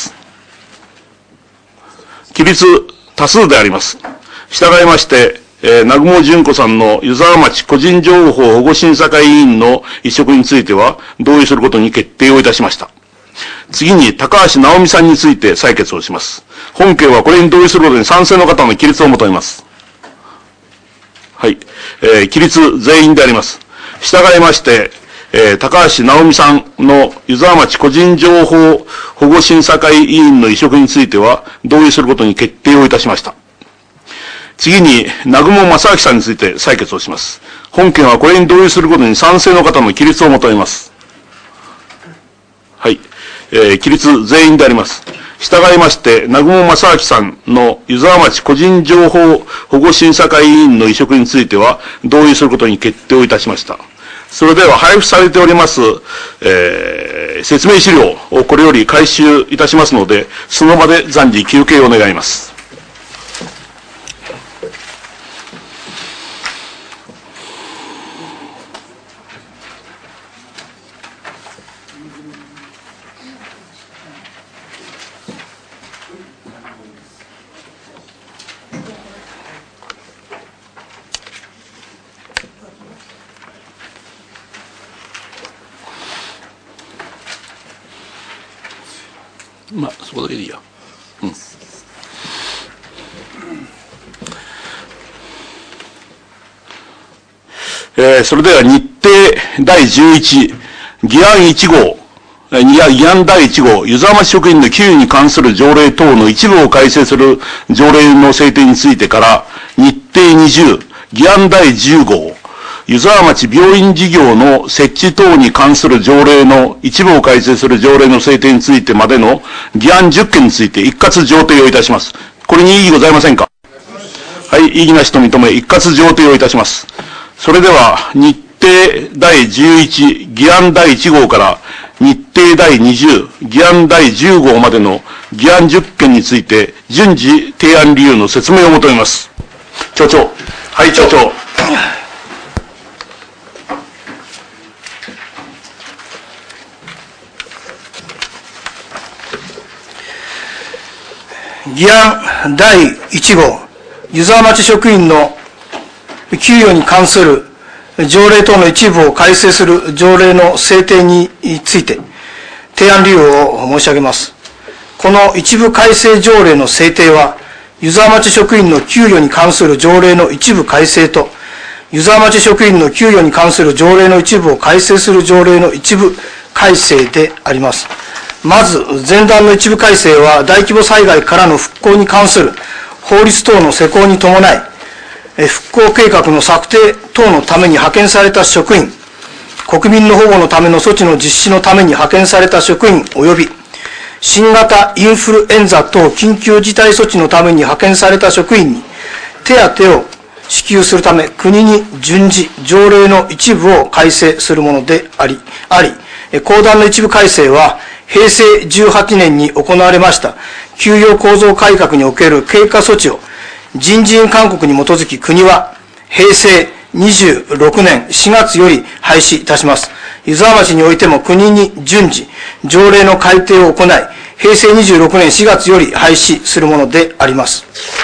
起立多数であります。従いまして、南雲純子さんの湯沢町個人情報保護審査会委員の委嘱については同意することに決定をいたしました。次に高橋直美さんについて採決をします。本件はこれに同意することに賛成の方の起立を求めます。はい、起立全員であります。従いまして、高橋直美さんの湯沢町個人情報保護審査会委員の委嘱については同意することに決定をいたしました。次に、南雲正明さんについて採決をします。本件はこれに同意することに賛成の方の起立を求めます。はい、起立全員であります。従いまして、南雲正明さんの湯沢町個人情報保護審査会委員の委嘱については同意することに決定をいたしました。それでは配布されております、説明資料をこれより回収いたしますので、その場で暫時休憩を願います。 まあ、そこだけでいいや。それでは日程第11、議案1号、議案第1号、湯沢町職員の給与に関する条例等の一部を改正する条例の制定についてから、日程20、議案第10号、湯沢町病院事業の設置等に関する条例の一部を改正する条例の制定についてまでの議案10件について一括上呈をいたします。これに異議ございませんか？はい、異議なしと認め、一括上呈をいたします。それでは、日程第11、議案第1号から、日程第20、議案第10号までの議案10件について、順次提案理由の説明を求めます。町長。はい、町長。 議案第1号、湯沢町職員の給与に関する条例等の一部を改正する条例の制定について提案理由を申し上げます。この一部改正条例の制定は、湯沢町職員の給与に関する条例の一部改正と、湯沢町職員の給与に関する条例の一部を改正する条例の一部改正であります。まず、前段の一部改正は、大規模災害からの復興に関する法律等の施行に伴い、復興計画の策定等のために派遣された職員、国民の保護のための措置の実施のために派遣された職員及び、新型インフルエンザ等緊急事態措置のために派遣された職員に手当を支給するため、国に準じ条例の一部を改正するものであり、後段の一部改正は、平成18年に行われました給与構造改革における経過措置を人事院勧告に基づき、国は平成26年4月より廃止いたします。湯沢町においても国に準じ条例の改定を行い、平成26年4月より廃止するものであります。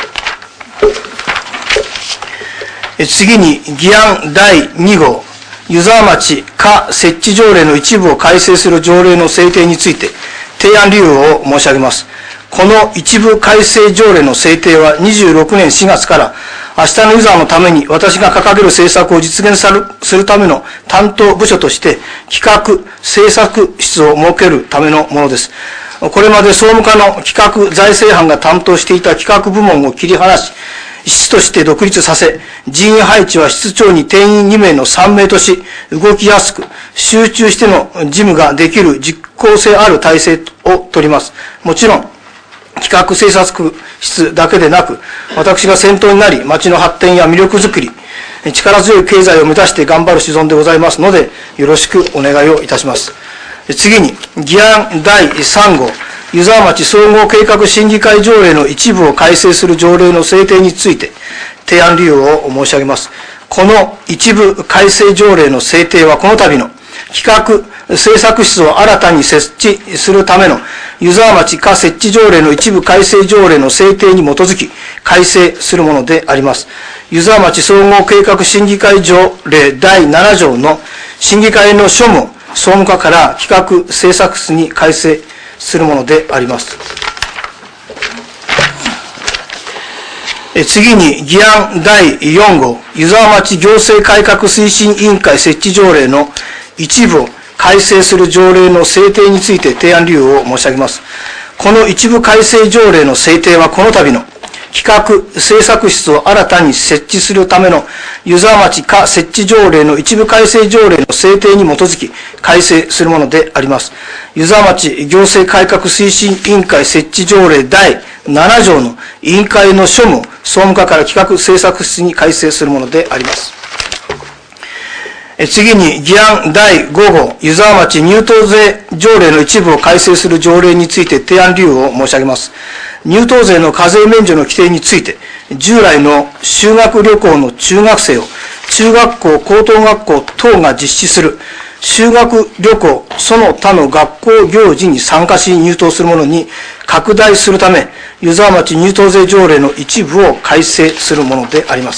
次に議案第2号、湯沢町課設置条例の一部を改正する条例の制定について提案理由を申し上げます。この一部改正条例の制定は26年4月から明日の湯沢のために私が掲げる政策を実現するための担当部署として企画政策室を設けるためのものです。これまで総務課の企画財政班が担当していた企画部門を切り離し、室として独立させ、人員配置は室長に定員2名の3名とし、動きやすく、集中しての事務ができる実効性ある体制を取ります。もちろん、企画政策室だけでなく、私が先頭になり、町の発展や魅力づくり、力強い経済を目指して頑張る所存でございますので、よろしくお願いをいたします。次に、議案第3号、湯沢町総合計画審議会条例の一部を改正する条例の制定について提案理由を申し上げます。この一部改正条例の制定はこの度の企画政策室を新たに設置するための湯沢町課設置条例の一部改正条例の制定に基づき改正するものであります。湯沢町総合計画審議会条例第7条の審議会の書務を総務課から企画政策室に改正するものであります。次に議案第4号、湯沢町行政改革推進委員会設置条例の一部を改正する条例の制定について提案理由を申し上げます。この一部改正条例の制定はこの度の企画政策室を新たに設置するための湯沢町課設置条例の一部改正条例の制定に基づき改正するものであります。湯沢町行政改革推進委員会設置条例第7条の委員会の書務を総務課から企画政策室に改正するものであります。次に議案第5号、湯沢町入湯税条例の一部を改正する条例について提案理由を申し上げます。入湯税の課税免除の規定について、従来の修学旅行の中学生を中学校、高等学校等が実施する修学旅行その他の学校行事に参加し入湯するものに拡大するため、湯沢町入湯税条例の一部を改正するものであります。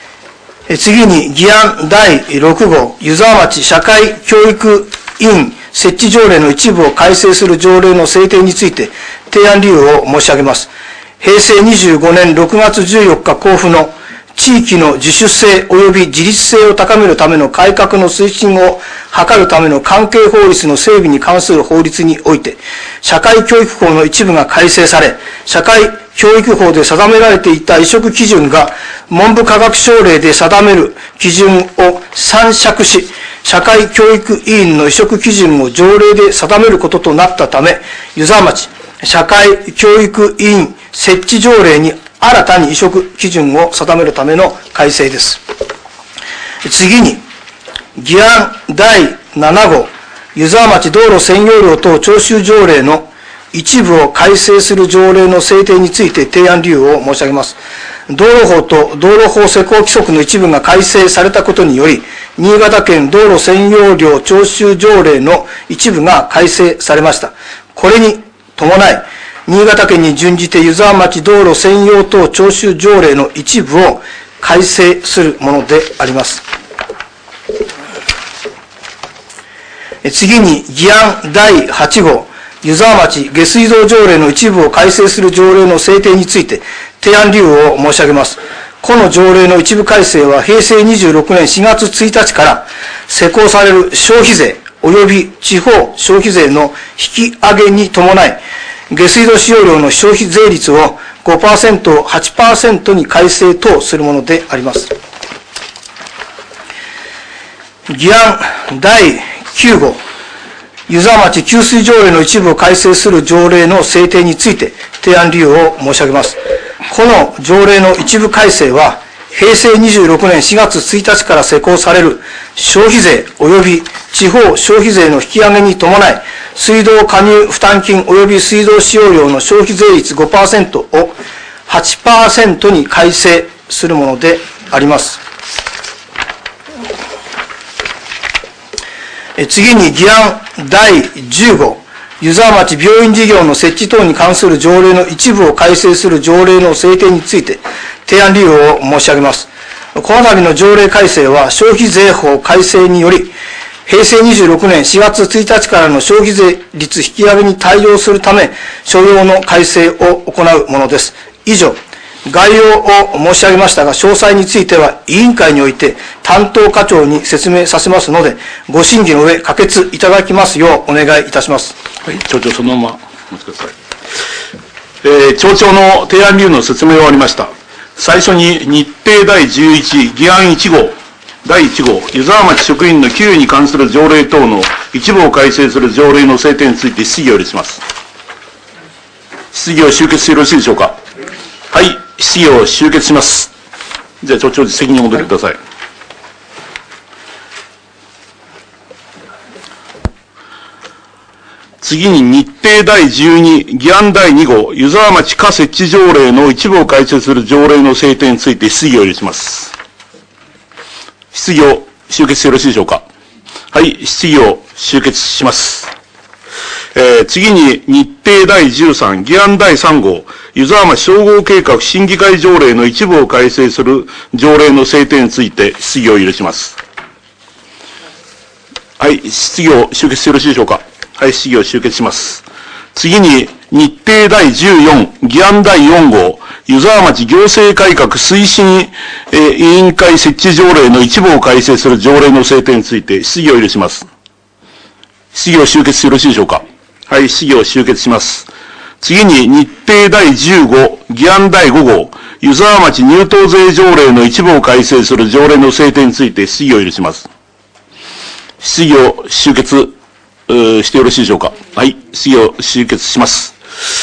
次に議案第6号、湯沢町社会教育委員設置条例の一部を改正する条例の制定について提案理由を申し上げます。平成25年6月14日公布の地域の自主性及び自立性を高めるための改革の推進を図るための関係法律の整備に関する法律において、社会教育法の一部が改正され、社会教育法で定められていた移植基準が文部科学省令で定める基準を参酌し、社会教育委員の移植基準を条例で定めることとなったため、湯沢町社会教育委員設置条例に新たに移植基準を定めるための改正です。次に、議案第7号、湯沢町道路占用料等徴収条例の一部を改正する条例の制定について提案理由を申し上げます。道路法と道路法施行規則の一部が改正されたことにより、新潟県道路占用料徴収条例の一部が改正されました。これに伴い、新潟県に準じて湯沢町道路占用等徴収条例の一部を改正するものであります。次に、議案第8号、湯沢町下水道条例の一部を改正する条例の制定について提案理由を申し上げます。この条例の一部改正は平成26年4月1日から施行される消費税及び地方消費税の引き上げに伴い、下水道使用量の消費税率を 5% を 8% に改正等するものであります。議案第9号、湯沢町給水条例の一部を改正する条例の制定について提案理由を申し上げます。この条例の一部改正は、平成26年4月1日から施行される消費税及び地方消費税の引き上げに伴い、水道加入負担金及び水道使用量の消費税率 5% を 8% に改正するものであります。次に議案第10号、湯沢町病院事業の設置等に関する条例の一部を改正する条例の制定について提案理由を申し上げます。この度の条例改正は消費税法改正により、平成26年4月1日からの消費税率引き上げに対応するため、所要の改正を行うものです。以上、概要を申し上げましたが、詳細については委員会において担当課長に説明させますので、ご審議の上、可決いただきますようお願いいたします。 はい、町長、そのままお待ちください。町長の提案理由の説明が終わりました。最初に日程第11、議案1号、第1号、湯沢町職員の給与に関する条例等の一部を改正する条例の制定について質疑を許します。質疑を終結してよろしいでしょうか。はい、質疑を終結します。じゃあ、町長、席に戻ってください。次に日程第12、議案第2号、湯沢町下設置条例の一部を改正する条例の制定について質疑を許します。質疑を終結してよろしいでしょうか。はい、質疑を終結します。次に日程第13、議案第3号、湯沢町総合計画審議会条例の一部を改正する条例の制定について質疑を許します。はい、質疑を終結してよろしいでしょうか。はい、質疑を終結します。次に日程第14、議案第4号、湯沢町行政改革推進委員会設置条例の一部を改正する条例の制定について質疑を許します。質疑を終結してよろしいでしょうか。はい、質疑を終結します。次に日程第15、議案第5号、湯沢町入湯税条例の一部を改正する条例の制定について質疑を許します。質疑を終結してよろしいでしょうか。はい、質疑を終結します。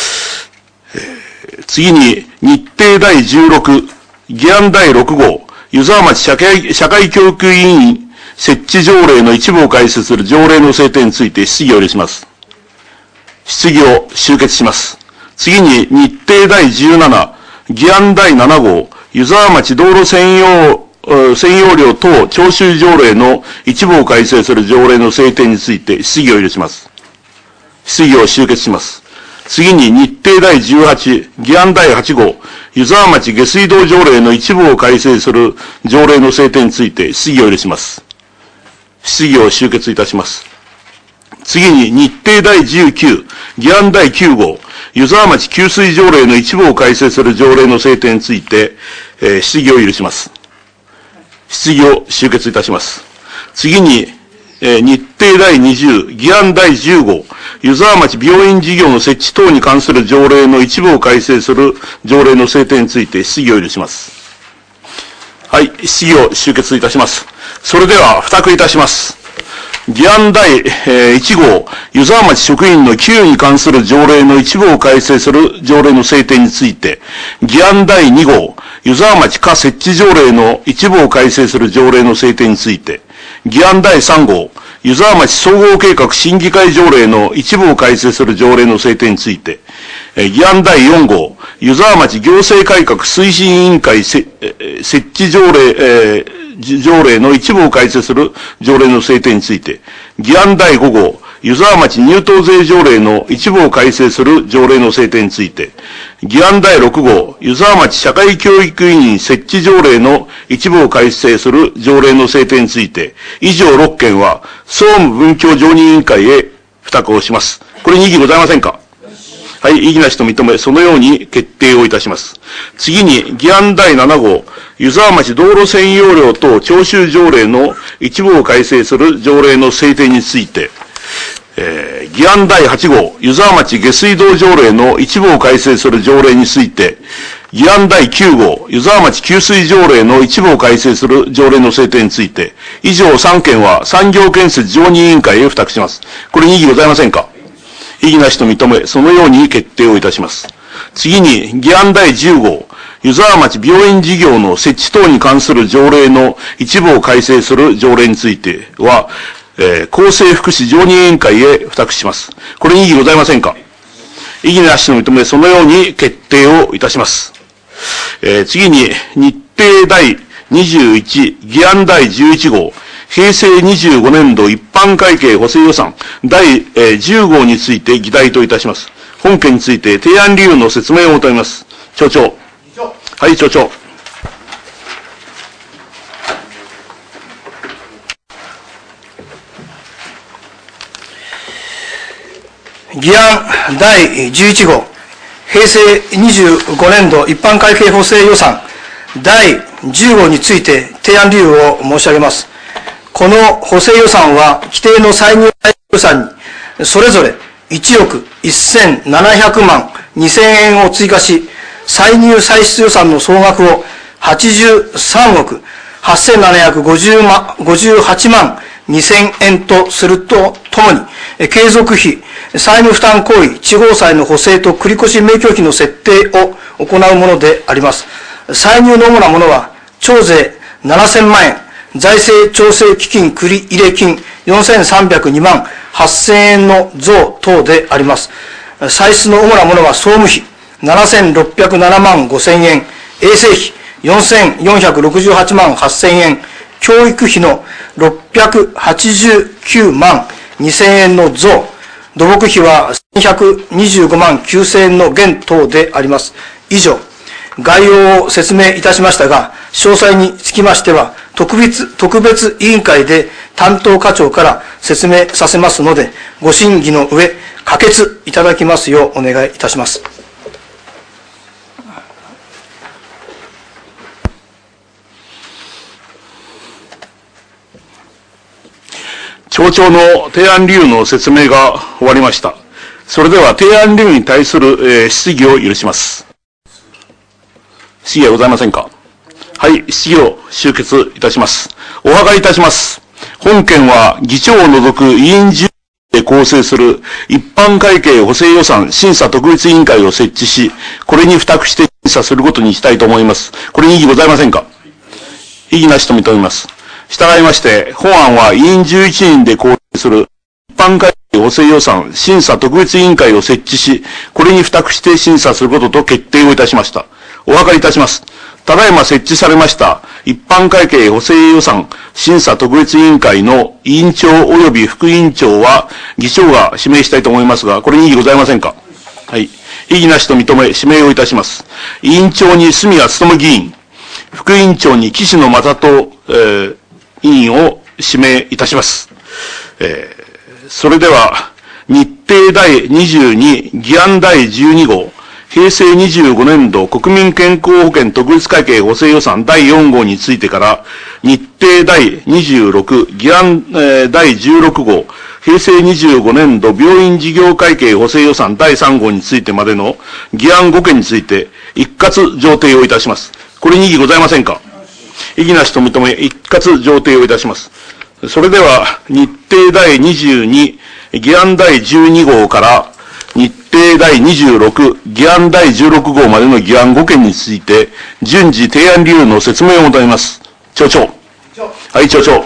次に日程第16、議案第6号、湯沢町社会教育委員設置条例の一部を改正する条例の制定について質疑を許します。質疑を終結します。次に日程第17、議案第7号、湯沢町道路占用料等徴収条例の一部を改正する条例の制定について質疑を許します。質疑を終結します。次に日程第18、議案第8号、湯沢町下水道条例の一部を改正する条例の制定について質疑を許します。質疑を終結いたします。 次に日程第19、議案第9号、湯沢町給水条例の一部を改正する条例の制定について、質疑を許します。質疑を終結いたします。次に、日程第20、議案第10号、湯沢町病院事業の設置等に関する条例の一部を改正する条例の制定について質疑を許します。はい、質疑を終結いたします。それでは、付託いたします。議案第1号、湯沢町職員の給与に関する条例の一部を改正する条例の制定について、議案第2号、湯沢町課設置条例の一部を改正する条例の制定について、議案第3号、湯沢町総合計画審議会条例の一部を改正する条例の制定について、議案第4号、湯沢町行政改革推進委員会設置条例の一部を改正する条例の制定について、議案第5号、湯沢町入島税条例の一部を改正する条例の制定について、議案第6号、湯沢町社会教育委員設置条例の一部を改正する条例の制定について、以上6件は、総務文教常任委員会へ付託をします。これに異議ございませんか？はい、異議なしと認め、そのように決定をいたします。次に、議案第7号、湯沢町道路占用料等徴収条例の一部を改正する条例の制定について、議案第8号、湯沢町下水道条例の一部を改正する条例について、議案第9号、湯沢町給水条例の一部を改正する条例の制定について、以上3件は産業建設常任委員会へ付託します。これに異議ございませんか？異議なしと認め、そのように決定をいたします。次に、議案第10号、湯沢町病院事業の設置等に関する条例の一部を改正する条例については、厚生福祉常任委員会へ付託します。これに異議ございませんか？異議なしと認め、そのように決定をいたします。次に、日程第21、議案第11号、平成25年度一般会計補正予算第10号について議題といたします。本件について提案理由の説明を求めます。町長。はい、町長。 議案第11号、平成25年度一般会計補正予算第10号について提案理由を申し上げます。この補正予算は規定の歳入予算にそれぞれ1億1700万2000円を追加し、歳入歳出予算の総額を83億8758万2000円とするとともに、継続費、債務負担行為、地方債の補正と繰越免許費の設定を行うものであります。歳入の主なものは、徴税7000万円、財政調整基金繰入金4302万8000円の増等であります。歳出の主なものは、総務費7607万5000円、衛生費4468万8000円、教育費の689万2000円の増、土木費は1125万9000円の減等であります。以上、概要を説明いたしましたが、詳細につきましては、特別委員会で担当課長から説明させますので、ご審議の上、可決いただきますようお願いいたします。 町長の提案理由の説明が終わりました。それでは提案理由に対する、質疑を許します。質疑はございませんか？はい、質疑を終結いたします。お諮りいたします。本件は議長を除く委員10で構成する一般会計補正予算審査特別委員会を設置し、これに付託して審査することにしたいと思います。これに異議ございませんか？異議なしと認めます。従いまして、本案は委員11人で構成する一般会計補正予算審査特別委員会を設置し、これに付託して審査することと決定をいたしました。お諮りいたします。ただいま設置されました一般会計補正予算審査特別委員会の委員長及び副委員長は議長が指名したいと思いますが、これに異議ございませんか？はい。異議なしと認め指名をいたします。委員長に住谷勉議員、副委員長に岸野正人、委員を指名いたします。 それでは、日程第22、議案第12号、平成25年度国民健康保険特別会計補正予算第4号についてから、日程第26、議案、第16号、平成25年度病院事業会計補正予算第3号についてまでの議案5件について一括上呈をいたします。これに異議ございませんか？異議なしと認め一括上呈をいたします。それでは日程第22、議案第12号から日程第26、議案第16号までの議案5件について、順次提案理由の説明を求めます。町長。はい、町長。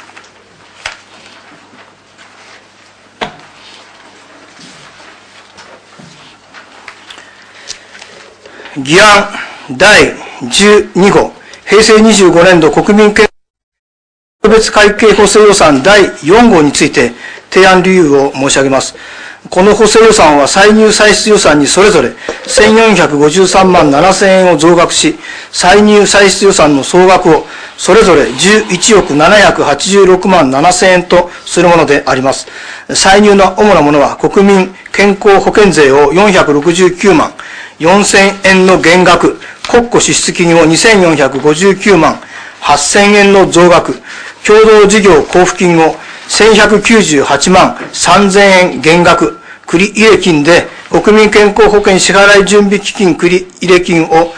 議案第12号、平成25年度国民健康特別会計補正予算第4号について提案理由を申し上げます。この補正予算は歳入歳出予算にそれぞれ1453万7000円を増額し、歳入歳出予算の総額をそれぞれ11億786万7000円とするものであります。歳入の主なものは国民健康保険税を469万4000円の減額、国庫支出金を2459万8000円の増額、共同事業交付金を1198万3000円減額、繰入金で国民健康保険支払い準備基金繰入金を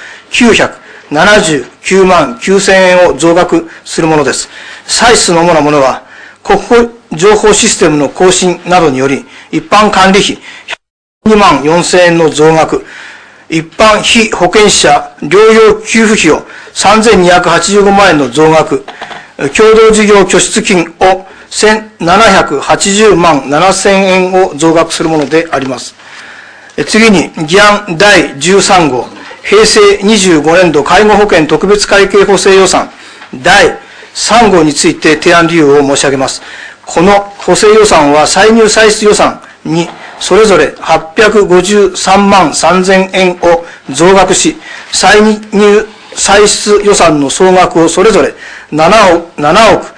979万9000円を増額するものです。歳出の主なものは、国保情報システムの更新などにより、一般管理費2万4000円の増額、一般非保険者療養給付費を3285万円の増額、共同事業拠出金を1780万7000円を増額するものであります。次に、議案第13号、平成25年度介護保険特別会計補正予算第3号について提案理由を申し上げます。この補正予算は歳入歳出予算にそれぞれ853万3000円を増額し、歳入歳出予算の総額をそれぞれ7億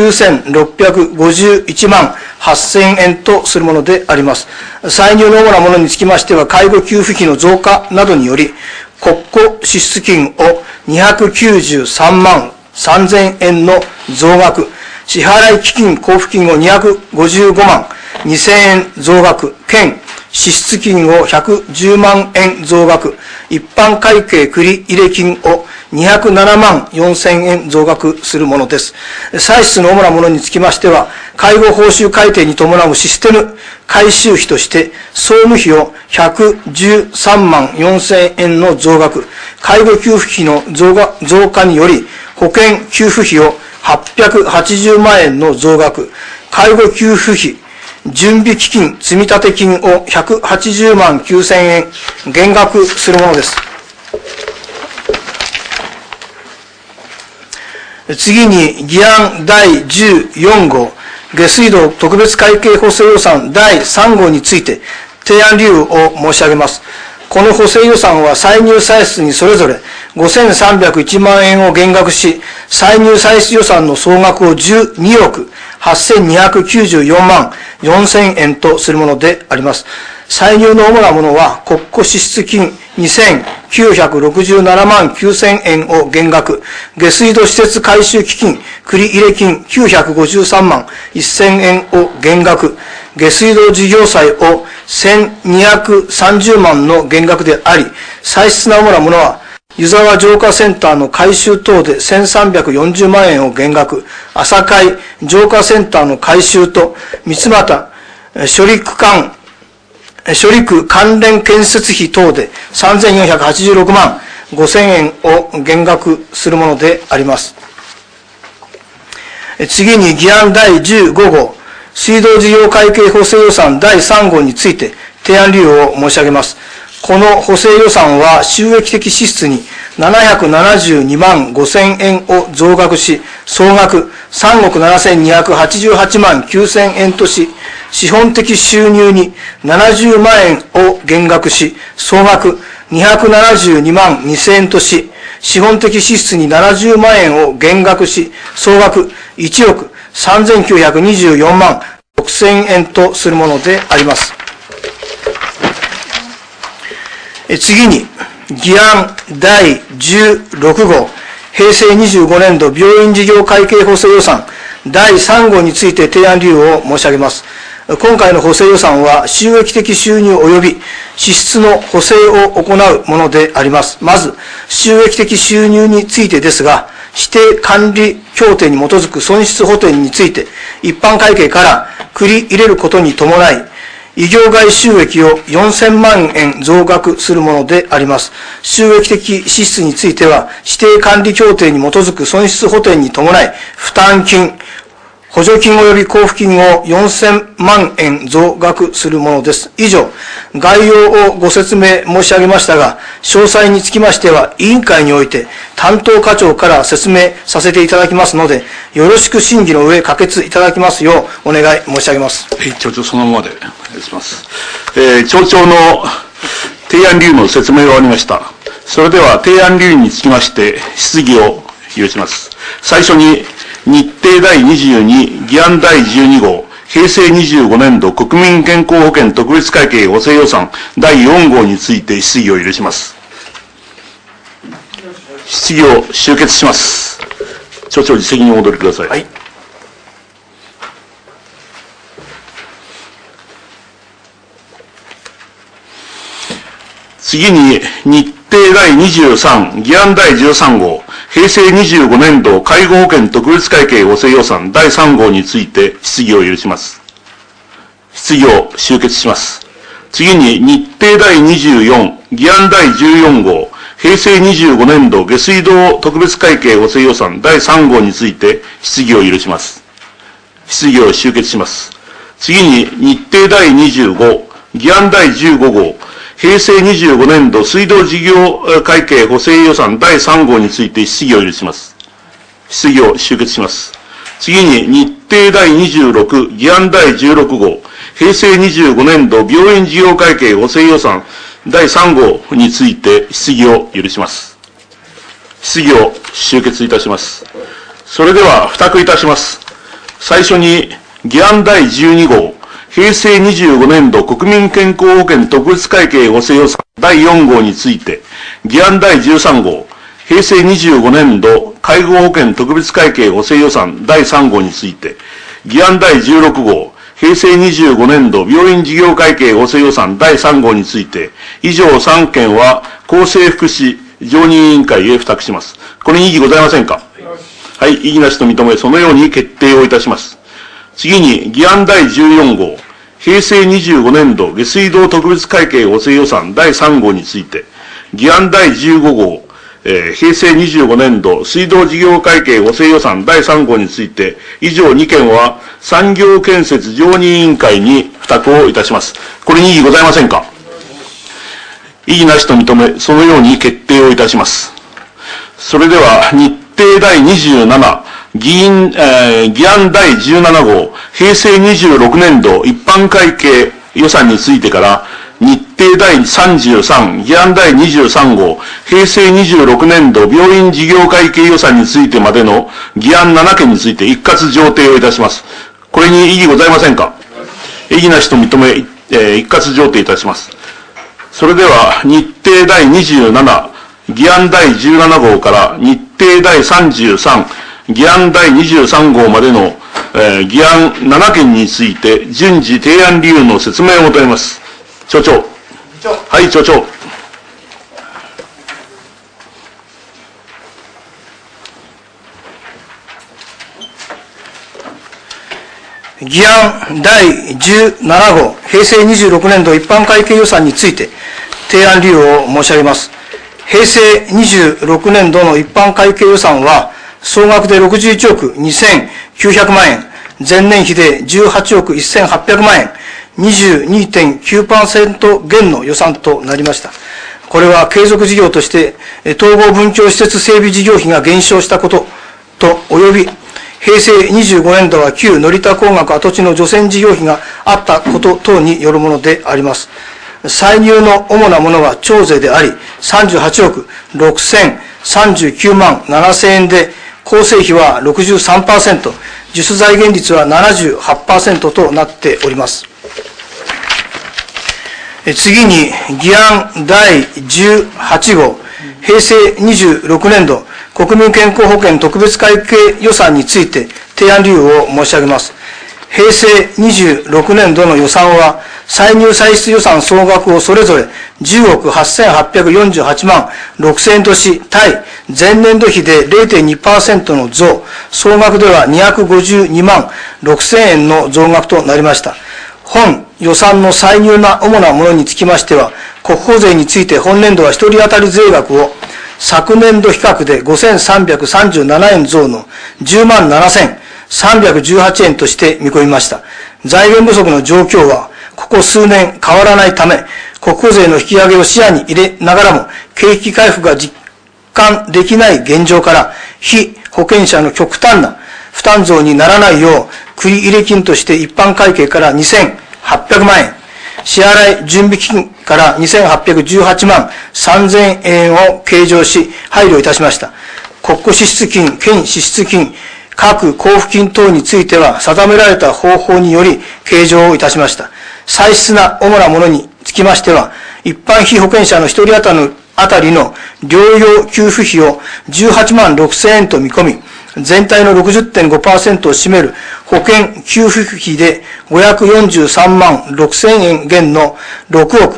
9651万8000円とするものであります。歳入の主なものにつきましては、介護給付費の増加などにより、国庫支出金を293万3000円の増額、支払い基金交付金を255万2000円増額、兼支出金を110万円増額、一般会計繰入金を207万4000円増額するものです。歳出の主なものにつきましては、介護報酬改定に伴うシステム改修費として、総務費を113万4000円の増額、介護給付費の増加により、保険給付費を880万円の増額、介護給付費、準備基金積立金を180万9000円減額するものです。次に、議案第14号、下水道特別会計補正予算第3号について提案理由を申し上げます。この補正予算は歳入歳出にそれぞれ5301万円を減額し、歳入歳出予算の総額を12億8294万4000円とするものであります。歳入の主なものは、国庫支出金2967万9000円を減額、下水道施設改修基金繰入金953万1000円を減額、下水道事業債を1230万の減額であり、歳出の主なものは、湯沢浄化センターの改修等で1340万円を減額、朝会浄化センターの改修と、三俣処理区関連建設費等で3486万5000円を減額するものであります。次に、議案第15号、水道事業会計補正予算第3号について提案理由を申し上げます。この補正予算は収益的支出に772万5000円を増額し、総額3億7288万9000円とし、資本的収入に70万円を減額し、総額272万2000円とし、資本的支出に70万円を減額し、総額1億3924万 6000円とするものであります。次に、議案第16号、平成25年度病院事業会計補正予算第3号について提案理由を申し上げます。今回の補正予算は収益的収入及び支出の補正を行うものであります。まず、収益的収入についてですが、指定管理協定に基づく損失補填について、一般会計から繰り入れることに伴い、医業外収益を4000万円増額するものであります。収益的支出については、指定管理協定に基づく損失補填に伴い、負担金、補助金及び交付金を4000万円増額するものです。以上、概要をご説明申し上げましたが、詳細につきましては、委員会において担当課長から説明させていただきますので、よろしく審議の上、可決いただきますようお願い申し上げます。 町長、そのままでお願いします。町長の提案理由の説明が終わりました。それでは、提案理由につきまして、質疑を許します。最初に、日程第22、議案第12号、平成25年度国民健康保険特別会計補正予算第4号について質疑を許します。質疑を終結します。町長、自席にお戻りください。はい。次に、日程第23、議案第13号、平成25年度介護保険特別会計補正予算第3号について質疑を許します。質疑を終結します。次に、日程第24、議案第14号、平成25年度下水道特別会計補正予算第3号について質疑を許します。質疑を終結します。次に、日程第25、議案第15号、平成25年度水道事業会計補正予算第3号について質疑を許します。質疑を終結します。次に、日程第26、議案第16号、平成25年度病院事業会計補正予算第3号について質疑を許します。質疑を終結いたします。それでは、付託いたします。最初に、議案第12号、平成25年度国民健康保険特別会計補正予算第4号について、議案第13号、平成25年度介護保険特別会計補正予算第3号について、議案第16号、平成25年度病院事業会計補正予算第3号について、以上3件は厚生福祉常任委員会へ付託します。これに異議ございませんか？はい、異議なしと認め、そのように決定をいたします。次に、議案第14号、平成25年度下水道特別会計補正予算第3号について、議案第15号、平成25年度水道事業会計補正予算第3号について、以上2件は産業建設常任委員会に付託をいたします。これに異議ございませんか？異議なしと認め、そのように決定をいたします。それでは、日程第27、議案第17号、平成26年度一般会計予算についてから、日程第33、議案第23号、平成26年度病院事業会計予算についてまでの議案7件について一括上呈をいたします。これに異議ございませんか？異議なしと認め、一括上呈いたします。それでは、日程第27、議案第17号から日程第33、議案第23号までの、議案7件について順次提案理由の説明を求めます。町長。はい、町長。 議案第17号、平成26年度一般会計予算について提案理由を申し上げます。平成26年度の一般会計予算は、総額で61億2900万円、前年比で18億1800万円、22.9% 減の予算となりました。これは継続事業として、統合文教施設整備事業費が減少したことと、および、平成25年度は旧乗田工学跡地の除染事業費があったこと等によるものであります。歳入の主なものは徴税であり、38億6039万7000円で、構成費は 63%、 自主財源率は 78% となっております。次に、議案第18号、平成26年度国民健康保険特別会計予算について提案理由を申し上げます。平成26年度の予算は、歳入歳出予算総額をそれぞれ10億8848万6000円とし、対前年度比で 0.2% の増、総額では252万6000円の増額となりました。本予算の歳入な主なものにつきましては、国庫税について本年度は1人当たり税額を昨年度比較で5337円増の10万7318円として見込みました。財源不足の状況はここ数年変わらないため、国庫税の引き上げを視野に入れながらも、景気回復が実感できない現状から、被保険者の極端な負担増にならないよう、繰入金として一般会計から2800万円、支払い準備金から2818万3000円を計上し、配慮いたしました。国庫支出金、県支出金、各交付金等については、定められた方法により計上をいたしました。歳出な主なものにつきましては、一般被保険者の一人当たりの療養給付費を18万6000円と見込み、全体の 60.5% を占める保険給付費で543万6000円減の6億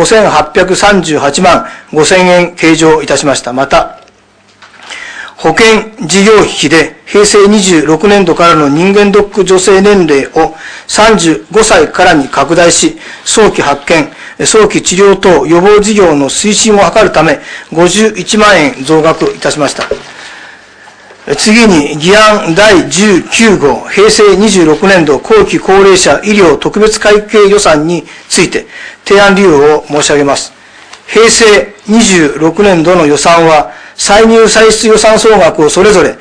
5838万5000円計上いたしました。また、保険事業費で平成26年度からの人間ドック助成年齢を35歳からに拡大し、早期発見、早期治療等予防事業の推進を図るため51万円増額いたしました。次に、議案第19号、平成26年度後期高齢者医療特別会計予算について提案理由を申し上げます。平成26年度の予算は、歳入歳出予算総額をそれぞれ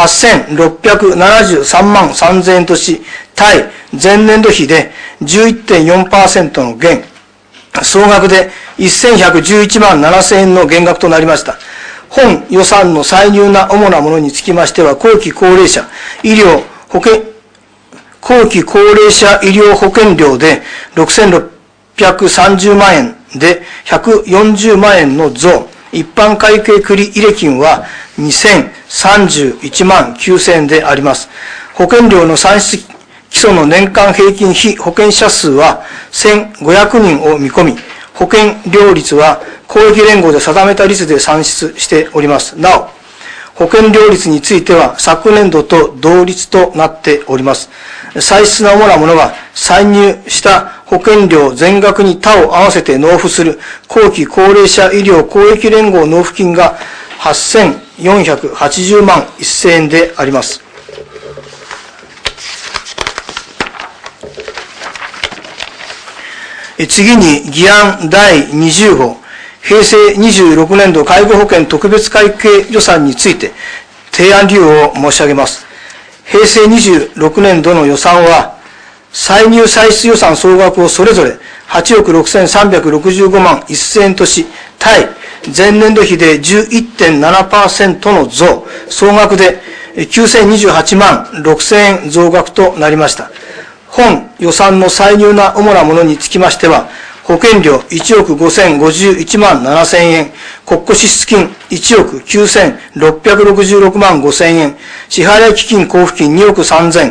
8673万3000円とし、対前年度比で 11.4% の減、総額で1111万7000円の減額となりました。本予算の歳入な主なものにつきましては、後期高齢者医療保険料で6630万円で140万円の増、一般会計繰入金は2031万9000円であります。保険料の算出基礎の年間平均被保険者数は1500人を見込み、保険料率は公益連合で定めた率で算出しております。なお、保険料率については昨年度と同率となっております。歳出の主なものは、歳入した保険料全額に他を合わせて納付する後期高齢者医療公益連合納付金が8480万1000円であります。次に、議案第20号、平成26年度介護保険特別会計予算について提案理由を申し上げます。平成26年度の予算は、歳入歳出予算総額をそれぞれ8億6365万1000円とし、対前年度比で 11.7% の増、総額で9028万6000円増額となりました。本予算の歳入な主なものにつきましては、保険料1億5051万7000円、国庫支出金1億9666万5000円、支払い基金交付金2億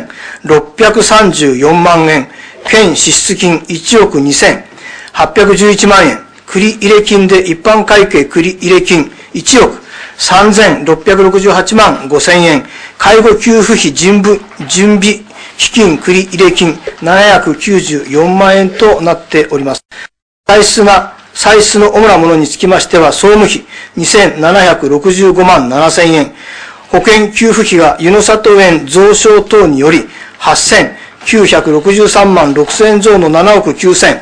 3634万円、県支出金1億2811万円、繰入金で一般会計繰入金1億3668万5000円、介護給付費準備基金繰入金794万円となっております。歳出の主なものにつきましては、総務費2765万7000円、保険給付費が湯の里園増床等により8963万6000円増の7億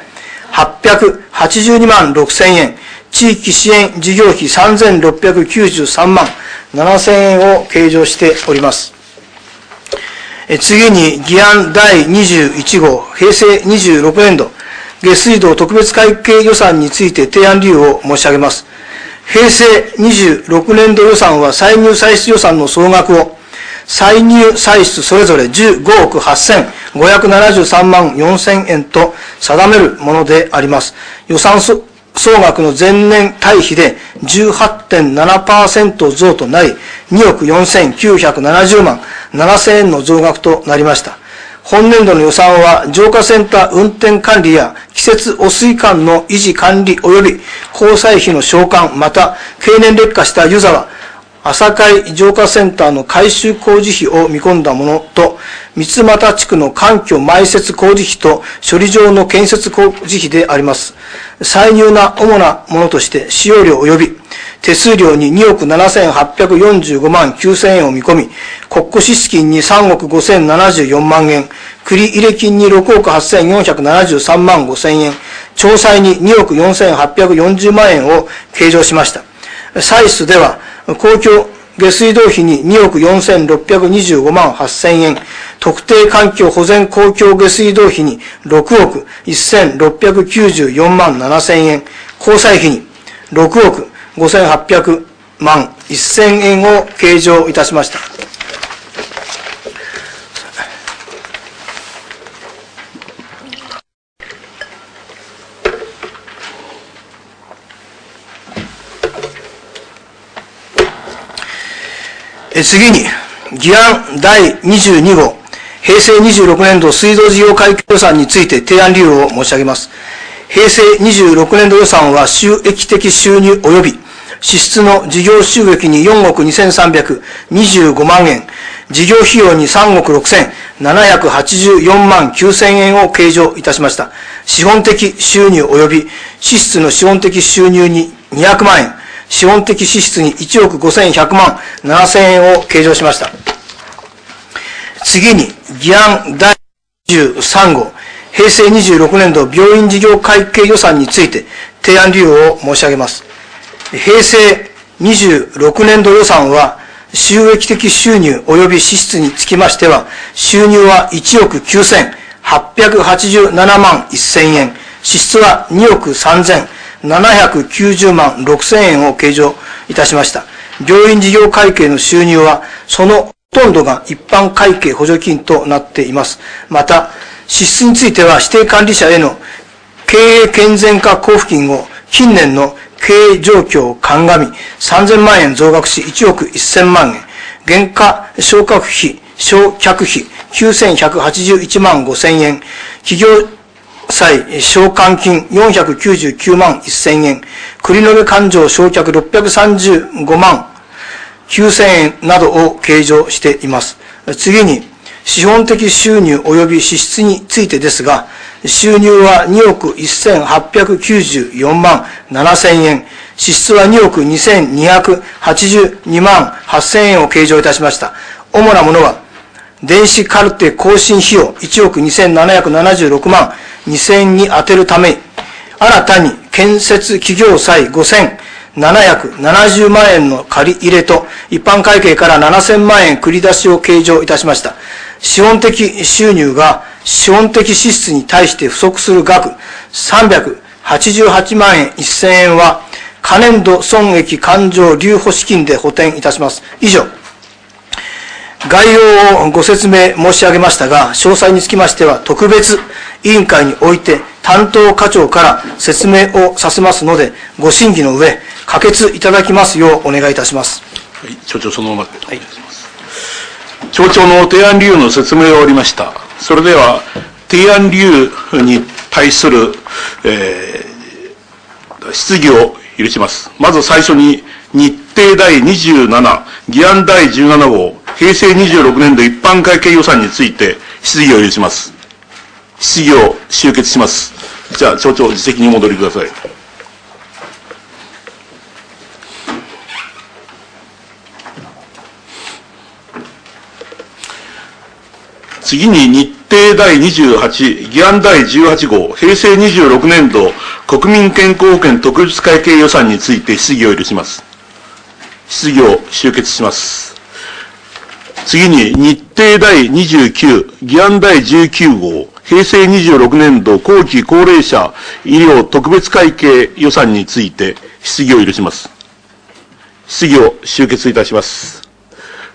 9882万6000円、地域支援事業費3693万7000円を計上しております。次に、議案第21号、平成26年度、下水道特別会計予算について提案理由を申し上げます。平成26年度予算は歳入歳出予算の総額を歳入歳出それぞれ15億8573万4000円と定めるものであります。予算総額の前年対比で 18.7% 増となり、2億4970万7000円の増額となりました。本年度の予算は浄化センター運転管理や季節汚水管の維持管理及び交際費の償還、また経年劣化した湯沢朝海浄化センターの改修工事費を見込んだものと、三俣地区の環境埋設工事費と処理場の建設工事費であります。歳入な主なものとして使用料及び手数料に2億7845万9000円を見込み、国庫支出金に3億5074万円、繰入金に6億8473万5000円、調歳に2億4840万円を計上しました。歳出では、公共下水道費に2億4625万8000円、特定環境保全公共下水道費に6億1694万7000円、交際費に6億5800万1000円を計上いたしました。次に、議案第22号、平成26年度水道事業会計予算について提案理由を申し上げます。平成26年度予算は収益的収入及び支出の事業収益に4億2325万円、事業費用に3億6784万9000円を計上いたしました。資本的収入及び支出の資本的収入に200万円、資本的支出に1億5100万7000円を計上しました。次に、議案第23号、平成26年度病院事業会計予算について提案理由を申し上げます。平成26年度予算は、収益的収入及び支出につきましては、収入は1億9887万1000円、支出は2億3790万6000円を計上いたしました。病院事業会計の収入は、そのほとんどが一般会計補助金となっています。また、支出については指定管理者への経営健全化交付金を近年の経営状況を鑑み、3000万円増額し1億1000万円、原価償却費、償却費9181万5000円、企業債償還金499万1000円、繰延勘定償却635万9000円などを計上しています。次に、資本的収入及び支出についてですが、収入は2億1894万7000円、支出は2億2282万8000円を計上いたしました。主なものは、電子カルテ更新費用1億2776万2000円に充てるため、新たに建設企業債5770万円の借り入れと、一般会計から7000万円繰り出しを計上いたしました。資本的収入が資本的支出に対して不足する額388万円1000円は、可年度損益勘定留保資金で補填いたします。以上。概要をご説明申し上げましたが、詳細につきましては特別委員会において担当課長から説明をさせますので、ご審議の上、可決いただきますようお願いいたします。 はい、町長そのままでお願いします。町長の提案理由の説明が終わりました。それでは、提案理由に対する、質疑を許します。まず最初に、日程第27、議案第17号、平成26年度一般会計予算について質疑を許します。質疑を終結します。じゃあ、町長、自席にお戻りください。次に日程第28、議案第18号、平成26年度国民健康保険特別会計予算について質疑を許します。質疑を終結します。次に日程第29、議案第19号、平成26年度後期高齢者医療特別会計予算について質疑を許します。質疑を終結いたします。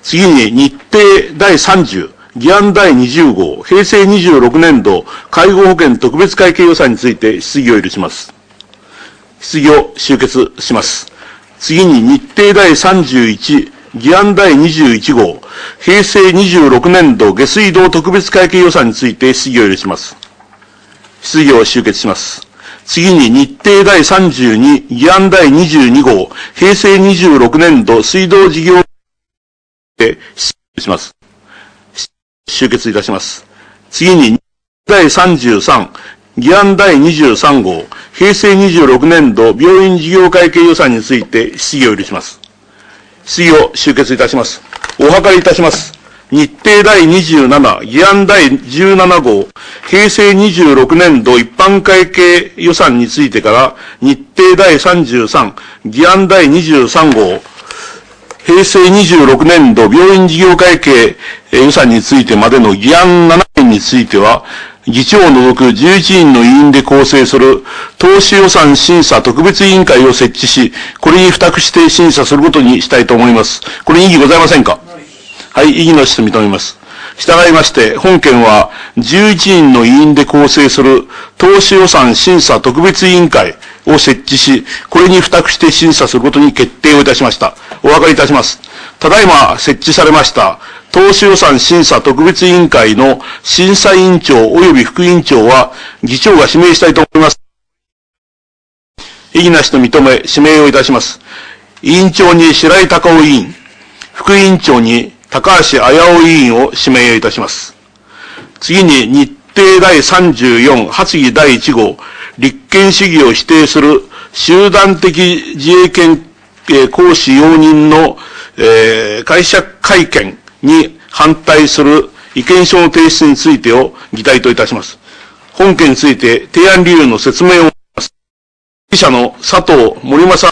次に日程第30、議案第20号、平成26年度介護保険特別会計予算について質疑を許します。質疑を終結します。次に日程第31、議案第21号、平成26年度下水道特別会計予算について質疑を許します。質疑を終結します。次に日程第32、議案第22号、平成26年度水道事業で質疑をします。終結いたします。次に第33、議案第23号、平成26年度病院事業会計予算について質疑を許します。質疑を終結いたします。お諮りいたします。日程第27、議案第17号、平成26年度一般会計予算についてから、日程第33、議案第23号、平成26年度病院事業会計予算についてまでの議案7件については、議長を除く11人の委員で構成する投資予算審査特別委員会を設置し、これに付託して審査することにしたいと思います。これに異議ございませんか？はい、異議なしと認めます。従いまして、本件は11人の委員で構成する投資予算審査特別委員会を設置し、これに付託して審査することに決定をいたしました。お分かりいたします。ただいま設置されました投資予算審査特別委員会の審査委員長及び副委員長は議長が指名したいと思います。異議なしと認め指名をいたします。委員長に白井孝夫委員、副委員長に高橋綾夫委員を指名いたします。次に日程第34、発議第1号、立憲主義を否定する集団的自衛権行使容認の、解釈会見に反対する意見書の提出についてを議題といたします。本件について提案理由の説明をします。記者の佐藤森正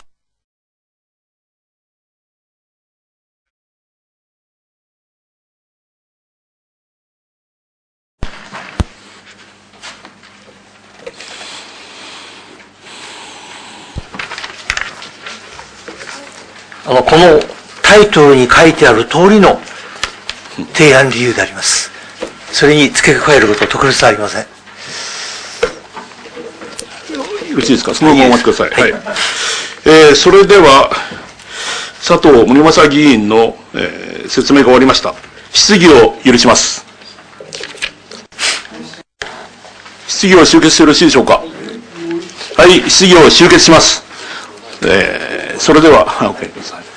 このタイトルに書いてある通りの提案理由であります。それに付け加えることは特別ありません。 よろしいですか。そのままお待ちください。はい。それでは佐藤森正議員の、説明が終わりました。質疑を許します。質疑を終結してよろしいでしょうか。はい、質疑を終結します。それでは、おかけください。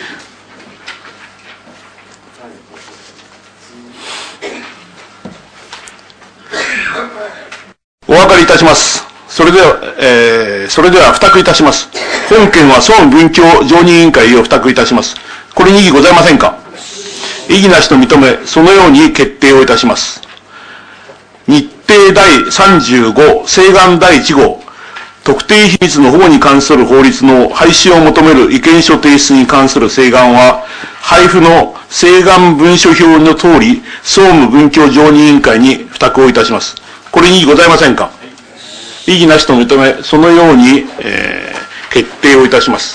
お分かりいたします。それでは付託いたします。本件は総務文教常任委員会を付託いたします。これに異議ございませんか？異議なしと認め、そのように決定をいたします。日程第35、請願第1号、特定秘密の保護に関する法律の廃止を求める意見書提出に関する請願は、配布の請願文書表の通り、総務文教常任委員会に付託をいたします。これに異議ございませんか？異議なしと認め、そのように、決定をいたします。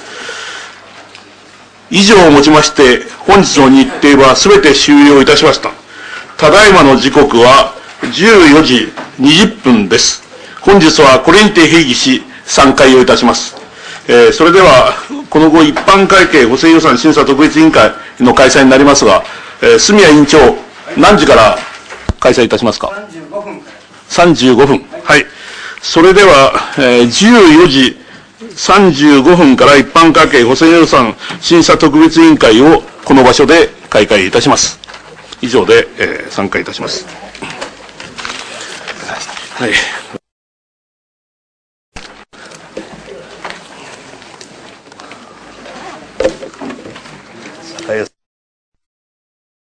以上をもちまして、本日の日程はすべて終了いたしました。ただいまの時刻は14時20分です。本日はこれにて閉議し、散会をいたします。それでは、この後一般会計補正予算審査特別委員会の開催になりますが、住谷委員長、何時から開催いたしますか？35分。35分。はい。それでは、14時35分から一般会計補正予算審査特別委員会をこの場所で開会いたします。以上で、参加いたします。はい。